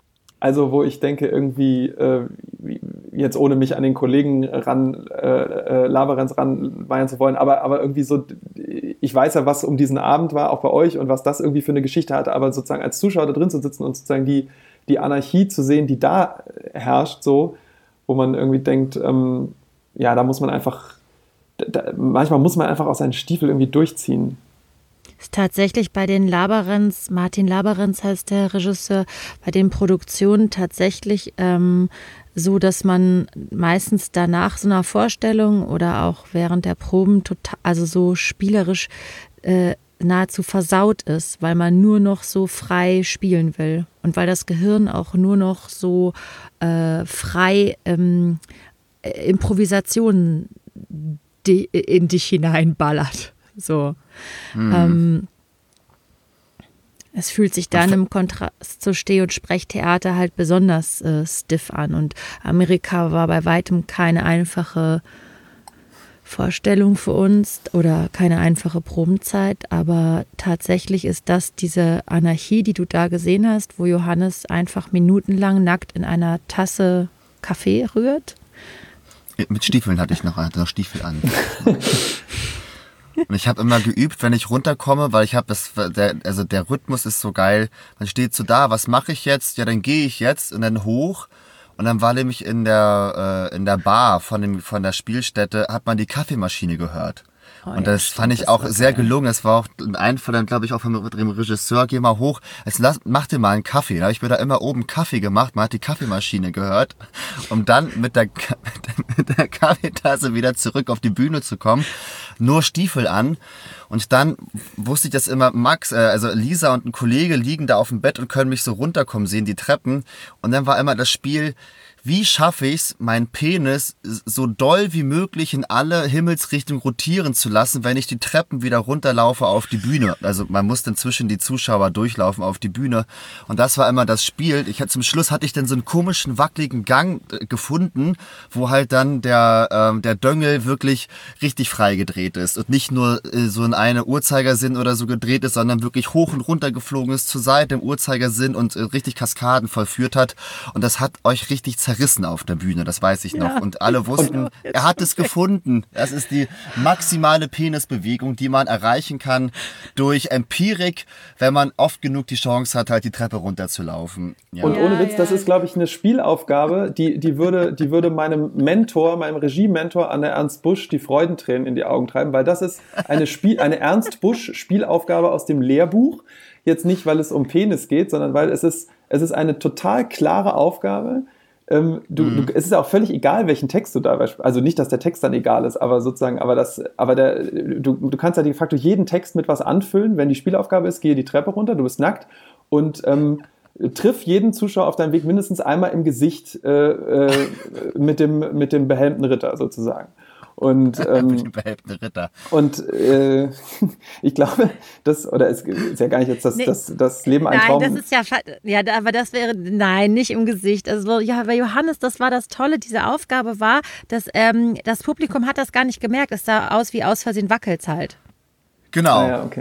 also wo ich denke, irgendwie, äh, jetzt ohne mich an den Kollegen ran, äh, äh, Laverenz ranweihen zu wollen, aber, aber irgendwie so, ich weiß ja, was um diesen Abend war, auch bei euch und was das irgendwie für eine Geschichte hatte, aber sozusagen als Zuschauer da drin zu sitzen und sozusagen die, die Anarchie zu sehen, die da herrscht, so, wo man irgendwie denkt, ähm, ja, da muss man einfach, da, manchmal muss man einfach auch seinen Stiefel irgendwie durchziehen. Ist tatsächlich bei den Laberenz, Martin Laberenz heißt der Regisseur, bei den Produktionen tatsächlich ähm, so, dass man meistens danach so einer Vorstellung oder auch während der Proben total, also so spielerisch äh, nahezu versaut ist, weil man nur noch so frei spielen will und weil das Gehirn auch nur noch so äh, frei ähm, äh, Improvisationen di- in dich hineinballert. So. Mhm. Ähm, es fühlt sich dann im Kontrast zu Steh- und Sprechtheater halt besonders äh, stiff an. Und Amerika war bei weitem keine einfache Vorstellung für uns oder keine einfache Probenzeit, aber tatsächlich ist das diese Anarchie, die du da gesehen hast, wo Johannes einfach minutenlang nackt in einer Tasse Kaffee rührt. Mit Stiefeln hatte ich noch, hatte noch Stiefel an. Und ich habe immer geübt, wenn ich runterkomme, weil ich habe das, der, also der Rhythmus ist so geil. Man steht so da, was mache ich jetzt? Ja, dann gehe ich jetzt und dann hoch. Und dann war nämlich in der äh, in der Bar von dem von der Spielstätte hat man die Kaffeemaschine gehört. Oh, und das ja, fand ich auch sehr geil. Gelungen. Das war auch ein von dann, glaube ich, auch von dem Regisseur, geh mal hoch, jetzt lass, mach dir mal einen Kaffee. Da habe ich mir da immer oben Kaffee gemacht, man hat die Kaffeemaschine gehört, um dann mit der, mit der Kaffeetasse wieder zurück auf die Bühne zu kommen. Nur Stiefel an. Und dann wusste ich das immer, Max, äh, also Lisa und ein Kollege liegen da auf dem Bett und können mich so runterkommen sehen, die Treppen. Und dann war immer das Spiel, wie schaffe ich es, meinen Penis so doll wie möglich in alle Himmelsrichtungen rotieren zu lassen, wenn ich die Treppen wieder runterlaufe auf die Bühne. Also man muss dann zwischen die Zuschauer durchlaufen auf die Bühne. Und das war immer das Spiel. Ich, zum Schluss hatte ich dann so einen komischen, wackeligen Gang äh, gefunden, wo halt dann der, ähm, der Döngel wirklich richtig frei gedreht ist. Und nicht nur äh, so in eine Uhrzeigersinn oder so gedreht ist, sondern wirklich hoch und runter geflogen ist, zur Seite im Uhrzeigersinn und äh, richtig Kaskaden vollführt hat. Und das hat euch richtig zerrissen auf der Bühne, das weiß ich noch. Ja. Und alle wussten, er hat es gefunden. Das ist die maximale Penisbewegung, die man erreichen kann durch Empirik, wenn man oft genug die Chance hat, halt die Treppe runterzulaufen. Ja. Und ohne Witz, das ist, glaube ich, eine Spielaufgabe, die, die, würde, die würde meinem Mentor, meinem Regiementor an der Ernst Busch die Freudentränen in die Augen treiben, weil das ist eine, Spiel, eine Ernst Busch Spielaufgabe aus dem Lehrbuch. Jetzt nicht, weil es um Penis geht, sondern weil es ist, es ist eine total klare Aufgabe. Ähm, du, mhm. du, es ist auch völlig egal, welchen Text du da, also nicht, dass der Text dann egal ist, aber sozusagen, aber das, aber der, du, du kannst ja de facto jeden Text mit was anfüllen, wenn die Spielaufgabe ist, gehe die Treppe runter, du bist nackt und ähm, triff jeden Zuschauer auf deinem Weg mindestens einmal im Gesicht äh, äh, mit dem, mit dem behelmten Ritter sozusagen. Und, ähm, Ritter. und äh, ich glaube, das, oder es ist ja gar nicht jetzt das, nee, das, das Leben ein Traum. Nein, das ist ja, ja, aber das wäre, nein, nicht im Gesicht. Also ja, bei Johannes, das war das Tolle, diese Aufgabe war, dass ähm, das Publikum hat das gar nicht gemerkt. Es sah aus wie aus Versehen wackelt's halt. Genau. Ah, ja, okay.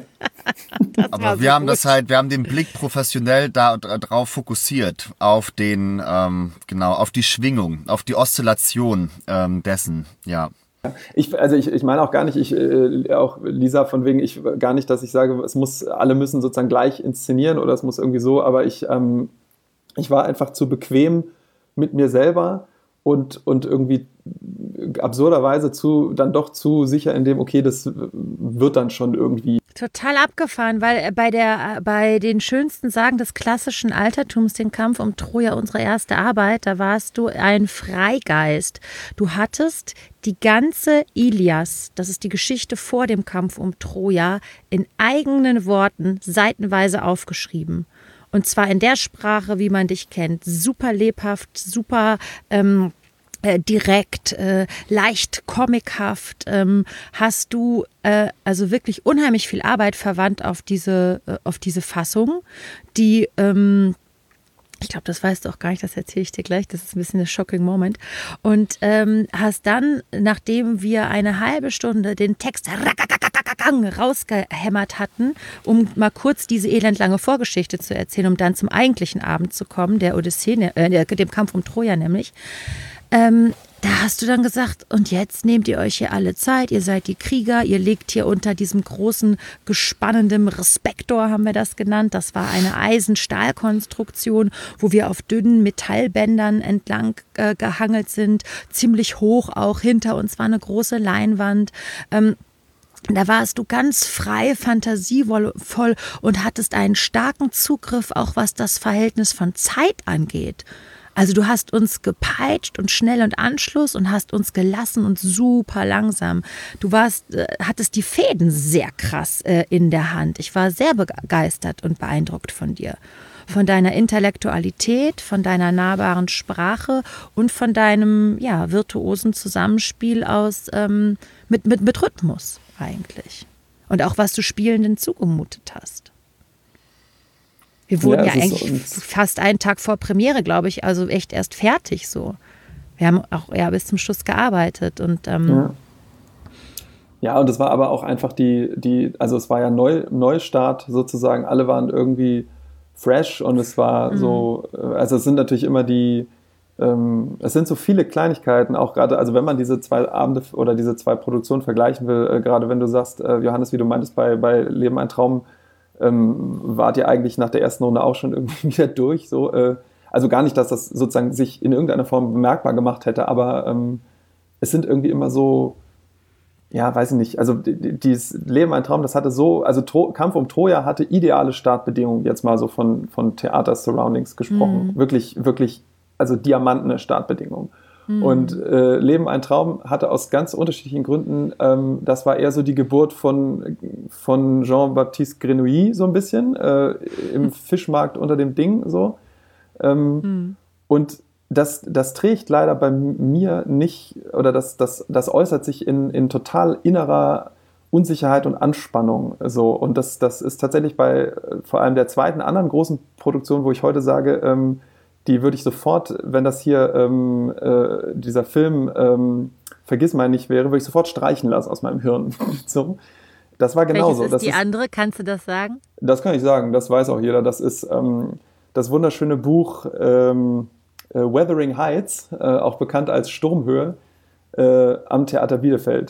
Aber wir so haben gut. das halt, wir haben den Blick professionell da drauf fokussiert, auf den, ähm, genau, auf die Schwingung, auf die Oszillation ähm, dessen, ja. Ich, also ich, ich meine auch gar nicht, ich, äh, auch Lisa von wegen, ich gar nicht, dass ich sage, es muss, alle müssen sozusagen gleich inszenieren oder es muss irgendwie so, aber ich, ähm, ich war einfach zu bequem mit mir selber und, und irgendwie absurderweise zu, dann doch zu sicher in dem, okay, das wird dann schon irgendwie. Total abgefahren, weil bei, der, bei den schönsten Sagen des klassischen Altertums, den Kampf um Troja, unsere erste Arbeit, da warst du ein Freigeist. Du hattest die ganze Ilias, das ist die Geschichte vor dem Kampf um Troja, in eigenen Worten seitenweise aufgeschrieben. Und zwar in der Sprache, wie man dich kennt. Super lebhaft, super ähm, äh, direkt, äh, leicht comichaft. Ähm, hast du äh, also wirklich unheimlich viel Arbeit verwandt auf diese, äh, auf diese Fassung, die... Ähm, Ich glaube, das weißt du auch gar nicht, das erzähle ich dir gleich. Das ist ein bisschen ein shocking Moment. Und ähm, hast dann, nachdem wir eine halbe Stunde den Text rausgehämmert hatten, um mal kurz diese elendlange Vorgeschichte zu erzählen, um dann zum eigentlichen Abend zu kommen, der Odyssee, äh, dem Kampf um Troja nämlich, ähm, da hast du dann gesagt, und jetzt nehmt ihr euch hier alle Zeit, ihr seid die Krieger, ihr legt hier unter diesem großen, gespannenden Respektor, haben wir das genannt. Das war eine Eisen-Stahl-Konstruktion, wo wir auf dünnen Metallbändern entlang äh, gehangelt sind, ziemlich hoch auch. Hinter uns war eine große Leinwand. Ähm, Da warst du ganz frei, fantasievoll und hattest einen starken Zugriff, auch was das Verhältnis von Zeit angeht. Also du hast uns gepeitscht und schnell und Anschluss und hast uns gelassen und super langsam. Du warst, äh, hattest die Fäden sehr krass äh, in der Hand. Ich war sehr begeistert und beeindruckt von dir. Von deiner Intellektualität, von deiner nahbaren Sprache und von deinem ja, virtuosen Zusammenspiel aus ähm, mit, mit, mit Rhythmus eigentlich. Und auch was du Spielenden zugemutet hast. Wir wurden ja, ja eigentlich fast einen Tag vor Premiere, glaube ich, also echt erst fertig so. Wir haben auch ja bis zum Schluss gearbeitet und ähm, ja. Ja, und es war aber auch einfach die, die, also es war ja Neu, Neustart sozusagen, alle waren irgendwie fresh und es war mhm. so, also es sind natürlich immer die, ähm, es sind so viele Kleinigkeiten, auch gerade, also wenn man diese zwei Abende oder diese zwei Produktionen vergleichen will, äh, gerade wenn du sagst, äh, Johannes, wie du meintest, bei, bei Leben ein Traum, ähm, wart ihr eigentlich nach der ersten Runde auch schon irgendwie wieder durch, so, äh, also gar nicht, dass das sozusagen sich in irgendeiner Form bemerkbar gemacht hätte, aber ähm, es sind irgendwie immer so, ja, weiß ich nicht, also dieses Leben ein Traum, das hatte so, also Tro- Kampf um Troja hatte ideale Startbedingungen, jetzt mal so von, von Theater-Surroundings gesprochen, mhm. wirklich, wirklich, also diamantene Startbedingungen. Mhm. Und äh, Leben ein Traum hatte aus ganz unterschiedlichen Gründen, ähm, das war eher so die Geburt von, von Jean-Baptiste Grenouille so ein bisschen, äh, im mhm. Fischmarkt unter dem Ding so. Ähm, mhm. Und Das, das trägt leider bei mir nicht, oder das, das, das äußert sich in, in total innerer Unsicherheit und Anspannung. So. Und das, das ist tatsächlich bei vor allem der zweiten anderen großen Produktion, wo ich heute sage, ähm, die würde ich sofort, wenn das hier ähm, äh, dieser Film ähm, Vergissmeinnicht nicht wäre, würde ich sofort streichen lassen aus meinem Hirn. So. Das war genauso. Welches ist das die ist, andere? Kannst du das sagen? Das kann ich sagen, das weiß auch jeder. Das ist ähm, das wunderschöne Buch ähm, Uh, Wuthering Heights, uh, auch bekannt als Sturmhöhe, uh, am Theater Bielefeld.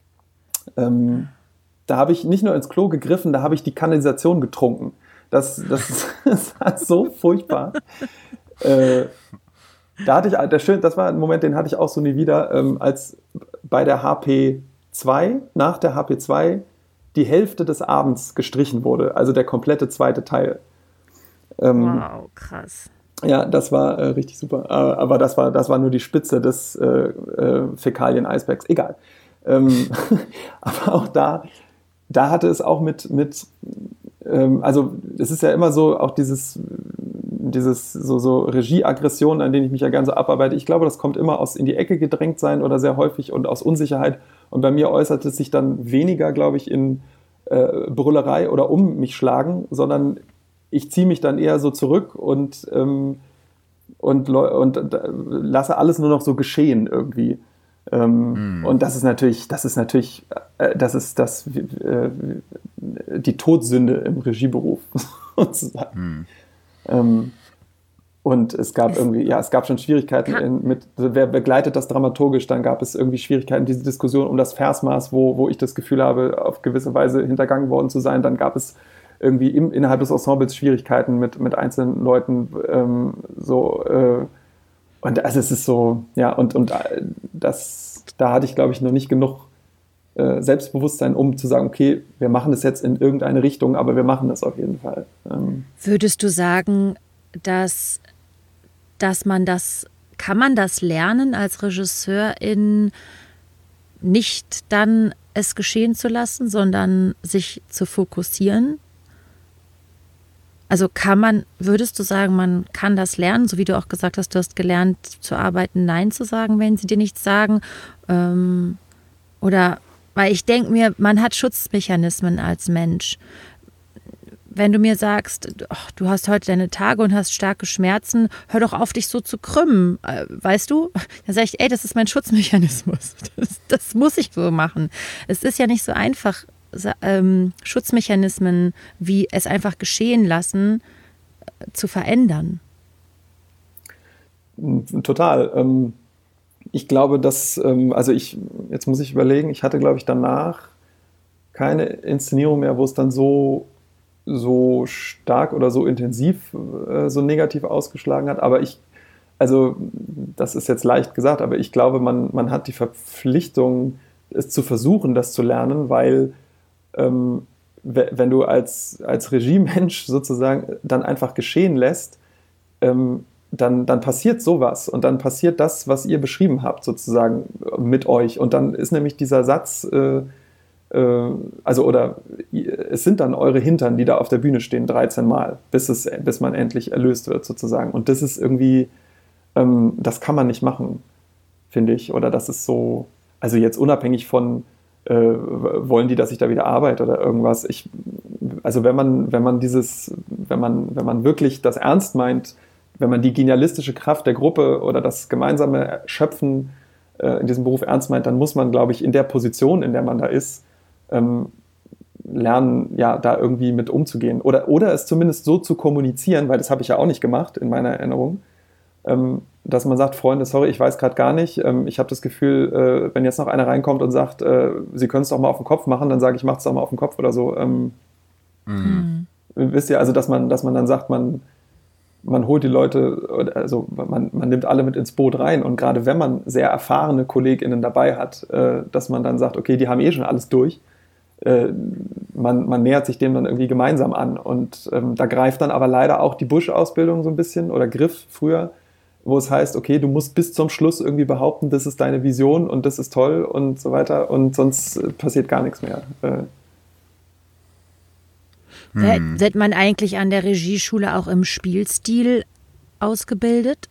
Ähm, da habe ich nicht nur ins Klo gegriffen, da habe ich die Kanalisation getrunken. Das, das, das war so furchtbar. äh, da hatte ich, der schön, das war ein Moment, den hatte ich auch so nie wieder, ähm, als bei der H P zwei, nach der H P zwei, die Hälfte des Abends gestrichen wurde, also der komplette zweite Teil. Ähm, wow, krass. Ja, das war äh, richtig super. Äh, aber das war, das war nur die Spitze des äh, äh, Fäkalien-Eisbergs. Egal. Ähm, aber auch da, da hatte es auch mit, mit ähm, also es ist ja immer so, auch dieses, dieses so, so Regieaggression, an denen ich mich ja gerne so abarbeite. Ich glaube, das kommt immer aus in die Ecke gedrängt sein oder sehr häufig und aus Unsicherheit. Und bei mir äußert es sich dann weniger, glaube ich, in äh, Brüllerei oder um mich schlagen, sondern ich ziehe mich dann eher so zurück und, ähm, und, und äh, lasse alles nur noch so geschehen irgendwie. Ähm, mm. Und das ist natürlich, das ist natürlich, äh, das ist das, äh, die Todsünde im Regieberuf, sozusagen. Mm. Ähm, und es gab irgendwie, ja, es gab schon Schwierigkeiten in, mit, wer begleitet das dramaturgisch, dann gab es irgendwie Schwierigkeiten, diese Diskussion um das Versmaß, wo, wo ich das Gefühl habe, auf gewisse Weise hintergangen worden zu sein, dann gab es irgendwie im, innerhalb des Ensembles Schwierigkeiten mit, mit einzelnen Leuten, ähm, so, äh, und also es ist so, ja, und, und das, da hatte ich, glaube ich, noch nicht genug äh, Selbstbewusstsein, um zu sagen, okay, wir machen das jetzt in irgendeine Richtung, aber wir machen das auf jeden Fall. Ähm. Würdest du sagen, dass, dass man das, kann man das lernen als Regisseurin, nicht dann es geschehen zu lassen, sondern sich zu fokussieren? Also kann man, würdest du sagen, man kann das lernen, so wie du auch gesagt hast, du hast gelernt zu arbeiten, Nein zu sagen, wenn sie dir nichts sagen? Ähm, oder, weil ich denke mir, man hat Schutzmechanismen als Mensch. Wenn du mir sagst, oh, du hast heute deine Tage und hast starke Schmerzen, hör doch auf, dich so zu krümmen, äh, weißt du? Dann sage ich, ey, das ist mein Schutzmechanismus. Das, das muss ich so machen. Es ist ja nicht so einfach, ähm, Schutzmechanismen wie es einfach geschehen lassen, äh, zu verändern. Total. Ähm, ich glaube, dass, ähm, also ich, jetzt muss ich überlegen, ich hatte, glaube ich, danach keine Inszenierung mehr, wo es dann so so stark oder so intensiv äh, so negativ ausgeschlagen hat, aber ich, also das ist jetzt leicht gesagt, aber ich glaube, man, man hat die Verpflichtung, es zu versuchen, das zu lernen, weil ähm, wenn du als, als Regiemensch sozusagen dann einfach geschehen lässt, ähm, dann, dann passiert sowas und dann passiert das, was ihr beschrieben habt sozusagen mit euch und dann ist nämlich dieser Satz, äh, also oder es sind dann eure Hintern, die da auf der Bühne stehen, dreizehn Mal, bis, es, bis man endlich erlöst wird sozusagen. Und das ist irgendwie, ähm, das kann man nicht machen, finde ich. Oder das ist so, also jetzt unabhängig von, äh, wollen die, dass ich da wieder arbeite oder irgendwas. Ich, also wenn man, wenn man dieses, wenn man, wenn man wirklich das ernst meint, wenn man die genialistische Kraft der Gruppe oder das gemeinsame Schöpfen äh, in diesem Beruf ernst meint, dann muss man, glaube ich, in der Position, in der man da ist, ähm, lernen, ja, da irgendwie mit umzugehen. Oder, oder es zumindest so zu kommunizieren, weil das habe ich ja auch nicht gemacht in meiner Erinnerung, ähm, dass man sagt, Freunde, sorry, ich weiß gerade gar nicht, ähm, ich habe das Gefühl, äh, wenn jetzt noch einer reinkommt und sagt, äh, Sie können es doch mal auf den Kopf machen, dann sage ich, mach es doch mal auf den Kopf oder so. Ähm, mhm. Wisst ihr, also dass man, dass man dann sagt, man, man holt die Leute, also man, man nimmt alle mit ins Boot rein und gerade wenn man sehr erfahrene KollegInnen dabei hat, äh, dass man dann sagt, okay, die haben eh schon alles durch, äh, man, man nähert sich dem dann irgendwie gemeinsam an und ähm, da greift dann aber leider auch die Busch-Ausbildung so ein bisschen oder griff früher, wo es heißt, okay, du musst bis zum Schluss irgendwie behaupten, das ist deine Vision und das ist toll und so weiter und sonst passiert gar nichts mehr. Äh, hm. Wird man eigentlich an der Regieschule auch im Spielstil ausgebildet?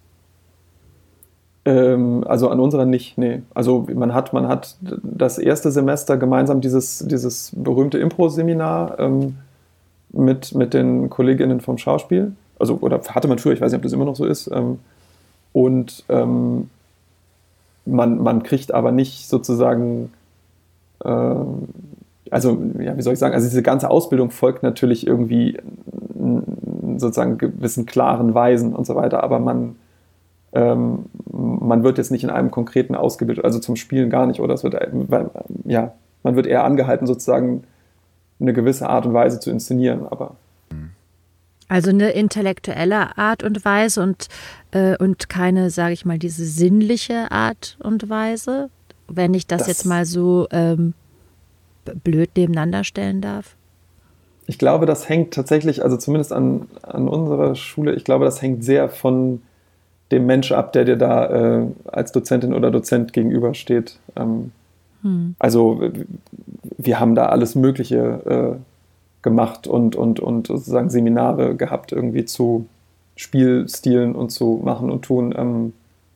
Ähm, also an unserer nicht, nee. Also man hat, man hat das erste Semester gemeinsam dieses, dieses berühmte Impro-Seminar ähm, mit, mit den KollegInnen vom Schauspiel. Also, oder hatte man früher, ich weiß nicht, ob das immer noch so ist. Ähm, und ähm, man, man kriegt aber nicht sozusagen, äh, also, ja, wie soll ich sagen, also diese ganze Ausbildung folgt natürlich irgendwie sozusagen gewissen klaren Weisen und so weiter, aber man Ähm, man wird jetzt nicht in einem konkreten ausgebildet, also zum Spielen gar nicht, oder es wird, weil, ja, man wird eher angehalten, sozusagen eine gewisse Art und Weise zu inszenieren, aber. Also eine intellektuelle Art und Weise und, äh, und keine, sage ich mal, diese sinnliche Art und Weise, wenn ich das, das jetzt mal so ähm, blöd nebeneinander stellen darf? Ich glaube, das hängt tatsächlich, also zumindest an, an unserer Schule, ich glaube, das hängt sehr von dem Mensch ab, der dir da äh, als Dozentin oder Dozent gegenübersteht. Ähm, hm. Also wir haben da alles Mögliche äh, gemacht und, und, und sozusagen Seminare gehabt irgendwie zu Spielstilen und zu machen und tun. Ähm,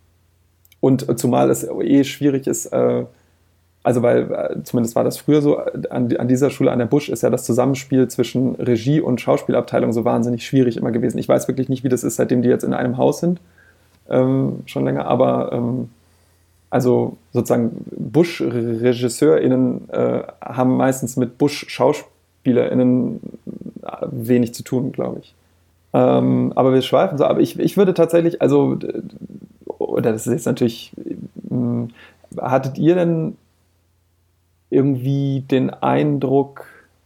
und zumal es eh schwierig ist, äh, also weil, äh, zumindest war das früher so, an, an dieser Schule an der Busch ist ja das Zusammenspiel zwischen Regie und Schauspielabteilung so wahnsinnig schwierig immer gewesen. Ich weiß wirklich nicht, wie das ist, seitdem die jetzt in einem Haus sind. Ähm, schon länger, aber ähm, also sozusagen Busch-RegisseurInnen äh, haben meistens mit Busch-SchauspielerInnen wenig zu tun, glaube ich. Ähm, aber wir schweifen so, aber ich, ich würde tatsächlich, also, oder das ist jetzt natürlich, mh, hattet ihr denn irgendwie den Eindruck,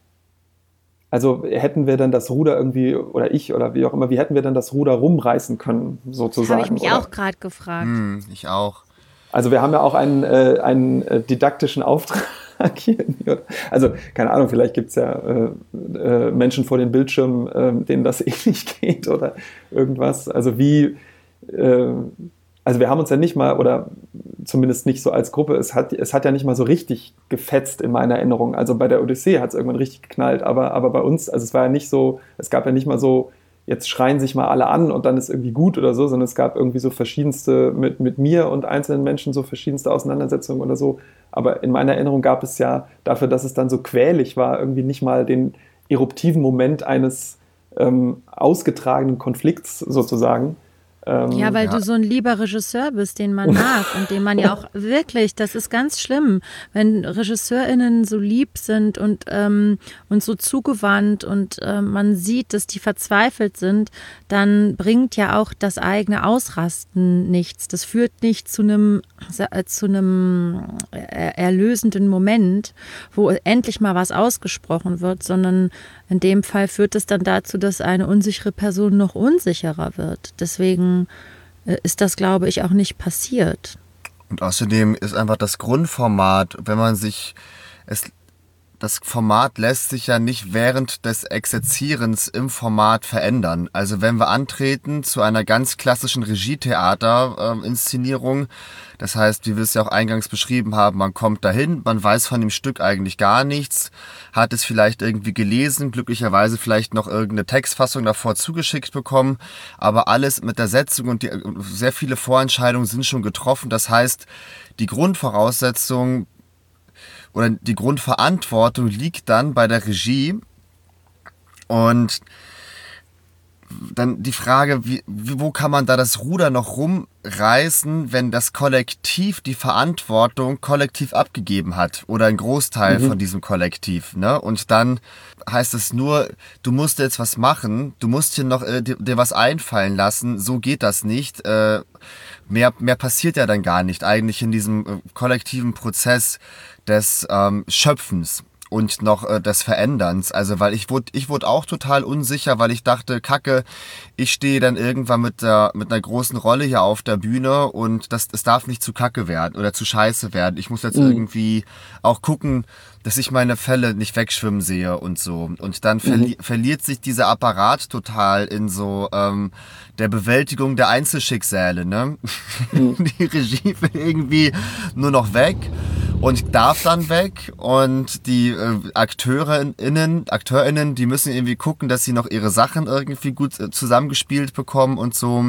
also hätten wir dann das Ruder irgendwie, oder ich oder wie auch immer, wie hätten wir dann das Ruder rumreißen können, sozusagen? Habe ich mich oder? auch gerade gefragt. Hm, ich auch. Also wir haben ja auch einen, äh, einen äh, didaktischen Auftrag hier. Also keine Ahnung, vielleicht gibt es ja äh, äh, Menschen vor den Bildschirmen, äh, denen das eh nicht geht oder irgendwas. Also wie, äh, also wir haben uns ja nicht mal, oder zumindest nicht so als Gruppe, es hat, es hat ja nicht mal so richtig gefetzt in meiner Erinnerung. Also bei der Odyssee hat es irgendwann richtig geknallt, aber, aber bei uns, also es war ja nicht so, es gab ja nicht mal so, jetzt schreien sich mal alle an und dann ist irgendwie gut oder so, sondern es gab irgendwie so verschiedenste, mit, mit mir und einzelnen Menschen so verschiedenste Auseinandersetzungen oder so. Aber in meiner Erinnerung gab es ja dafür, dass es dann so quälig war, irgendwie nicht mal den eruptiven Moment eines ähm, ausgetragenen Konflikts sozusagen. Ähm, ja, weil ja. du so ein lieber Regisseur bist, den man mag und den man ja auch wirklich, das ist ganz schlimm, wenn RegisseurInnen so lieb sind und, ähm, und so zugewandt und äh, man sieht, dass die verzweifelt sind, dann bringt ja auch das eigene Ausrasten nichts. Das führt nicht zu einem, zu einem erlösenden Moment, wo endlich mal was ausgesprochen wird, sondern in dem Fall führt es dann dazu, dass eine unsichere Person noch unsicherer wird. Deswegen ist das, glaube ich, auch nicht passiert. Und außerdem ist einfach das Grundformat, wenn man sich, es, das Format lässt sich ja nicht während des Exerzierens im Format verändern. Also wenn wir antreten zu einer ganz klassischen Regietheater-Inszenierung, das heißt, wie wir es ja auch eingangs beschrieben haben, man kommt dahin, man weiß von dem Stück eigentlich gar nichts, hat es vielleicht irgendwie gelesen, glücklicherweise vielleicht noch irgendeine Textfassung davor zugeschickt bekommen, aber alles mit der Setzung und die, sehr viele Vorentscheidungen sind schon getroffen. Das heißt, die Grundvoraussetzung oder die Grundverantwortung liegt dann bei der Regie und dann die Frage, wie, wo kann man da das Ruder noch rumreißen, wenn das Kollektiv die Verantwortung kollektiv abgegeben hat oder ein Großteil mhm. von diesem Kollektiv, ne? Und dann heißt es nur, du musst jetzt was machen, du musst hier noch äh, dir, dir was einfallen lassen, so geht das nicht. Äh, mehr, mehr passiert ja dann gar nicht eigentlich in diesem äh, kollektiven Prozess des ähm, Schöpfens. Und noch äh, des Veränderns. Also, weil ich wurde, ich wurde auch total unsicher, weil ich dachte, Kacke, ich stehe dann irgendwann mit der, mit einer großen Rolle hier auf der Bühne und das, das darf nicht zu Kacke werden oder zu Scheiße werden. Ich muss jetzt mhm. irgendwie auch gucken, dass ich meine Fälle nicht wegschwimmen sehe und so. Und dann verli- mhm. verliert sich dieser Apparat total in so ähm, der Bewältigung der Einzelschicksale, ne? Mhm. Die Regie will irgendwie nur noch weg. Und darf dann weg und die äh, AkteurInnen, AkteurInnen, die müssen irgendwie gucken, dass sie noch ihre Sachen irgendwie gut äh, zusammengespielt bekommen und so.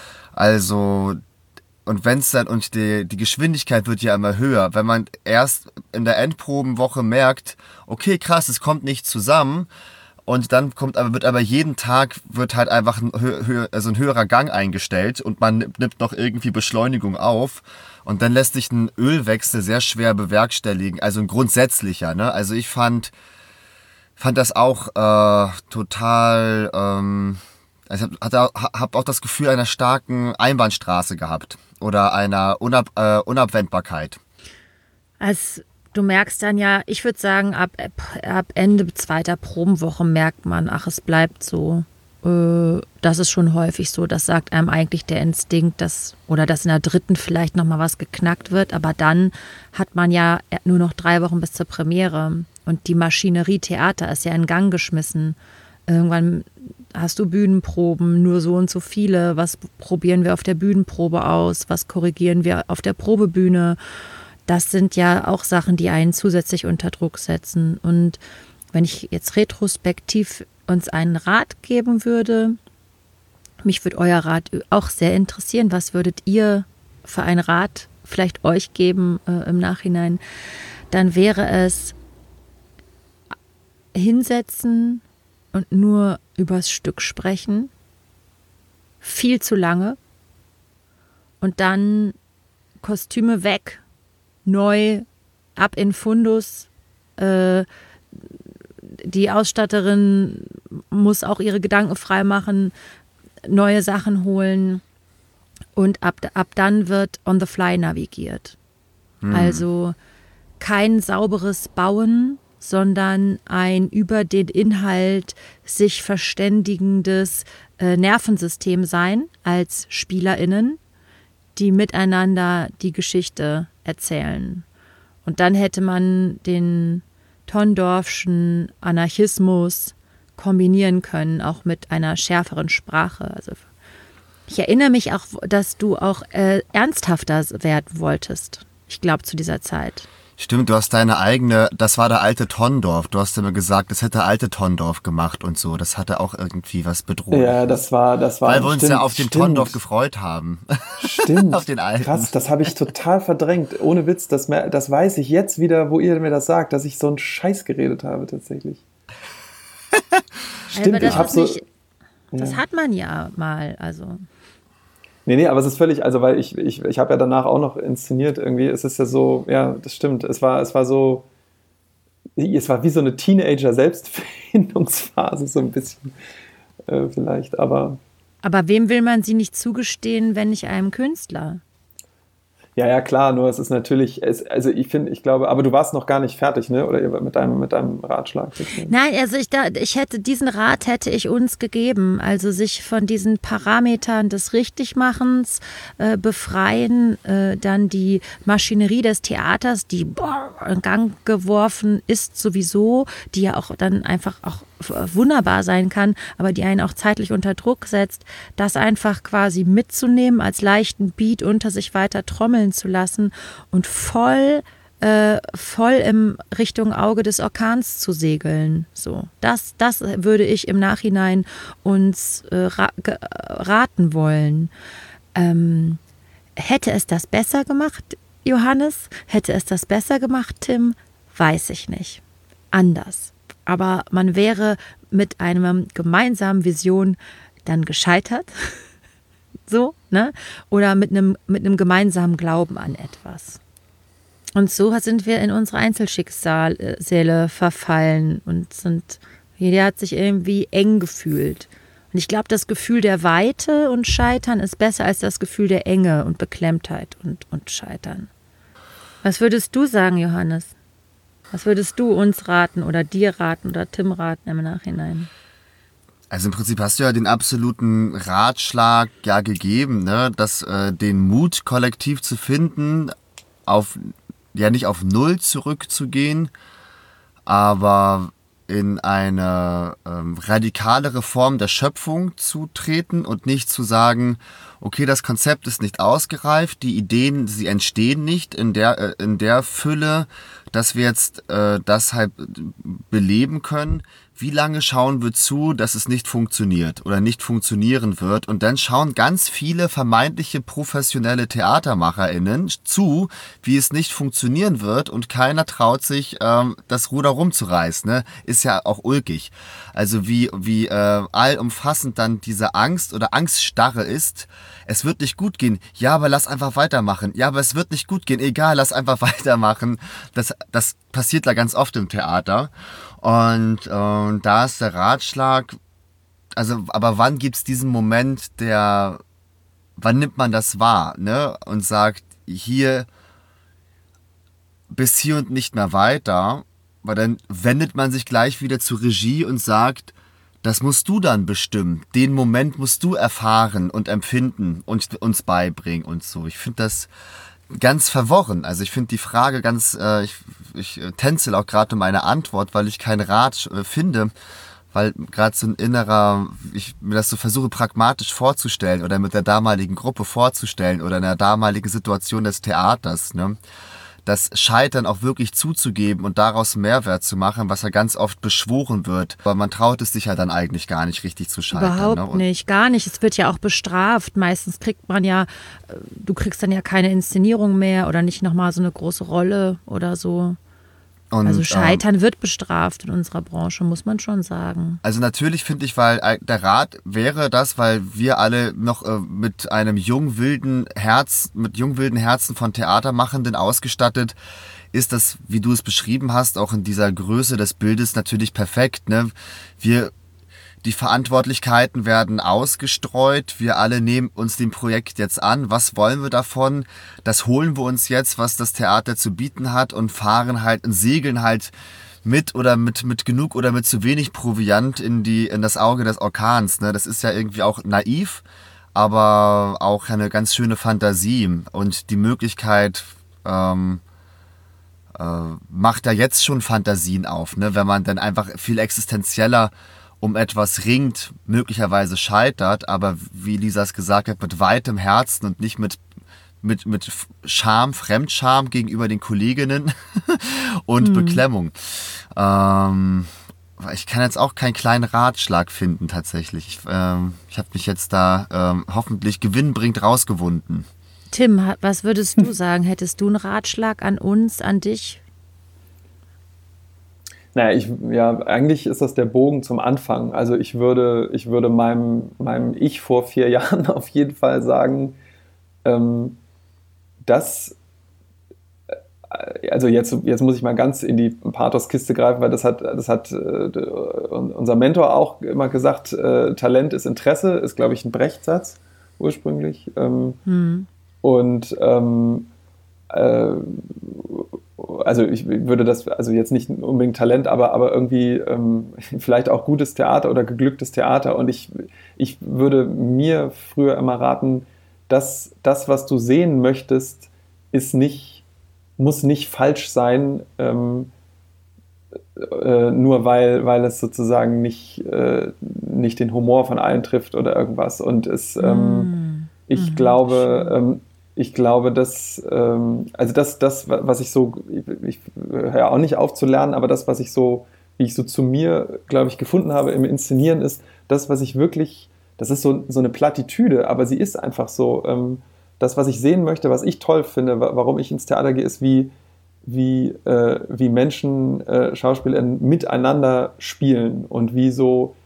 Also, und wenn's dann, und die, die Geschwindigkeit wird ja immer höher. Wenn man erst in der Endprobenwoche merkt, okay, krass, es kommt nicht zusammen, und dann kommt aber, wird aber jeden Tag wird halt einfach ein, hö- hö- also ein höherer Gang eingestellt und man nimmt noch irgendwie Beschleunigung auf. Und dann lässt sich ein Ölwechsel sehr schwer bewerkstelligen, also ein grundsätzlicher, ne? Also ich fand, fand das auch äh, total, ähm, also ich habe hab auch das Gefühl einer starken Einbahnstraße gehabt oder einer Unab, äh, Unabwendbarkeit. Als du merkst dann ja, ich würde sagen, ab, ab Ende zweiter Probenwoche merkt man, ach, es bleibt so. Das ist schon häufig so, das sagt einem eigentlich der Instinkt, dass, oder dass in der dritten vielleicht nochmal was geknackt wird, aber dann hat man ja nur noch drei Wochen bis zur Premiere und die Maschinerie Theater ist ja in Gang geschmissen. Irgendwann hast du Bühnenproben, nur so und so viele, was probieren wir auf der Bühnenprobe aus, was korrigieren wir auf der Probebühne. Das sind ja auch Sachen, die einen zusätzlich unter Druck setzen. Und wenn ich jetzt retrospektiv uns einen Rat geben würde, mich würde euer Rat auch sehr interessieren. Was würdet ihr für einen Rat vielleicht euch geben äh, im Nachhinein? Dann wäre es hinsetzen und nur übers Stück sprechen. Viel zu lange. Und dann Kostüme weg, neu, ab in Fundus. Äh, die Ausstatterin muss auch ihre Gedanken frei machen, neue Sachen holen und ab, ab dann wird on the fly navigiert. Hm. Also kein sauberes Bauen, sondern ein über den Inhalt sich verständigendes äh, Nervensystem sein als SpielerInnen, die miteinander die Geschichte erzählen. Und dann hätte man den Tondorfschen Anarchismus kombinieren können, auch mit einer schärferen Sprache. Also ich erinnere mich auch, dass du auch äh, ernsthafter werden wolltest. Ich glaube, zu dieser Zeit. Stimmt, du hast deine eigene, das war der alte Tondorf. Du hast immer gesagt, das hätte alte Tondorf gemacht und so. Das hatte auch irgendwie was bedroht. Ja, das war, das war. Weil wir uns stimmt, ja auf den stimmt. Tondorf gefreut haben. Stimmt. Auf den alten. Krass, das habe ich total verdrängt. Ohne Witz, das, das weiß ich jetzt wieder, wo ihr mir das sagt, dass ich so einen Scheiß geredet habe tatsächlich. Stimmt, aber das ich habe so. Nicht, das ja. hat man ja mal, also. Nee, nee, aber es ist völlig, also weil ich, ich, ich habe ja danach auch noch inszeniert irgendwie, es ist ja so, ja, das stimmt, es war, es war so, es war wie so eine Teenager-Selbstfindungsphase, so ein bisschen äh, vielleicht, aber... Aber wem will man sie nicht zugestehen, wenn nicht einem Künstler? Ja, ja, klar, nur es ist natürlich, es, also ich finde, ich glaube, aber du warst noch gar nicht fertig, ne? Oder mit deinem, mit deinem Ratschlag? Nein, also ich, da, ich hätte, diesen Rat hätte ich uns gegeben, also sich von diesen Parametern des Richtigmachens äh, befreien, äh, dann die Maschinerie des Theaters, die boah, in Gang geworfen ist sowieso, die ja auch dann einfach auch wunderbar sein kann, aber die einen auch zeitlich unter Druck setzt, das einfach quasi mitzunehmen, als leichten Beat unter sich weiter trommeln zu lassen und voll, äh, voll im Richtung Auge des Orkans zu segeln. So, das, das würde ich im Nachhinein uns äh, ra- ge- raten wollen. Ähm, hätte es das besser gemacht, Johannes? Hätte es das besser gemacht, Tim? Weiß ich nicht. Anders. Aber man wäre mit einer gemeinsamen Vision dann gescheitert, so, ne? Oder mit einem, mit einem gemeinsamen Glauben an etwas. Und so sind wir in unsere Einzelschicksale verfallen und sind, jeder hat sich irgendwie eng gefühlt. Und ich glaube, das Gefühl der Weite und Scheitern ist besser als das Gefühl der Enge und Beklemmtheit und, und Scheitern. Was würdest du sagen, Johannes? Was würdest du uns raten oder dir raten oder Tim raten im Nachhinein? Also im Prinzip hast du ja den absoluten Ratschlag ja gegeben, ne, dass äh, den Mut kollektiv zu finden, auf ja nicht auf Null zurückzugehen, aber in eine ähm, radikalere Form der Schöpfung zu treten und nicht zu sagen, okay, das Konzept ist nicht ausgereift, die Ideen, sie entstehen nicht in der äh, in der Fülle, dass wir jetzt äh, das halt beleben können. Wie lange schauen wir zu, dass es nicht funktioniert oder nicht funktionieren wird? Und dann schauen ganz viele vermeintliche professionelle TheatermacherInnen zu, wie es nicht funktionieren wird und keiner traut sich, ähm, das Ruder rumzureißen. Ne? Ist ja auch ulkig. Also wie, wie äh, allumfassend dann diese Angst oder Angststarre ist. Es wird nicht gut gehen. Ja, aber lass einfach weitermachen. Ja, aber es wird nicht gut gehen. Egal, lass einfach weitermachen. Das, das passiert da ganz oft im Theater. Und äh, da ist der Ratschlag, also, aber wann gibt's diesen Moment, der, wann nimmt man das wahr, ne? Und sagt, hier, bis hier und nicht mehr weiter, weil dann wendet man sich gleich wieder zur Regie und sagt, das musst du dann bestimmen, den Moment musst du erfahren und empfinden und uns beibringen und so. Ich finde das ganz verworren. Also ich finde die Frage ganz, äh, ich, ich tänzel auch gerade um meine Antwort, weil ich keinen Rat äh, finde, weil gerade so ein innerer, ich mir das so versuche pragmatisch vorzustellen oder mit der damaligen Gruppe vorzustellen oder in der damaligen Situation des Theaters, ne? Das Scheitern auch wirklich zuzugeben und daraus Mehrwert zu machen, was ja ganz oft beschworen wird. Aber man traut es sich ja dann eigentlich gar nicht richtig zu scheitern. Überhaupt ne? nicht, gar nicht. Es wird ja auch bestraft. Meistens kriegt man ja, du kriegst dann ja keine Inszenierung mehr oder nicht nochmal so eine große Rolle oder so. Und, also Scheitern ähm, wird bestraft in unserer Branche, muss man schon sagen. Also natürlich finde ich, weil der Rat wäre das, weil wir alle noch äh, mit einem jung wilden Herz, mit jung wilden Herzen von Theatermachenden ausgestattet, ist das, wie du es beschrieben hast, auch in dieser Größe des Bildes natürlich perfekt. Ne? Wir Die Verantwortlichkeiten werden ausgestreut. Wir alle nehmen uns dem Projekt jetzt an. Was wollen wir davon? Das holen wir uns jetzt, was das Theater zu bieten hat und fahren halt und segeln halt mit oder mit, mit genug oder mit zu wenig Proviant in die, in das Auge des Orkans. Ne? Das ist ja irgendwie auch naiv, aber auch eine ganz schöne Fantasie und die Möglichkeit, ähm, äh, macht da jetzt schon Fantasien auf, ne? Wenn man dann einfach viel existenzieller um etwas ringt, möglicherweise scheitert, aber wie Lisa es gesagt hat, mit weitem Herzen und nicht mit, mit, mit Scham, Fremdscham gegenüber den Kolleginnen und mhm. Beklemmung. Ähm, ich kann jetzt auch keinen kleinen Ratschlag finden tatsächlich. Ich, ähm, ich habe mich jetzt da ähm, hoffentlich gewinnbringend rausgewunden. Tim, was würdest du sagen? Hättest du einen Ratschlag an uns, an dich? Naja, ich, ja, eigentlich ist das der Bogen zum Anfang. Also ich würde, ich würde meinem, meinem Ich vor vier Jahren auf jeden Fall sagen, ähm, dass, also jetzt, jetzt muss ich mal ganz in die Pathoskiste greifen, weil das hat, das hat äh, unser Mentor auch immer gesagt, äh, Talent ist Interesse, ist, glaube ich, ein Brechtsatz ursprünglich. Ähm, hm. Und ähm, äh, also ich würde das, also jetzt nicht unbedingt Talent, aber, aber irgendwie ähm, vielleicht auch gutes Theater oder geglücktes Theater. Und ich, ich würde mir früher immer raten, dass das, was du sehen möchtest, ist nicht, muss nicht falsch sein, ähm, äh, nur weil, weil es sozusagen nicht, äh, nicht den Humor von allen trifft oder irgendwas. Und es, ähm, mm. ich mm, glaube, ähm, Ich glaube, dass, ähm, also das, das, was ich so, ich, ich höre auch nicht auf zu lernen, aber das, was ich so, wie ich so zu mir, glaube ich, gefunden habe im Inszenieren, ist das, was ich wirklich, das ist so, so eine Plattitüde, aber sie ist einfach so, ähm, das, was ich sehen möchte, was ich toll finde, warum ich ins Theater gehe, ist, wie, wie, äh, wie Menschen, äh, SchauspielerInnen miteinander spielen und wie so,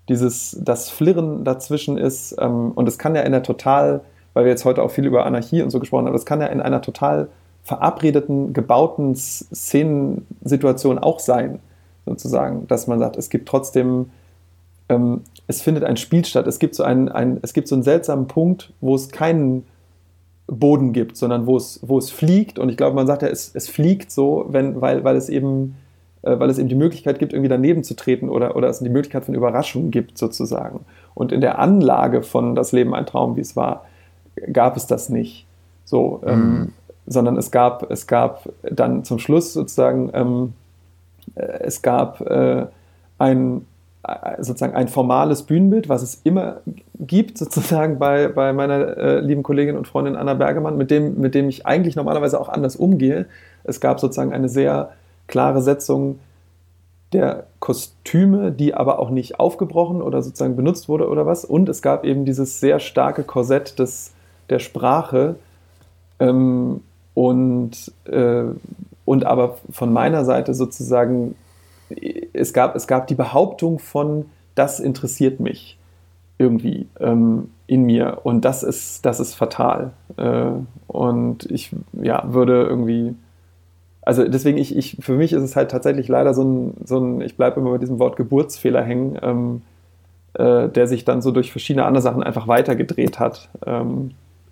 dieses, das Flirren dazwischen ist, ähm, und es kann ja in der total, weil wir jetzt heute auch viel über Anarchie und so gesprochen haben, das kann ja in einer total verabredeten, gebauten Szenensituation auch sein, sozusagen, dass man sagt, es gibt trotzdem, ähm, es findet ein Spiel statt, es gibt so einen, ein, es gibt so einen seltsamen Punkt, wo es keinen Boden gibt, sondern wo es, wo es fliegt, und ich glaube, man sagt ja, es, es fliegt so, wenn, weil, weil es eben weil es eben die Möglichkeit gibt, irgendwie daneben zu treten oder, oder es die Möglichkeit von Überraschungen gibt, sozusagen. Und in der Anlage von Das Leben ein Traum, wie es war, gab es das nicht. So, mhm. ähm, sondern es gab, es gab dann zum Schluss sozusagen, ähm, es gab äh, ein, sozusagen ein formales Bühnenbild, was es immer gibt, sozusagen bei, bei meiner äh, lieben Kollegin und Freundin Anna Bergemann, mit dem, mit dem ich eigentlich normalerweise auch anders umgehe. Es gab sozusagen eine sehr klare Setzung der Kostüme, die aber auch nicht aufgebrochen oder sozusagen benutzt wurde oder was. Und es gab eben dieses sehr starke Korsett des, der Sprache. Ähm, und, äh, und aber von meiner Seite sozusagen, es gab, es gab die Behauptung von, das interessiert mich irgendwie ähm, in mir. Und das ist, das ist fatal. Äh, und ich ja, würde irgendwie... Also deswegen, ich, ich, für mich ist es halt tatsächlich leider so ein, so ein ich bleibe immer bei diesem Wort Geburtsfehler hängen, ähm, äh, der sich dann so durch verschiedene andere Sachen einfach weitergedreht hat. Ähm,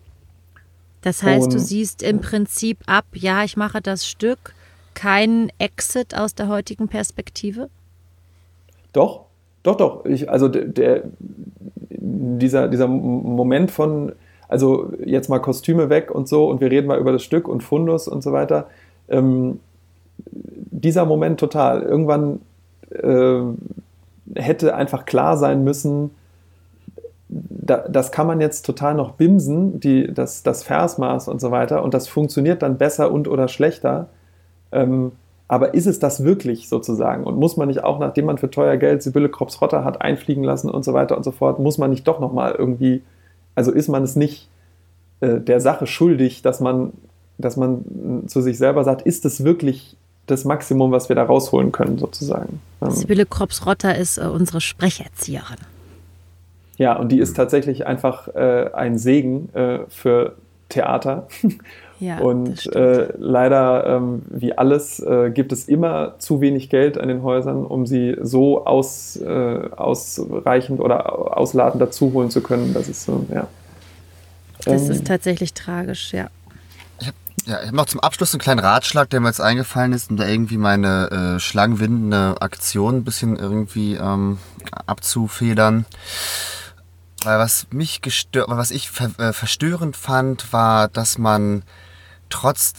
das heißt, und, du siehst im Prinzip ab, ja, ich mache das Stück, keinen Exit aus der heutigen Perspektive? Doch, doch, doch. Ich, also der, der, dieser, dieser Moment von, also jetzt mal Kostüme weg und so, und wir reden mal über das Stück und Fundus und so weiter, Ähm, dieser Moment total. Irgendwann äh, hätte einfach klar sein müssen, da, das kann man jetzt total noch bimsen, die, das, das Versmaß und so weiter, und das funktioniert dann besser und oder schlechter. Ähm, aber ist es das wirklich sozusagen? Und muss man nicht auch, nachdem man für teuer Geld Sibylle Krops-Rotter hat einfliegen lassen und so weiter und so fort, muss man nicht doch nochmal irgendwie, also ist man es nicht äh, der Sache schuldig, dass man dass man zu sich selber sagt, ist es wirklich das Maximum, was wir da rausholen können, sozusagen. Sibylle Krops-Rotter ist äh, unsere Sprecherzieherin. Ja, und die ist tatsächlich einfach äh, ein Segen äh, für Theater. Ja, und äh, leider, ähm, wie alles, äh, gibt es immer zu wenig Geld an den Häusern, um sie so aus, äh, ausreichend oder ausladend dazu holen zu können. Das ist so, ja. Das ähm, ist tatsächlich tragisch, ja. Ja, ich habe noch zum Abschluss einen kleinen Ratschlag, der mir jetzt eingefallen ist, um da irgendwie meine äh, schlangenwindende Aktion ein bisschen irgendwie ähm, abzufedern. Weil was mich gestört, was ich ver, äh, verstörend fand, war, dass man trotz,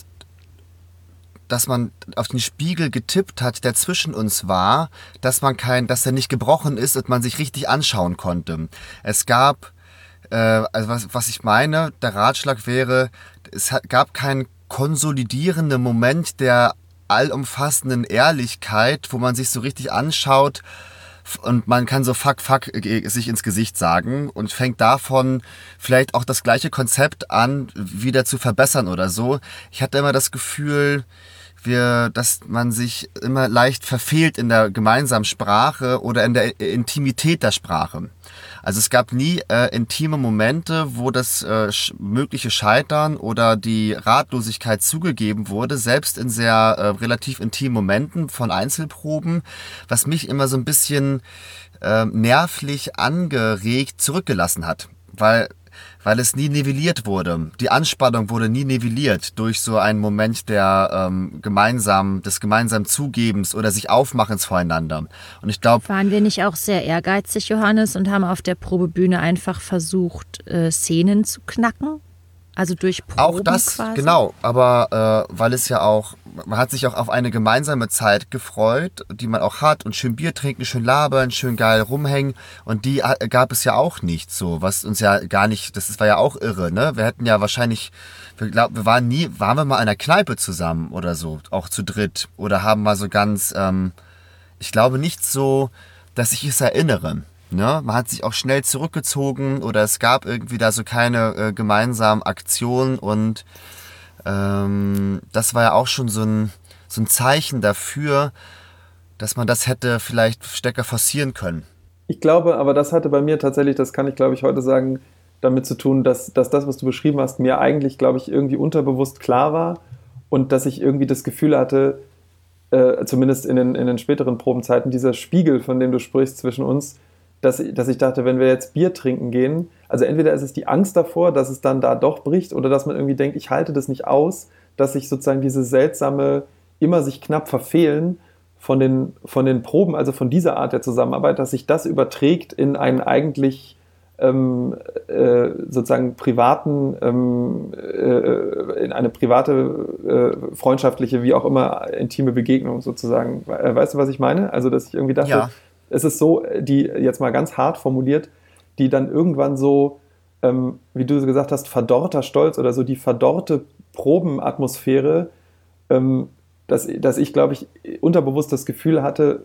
dass man auf den Spiegel getippt hat, der zwischen uns war, dass man kein, dass er nicht gebrochen ist und man sich richtig anschauen konnte. Es gab, äh, also was, was ich meine, der Ratschlag wäre, es hat, gab keinen konsolidierenden Moment der allumfassenden Ehrlichkeit, wo man sich so richtig anschaut und man kann so fuck, fuck sich ins Gesicht sagen und fängt davon vielleicht auch das gleiche Konzept an, wieder zu verbessern oder so. Ich hatte immer das Gefühl, wir, dass man sich immer leicht verfehlt in der gemeinsamen Sprache oder in der Intimität der Sprache. Also es gab nie äh, intime Momente, wo das äh, sch- mögliche Scheitern oder die Ratlosigkeit zugegeben wurde, selbst in sehr äh, relativ intimen Momenten von Einzelproben, was mich immer so ein bisschen äh, nervlich angeregt zurückgelassen hat, weil weil es nie nivelliert wurde. Die Anspannung wurde nie nivelliert durch so einen Moment der ähm, gemeinsam, des gemeinsamen Zugebens oder sich Aufmachens voreinander. Und ich glaube, waren wir nicht auch sehr ehrgeizig, Johannes, und haben auf der Probebühne einfach versucht, äh, Szenen zu knacken? Also durch Proben auch das, quasi? genau, aber äh, weil es ja auch, man hat sich auch auf eine gemeinsame Zeit gefreut, die man auch hat und schön Bier trinken, schön labern, schön geil rumhängen und die äh, gab es ja auch nicht so, was uns ja gar nicht, das war ja auch irre, ne? Wir hätten ja wahrscheinlich, wir glauben, wir waren nie, waren wir mal in einer Kneipe zusammen oder so, auch zu dritt oder haben mal so ganz, ähm, ich glaube nicht so, dass ich es erinnere. Ne? Man hat sich auch schnell zurückgezogen oder es gab irgendwie da so keine äh, gemeinsamen Aktionen und ähm, das war ja auch schon so ein, so ein Zeichen dafür, dass man das hätte vielleicht stärker forcieren können. Ich glaube, aber das hatte bei mir tatsächlich, das kann ich glaube ich heute sagen, damit zu tun, dass, dass das, was du beschrieben hast, mir eigentlich, glaube ich, irgendwie unterbewusst klar war und dass ich irgendwie das Gefühl hatte, äh, zumindest in den, in den späteren Probenzeiten, dieser Spiegel, von dem du sprichst zwischen uns, dass, dass ich dachte, wenn wir jetzt Bier trinken gehen, also entweder ist es die Angst davor, dass es dann da doch bricht oder dass man irgendwie denkt, ich halte das nicht aus, dass sich sozusagen diese seltsame, immer sich knapp verfehlen von den, von den Proben, also von dieser Art der Zusammenarbeit, dass sich das überträgt in einen eigentlich ähm, äh, sozusagen privaten, ähm, äh, in eine private, äh, freundschaftliche, wie auch immer, intime Begegnung sozusagen. Weißt du, was ich meine? Also, dass ich irgendwie dachte, ja. Es ist so, die, jetzt mal ganz hart formuliert, die dann irgendwann so, ähm, wie du gesagt hast, verdorrter Stolz oder so, die verdorrte Probenatmosphäre, ähm, dass, dass ich, glaube ich, unterbewusst das Gefühl hatte,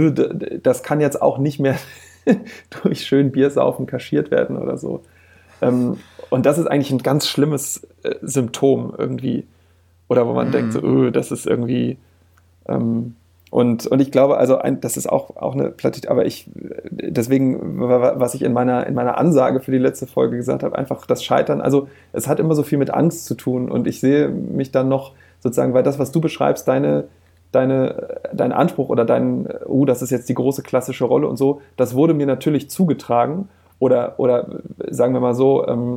das kann jetzt auch nicht mehr durch schön Biersaufen kaschiert werden oder so. Ähm, und das ist eigentlich ein ganz schlimmes äh, Symptom irgendwie. Oder wo man mhm. denkt, so, öh, das ist irgendwie... Ähm, und, und ich glaube, also ein, das ist auch, auch eine Plattitüde, aber ich, deswegen, was ich in meiner, in meiner Ansage für die letzte Folge gesagt habe, einfach das Scheitern, also es hat immer so viel mit Angst zu tun und ich sehe mich dann noch sozusagen, weil das, was du beschreibst, deine, deine, dein Anspruch oder dein, oh, das ist jetzt die große klassische Rolle und so, das wurde mir natürlich zugetragen oder, oder sagen wir mal so, ähm,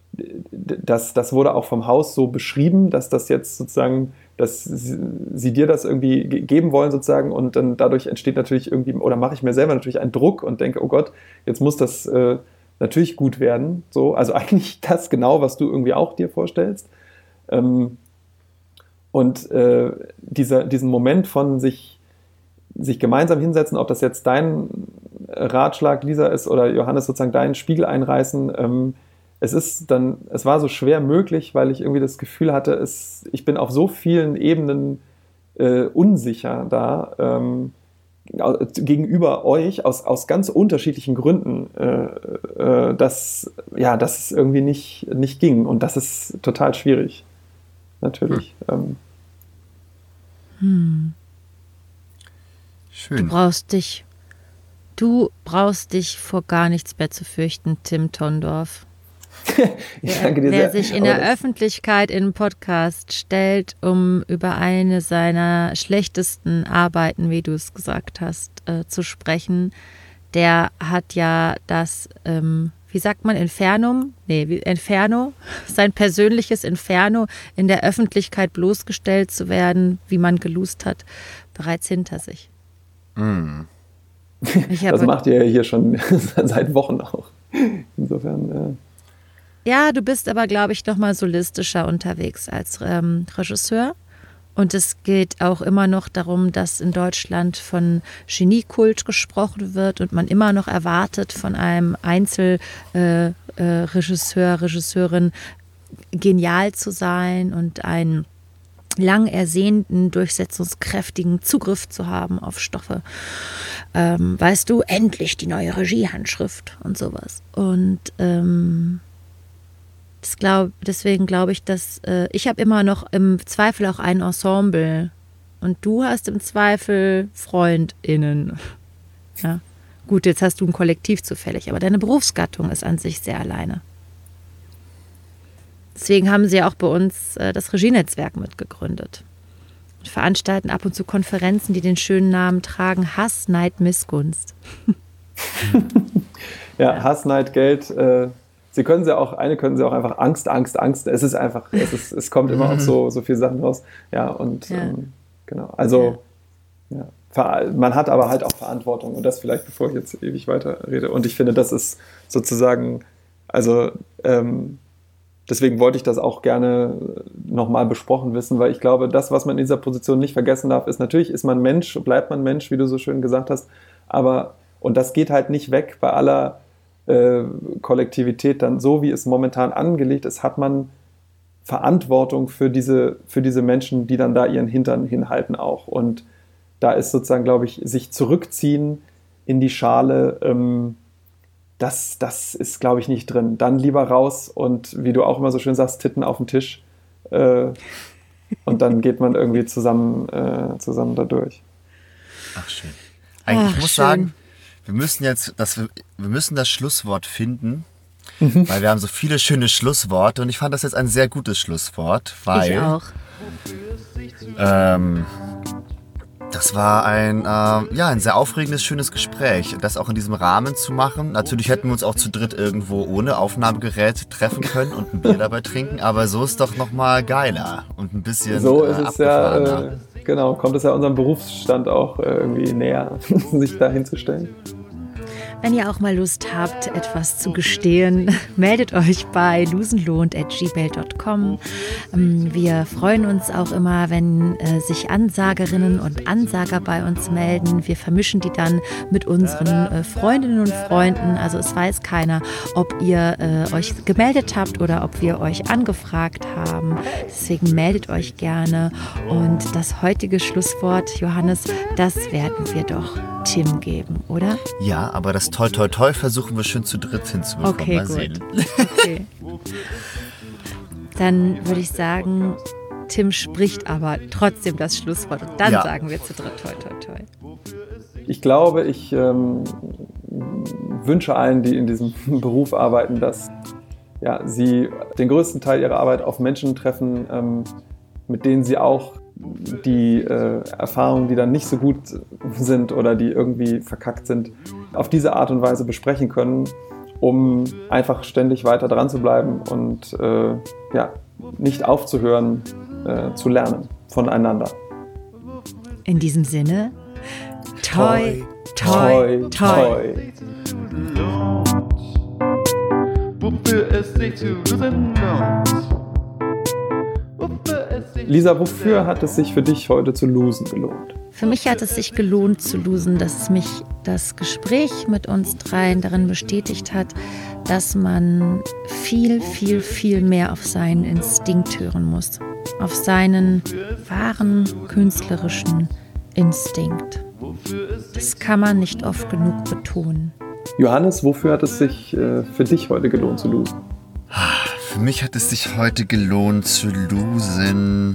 das, das wurde auch vom Haus so beschrieben, dass das jetzt sozusagen, dass sie, sie dir das irgendwie ge- geben wollen sozusagen und dann dadurch entsteht natürlich irgendwie, oder mache ich mir selber natürlich einen Druck und denke, oh Gott, jetzt muss das äh, natürlich gut werden, so, also eigentlich das genau, was du irgendwie auch dir vorstellst. Ähm, und äh, dieser, diesen Moment von sich, sich gemeinsam hinsetzen, ob das jetzt dein Ratschlag, Lisa, ist oder Johannes sozusagen deinen Spiegel einreißen, ähm, es ist dann, es war so schwer möglich, weil ich irgendwie das Gefühl hatte, es, ich bin auf so vielen Ebenen äh, unsicher da ähm, gegenüber euch aus, aus ganz unterschiedlichen Gründen, äh, äh, dass, ja, dass es irgendwie nicht, nicht ging. Und das ist total schwierig. Natürlich. Hm. Ähm. Hm. Schön. Du brauchst dich, du brauchst dich vor gar nichts mehr zu fürchten, Tim Tondorf. Wer, wer sich in der Öffentlichkeit in einen Podcast stellt, um über eine seiner schlechtesten Arbeiten, wie du es gesagt hast, äh, zu sprechen, der hat ja das, ähm, wie sagt man, Infernum? Nee, wie, Inferno, sein persönliches Inferno in der Öffentlichkeit bloßgestellt zu werden, wie man gelust hat, bereits hinter sich. Mm. Ich das macht ihr ja hier schon seit Wochen auch. Insofern, äh ja, du bist aber, glaube ich, noch mal solistischer unterwegs als ähm, Regisseur. Und es geht auch immer noch darum, dass in Deutschland von Geniekult gesprochen wird und man immer noch erwartet von einem Einzelregisseur, äh, äh, Regisseurin genial zu sein und einen lang ersehnten, durchsetzungskräftigen Zugriff zu haben auf Stoffe. Ähm, weißt du, endlich die neue Regiehandschrift und sowas. Und ähm, Das glaub, deswegen glaube ich, dass äh, ich habe immer noch im Zweifel auch ein Ensemble und du hast im Zweifel FreundInnen. Ja. Gut, jetzt hast du ein Kollektiv zufällig, aber deine Berufsgattung ist an sich sehr alleine. Deswegen haben sie ja auch bei uns äh, das Regienetzwerk mitgegründet und veranstalten ab und zu Konferenzen, die den schönen Namen tragen: Hass, Neid, Missgunst. Ja, Hass, Neid, Geld. Äh Sie können sie auch, eine können sie auch einfach Angst, Angst, Angst. Es ist einfach, es, ist, es kommt immer auf so, so viele Sachen raus. Ja, und ja. Ähm, genau. Also, ja. Ja, man hat aber halt auch Verantwortung. Und das vielleicht, bevor ich jetzt ewig weiter rede. Und ich finde, das ist sozusagen, also, ähm, deswegen wollte ich das auch gerne nochmal besprochen wissen, weil ich glaube, das, was man in dieser Position nicht vergessen darf, ist, natürlich ist man Mensch, bleibt man Mensch, wie du so schön gesagt hast. Aber, und das geht halt nicht weg bei aller Kollektivität, dann so wie es momentan angelegt ist, hat man Verantwortung für diese, für diese Menschen, die dann da ihren Hintern hinhalten auch. Und da ist sozusagen, glaube ich, sich zurückziehen in die Schale, ähm, das, das ist, glaube ich, nicht drin. Dann lieber raus und, wie du auch immer so schön sagst, Titten auf den Tisch. Äh, und dann geht man irgendwie zusammen, äh, zusammen da durch. Ach, schön. Eigentlich Ach, muss schön. sagen, wir müssen jetzt, das, wir müssen das Schlusswort finden, mhm. weil wir haben so viele schöne Schlussworte und ich fand das jetzt ein sehr gutes Schlusswort, weil... Ich auch. Ähm, das war ein, äh, ja, ein sehr aufregendes, schönes Gespräch. Das auch in diesem Rahmen zu machen. Natürlich hätten wir uns auch zu dritt irgendwo ohne Aufnahmegerät treffen können und ein Bier dabei trinken, aber so ist doch nochmal geiler und ein bisschen so äh, ist es ja, äh, genau, kommt es ja unserem Berufsstand auch äh, irgendwie näher, sich da hinzustellen. Wenn ihr auch mal Lust habt, etwas zu gestehen, meldet euch bei losenlohnt at gmail dot com. Wir freuen uns auch immer, wenn äh, sich Ansagerinnen und Ansager bei uns melden. Wir vermischen die dann mit unseren äh, Freundinnen und Freunden. Also es weiß keiner, ob ihr äh, euch gemeldet habt oder ob wir euch angefragt haben. Deswegen meldet euch gerne. Und das heutige Schlusswort, Johannes, das werden wir doch Tim geben, oder? Ja, aber das Toi Toi Toi versuchen wir schön zu dritt hinzubekommen. Okay, mal gut. Sehen. Okay. Dann würde ich sagen, Tim spricht aber trotzdem das Schlusswort und dann ja. sagen wir zu dritt Toi Toi Toi. Ich glaube, ich ähm, wünsche allen, die in diesem Beruf arbeiten, dass ja, sie den größten Teil ihrer Arbeit auf Menschen treffen, ähm, mit denen sie auch die äh, Erfahrungen, die dann nicht so gut sind oder die irgendwie verkackt sind, auf diese Art und Weise besprechen können, um einfach ständig weiter dran zu bleiben und äh, ja, nicht aufzuhören äh, zu lernen voneinander. In diesem Sinne, Toi, Toi, Toi. toi. Wofür es sich zu lösen lohnt. Lisa, wofür hat es sich für dich heute zu losen gelohnt? Für mich hat es sich gelohnt zu losen, dass mich das Gespräch mit uns dreien darin bestätigt hat, dass man viel, viel, viel mehr auf seinen Instinkt hören muss. Auf seinen wahren künstlerischen Instinkt. Das kann man nicht oft genug betonen. Johannes, wofür hat es sich äh, für dich heute gelohnt zu losen? Für mich hat es sich heute gelohnt zu losen.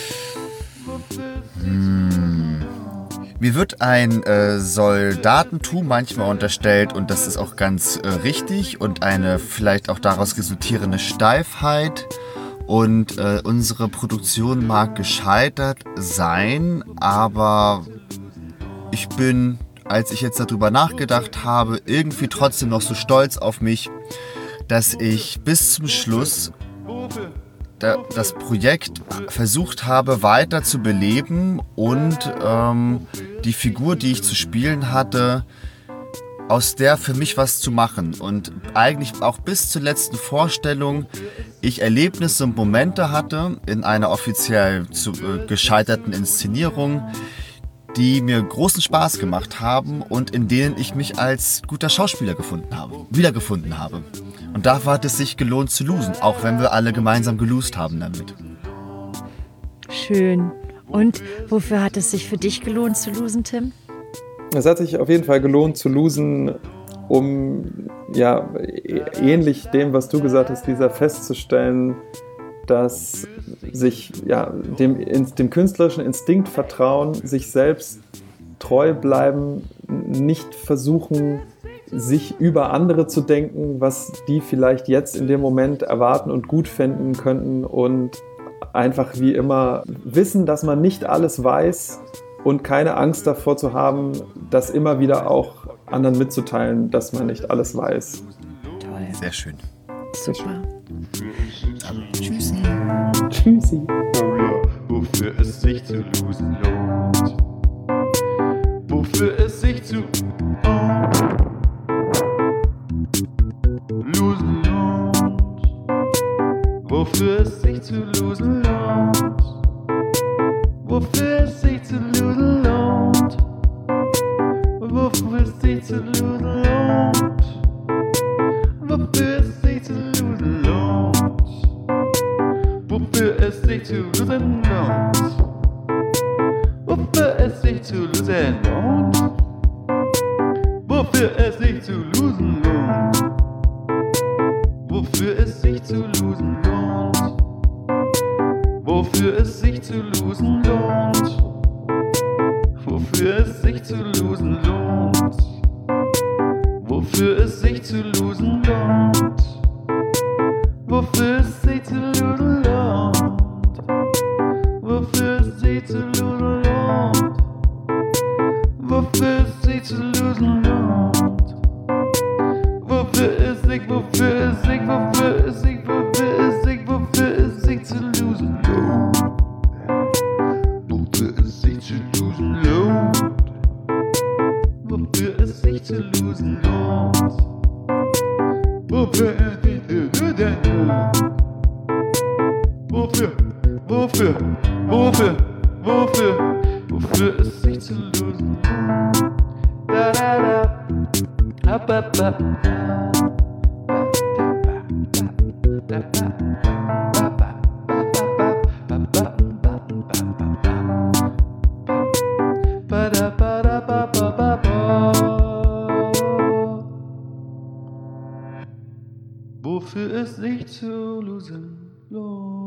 Hm. Mir wird ein äh, Soldatentum manchmal unterstellt und das ist auch ganz äh, richtig und eine vielleicht auch daraus resultierende Steifheit. Und äh, unsere Produktion mag gescheitert sein, aber ich bin, als ich jetzt darüber nachgedacht habe, irgendwie trotzdem noch so stolz auf mich, dass ich bis zum Schluss das Projekt versucht habe weiter zu beleben und ähm, die Figur, die ich zu spielen hatte, aus der für mich was zu machen. Und eigentlich auch bis zur letzten Vorstellung ich Erlebnisse und Momente hatte in einer offiziell zu, äh, gescheiterten Inszenierung, die mir großen Spaß gemacht haben und in denen ich mich als guter Schauspieler gefunden habe, wiedergefunden habe. Und dafür hat es sich gelohnt zu losen, auch wenn wir alle gemeinsam gelost haben damit. Schön. Und wofür hat es sich für dich gelohnt zu losen, Tim? Es hat sich auf jeden Fall gelohnt zu losen, um ja ähnlich dem, was du gesagt hast, Lisa, festzustellen, dass sich ja dem, dem künstlerischen Instinkt vertrauen, sich selbst treu bleiben, nicht versuchen, sich über andere zu denken, was die vielleicht jetzt in dem Moment erwarten und gut finden könnten und einfach wie immer wissen, dass man nicht alles weiß und keine Angst davor zu haben, das immer wieder auch anderen mitzuteilen, dass man nicht alles weiß. Toll. Sehr schön. Super. Dann tschüssi. Tschüssi. Wofür es sich zu losen lohnt. Wofür es sich zu losen lohnt. Wofür es sich zu losen lohnt. Wofür es sich zu losen lohnt. Wofür es sich zu losen lohnt. Wofür es sich zu losen lohnt. Wofür es sich zu losen lohnt. Wofür es sich zu losen lohnt. Wofür es sich zu losen lohnt. Wofür es sich zu losen lohnt. Wofür es sich zu losen lohnt. Wofür es sich zu losen lohnt. sich zu losen lohnt. Wofür es sich zu losen lohnt. Wofür es sich, wofür es sich, wofür es sich, wofür es sich, wofür es sich zu losen lohnt. Wofür es sich zu losen lohnt. Wofür es sich zu losen lohnt. Wofür es sich zu losen lohnt. Wofür, wofür, wofür, wofür, wofür es sich zu losen lohnt. Da da da, ab ab ab. Wofür es sich zu losen lohnt.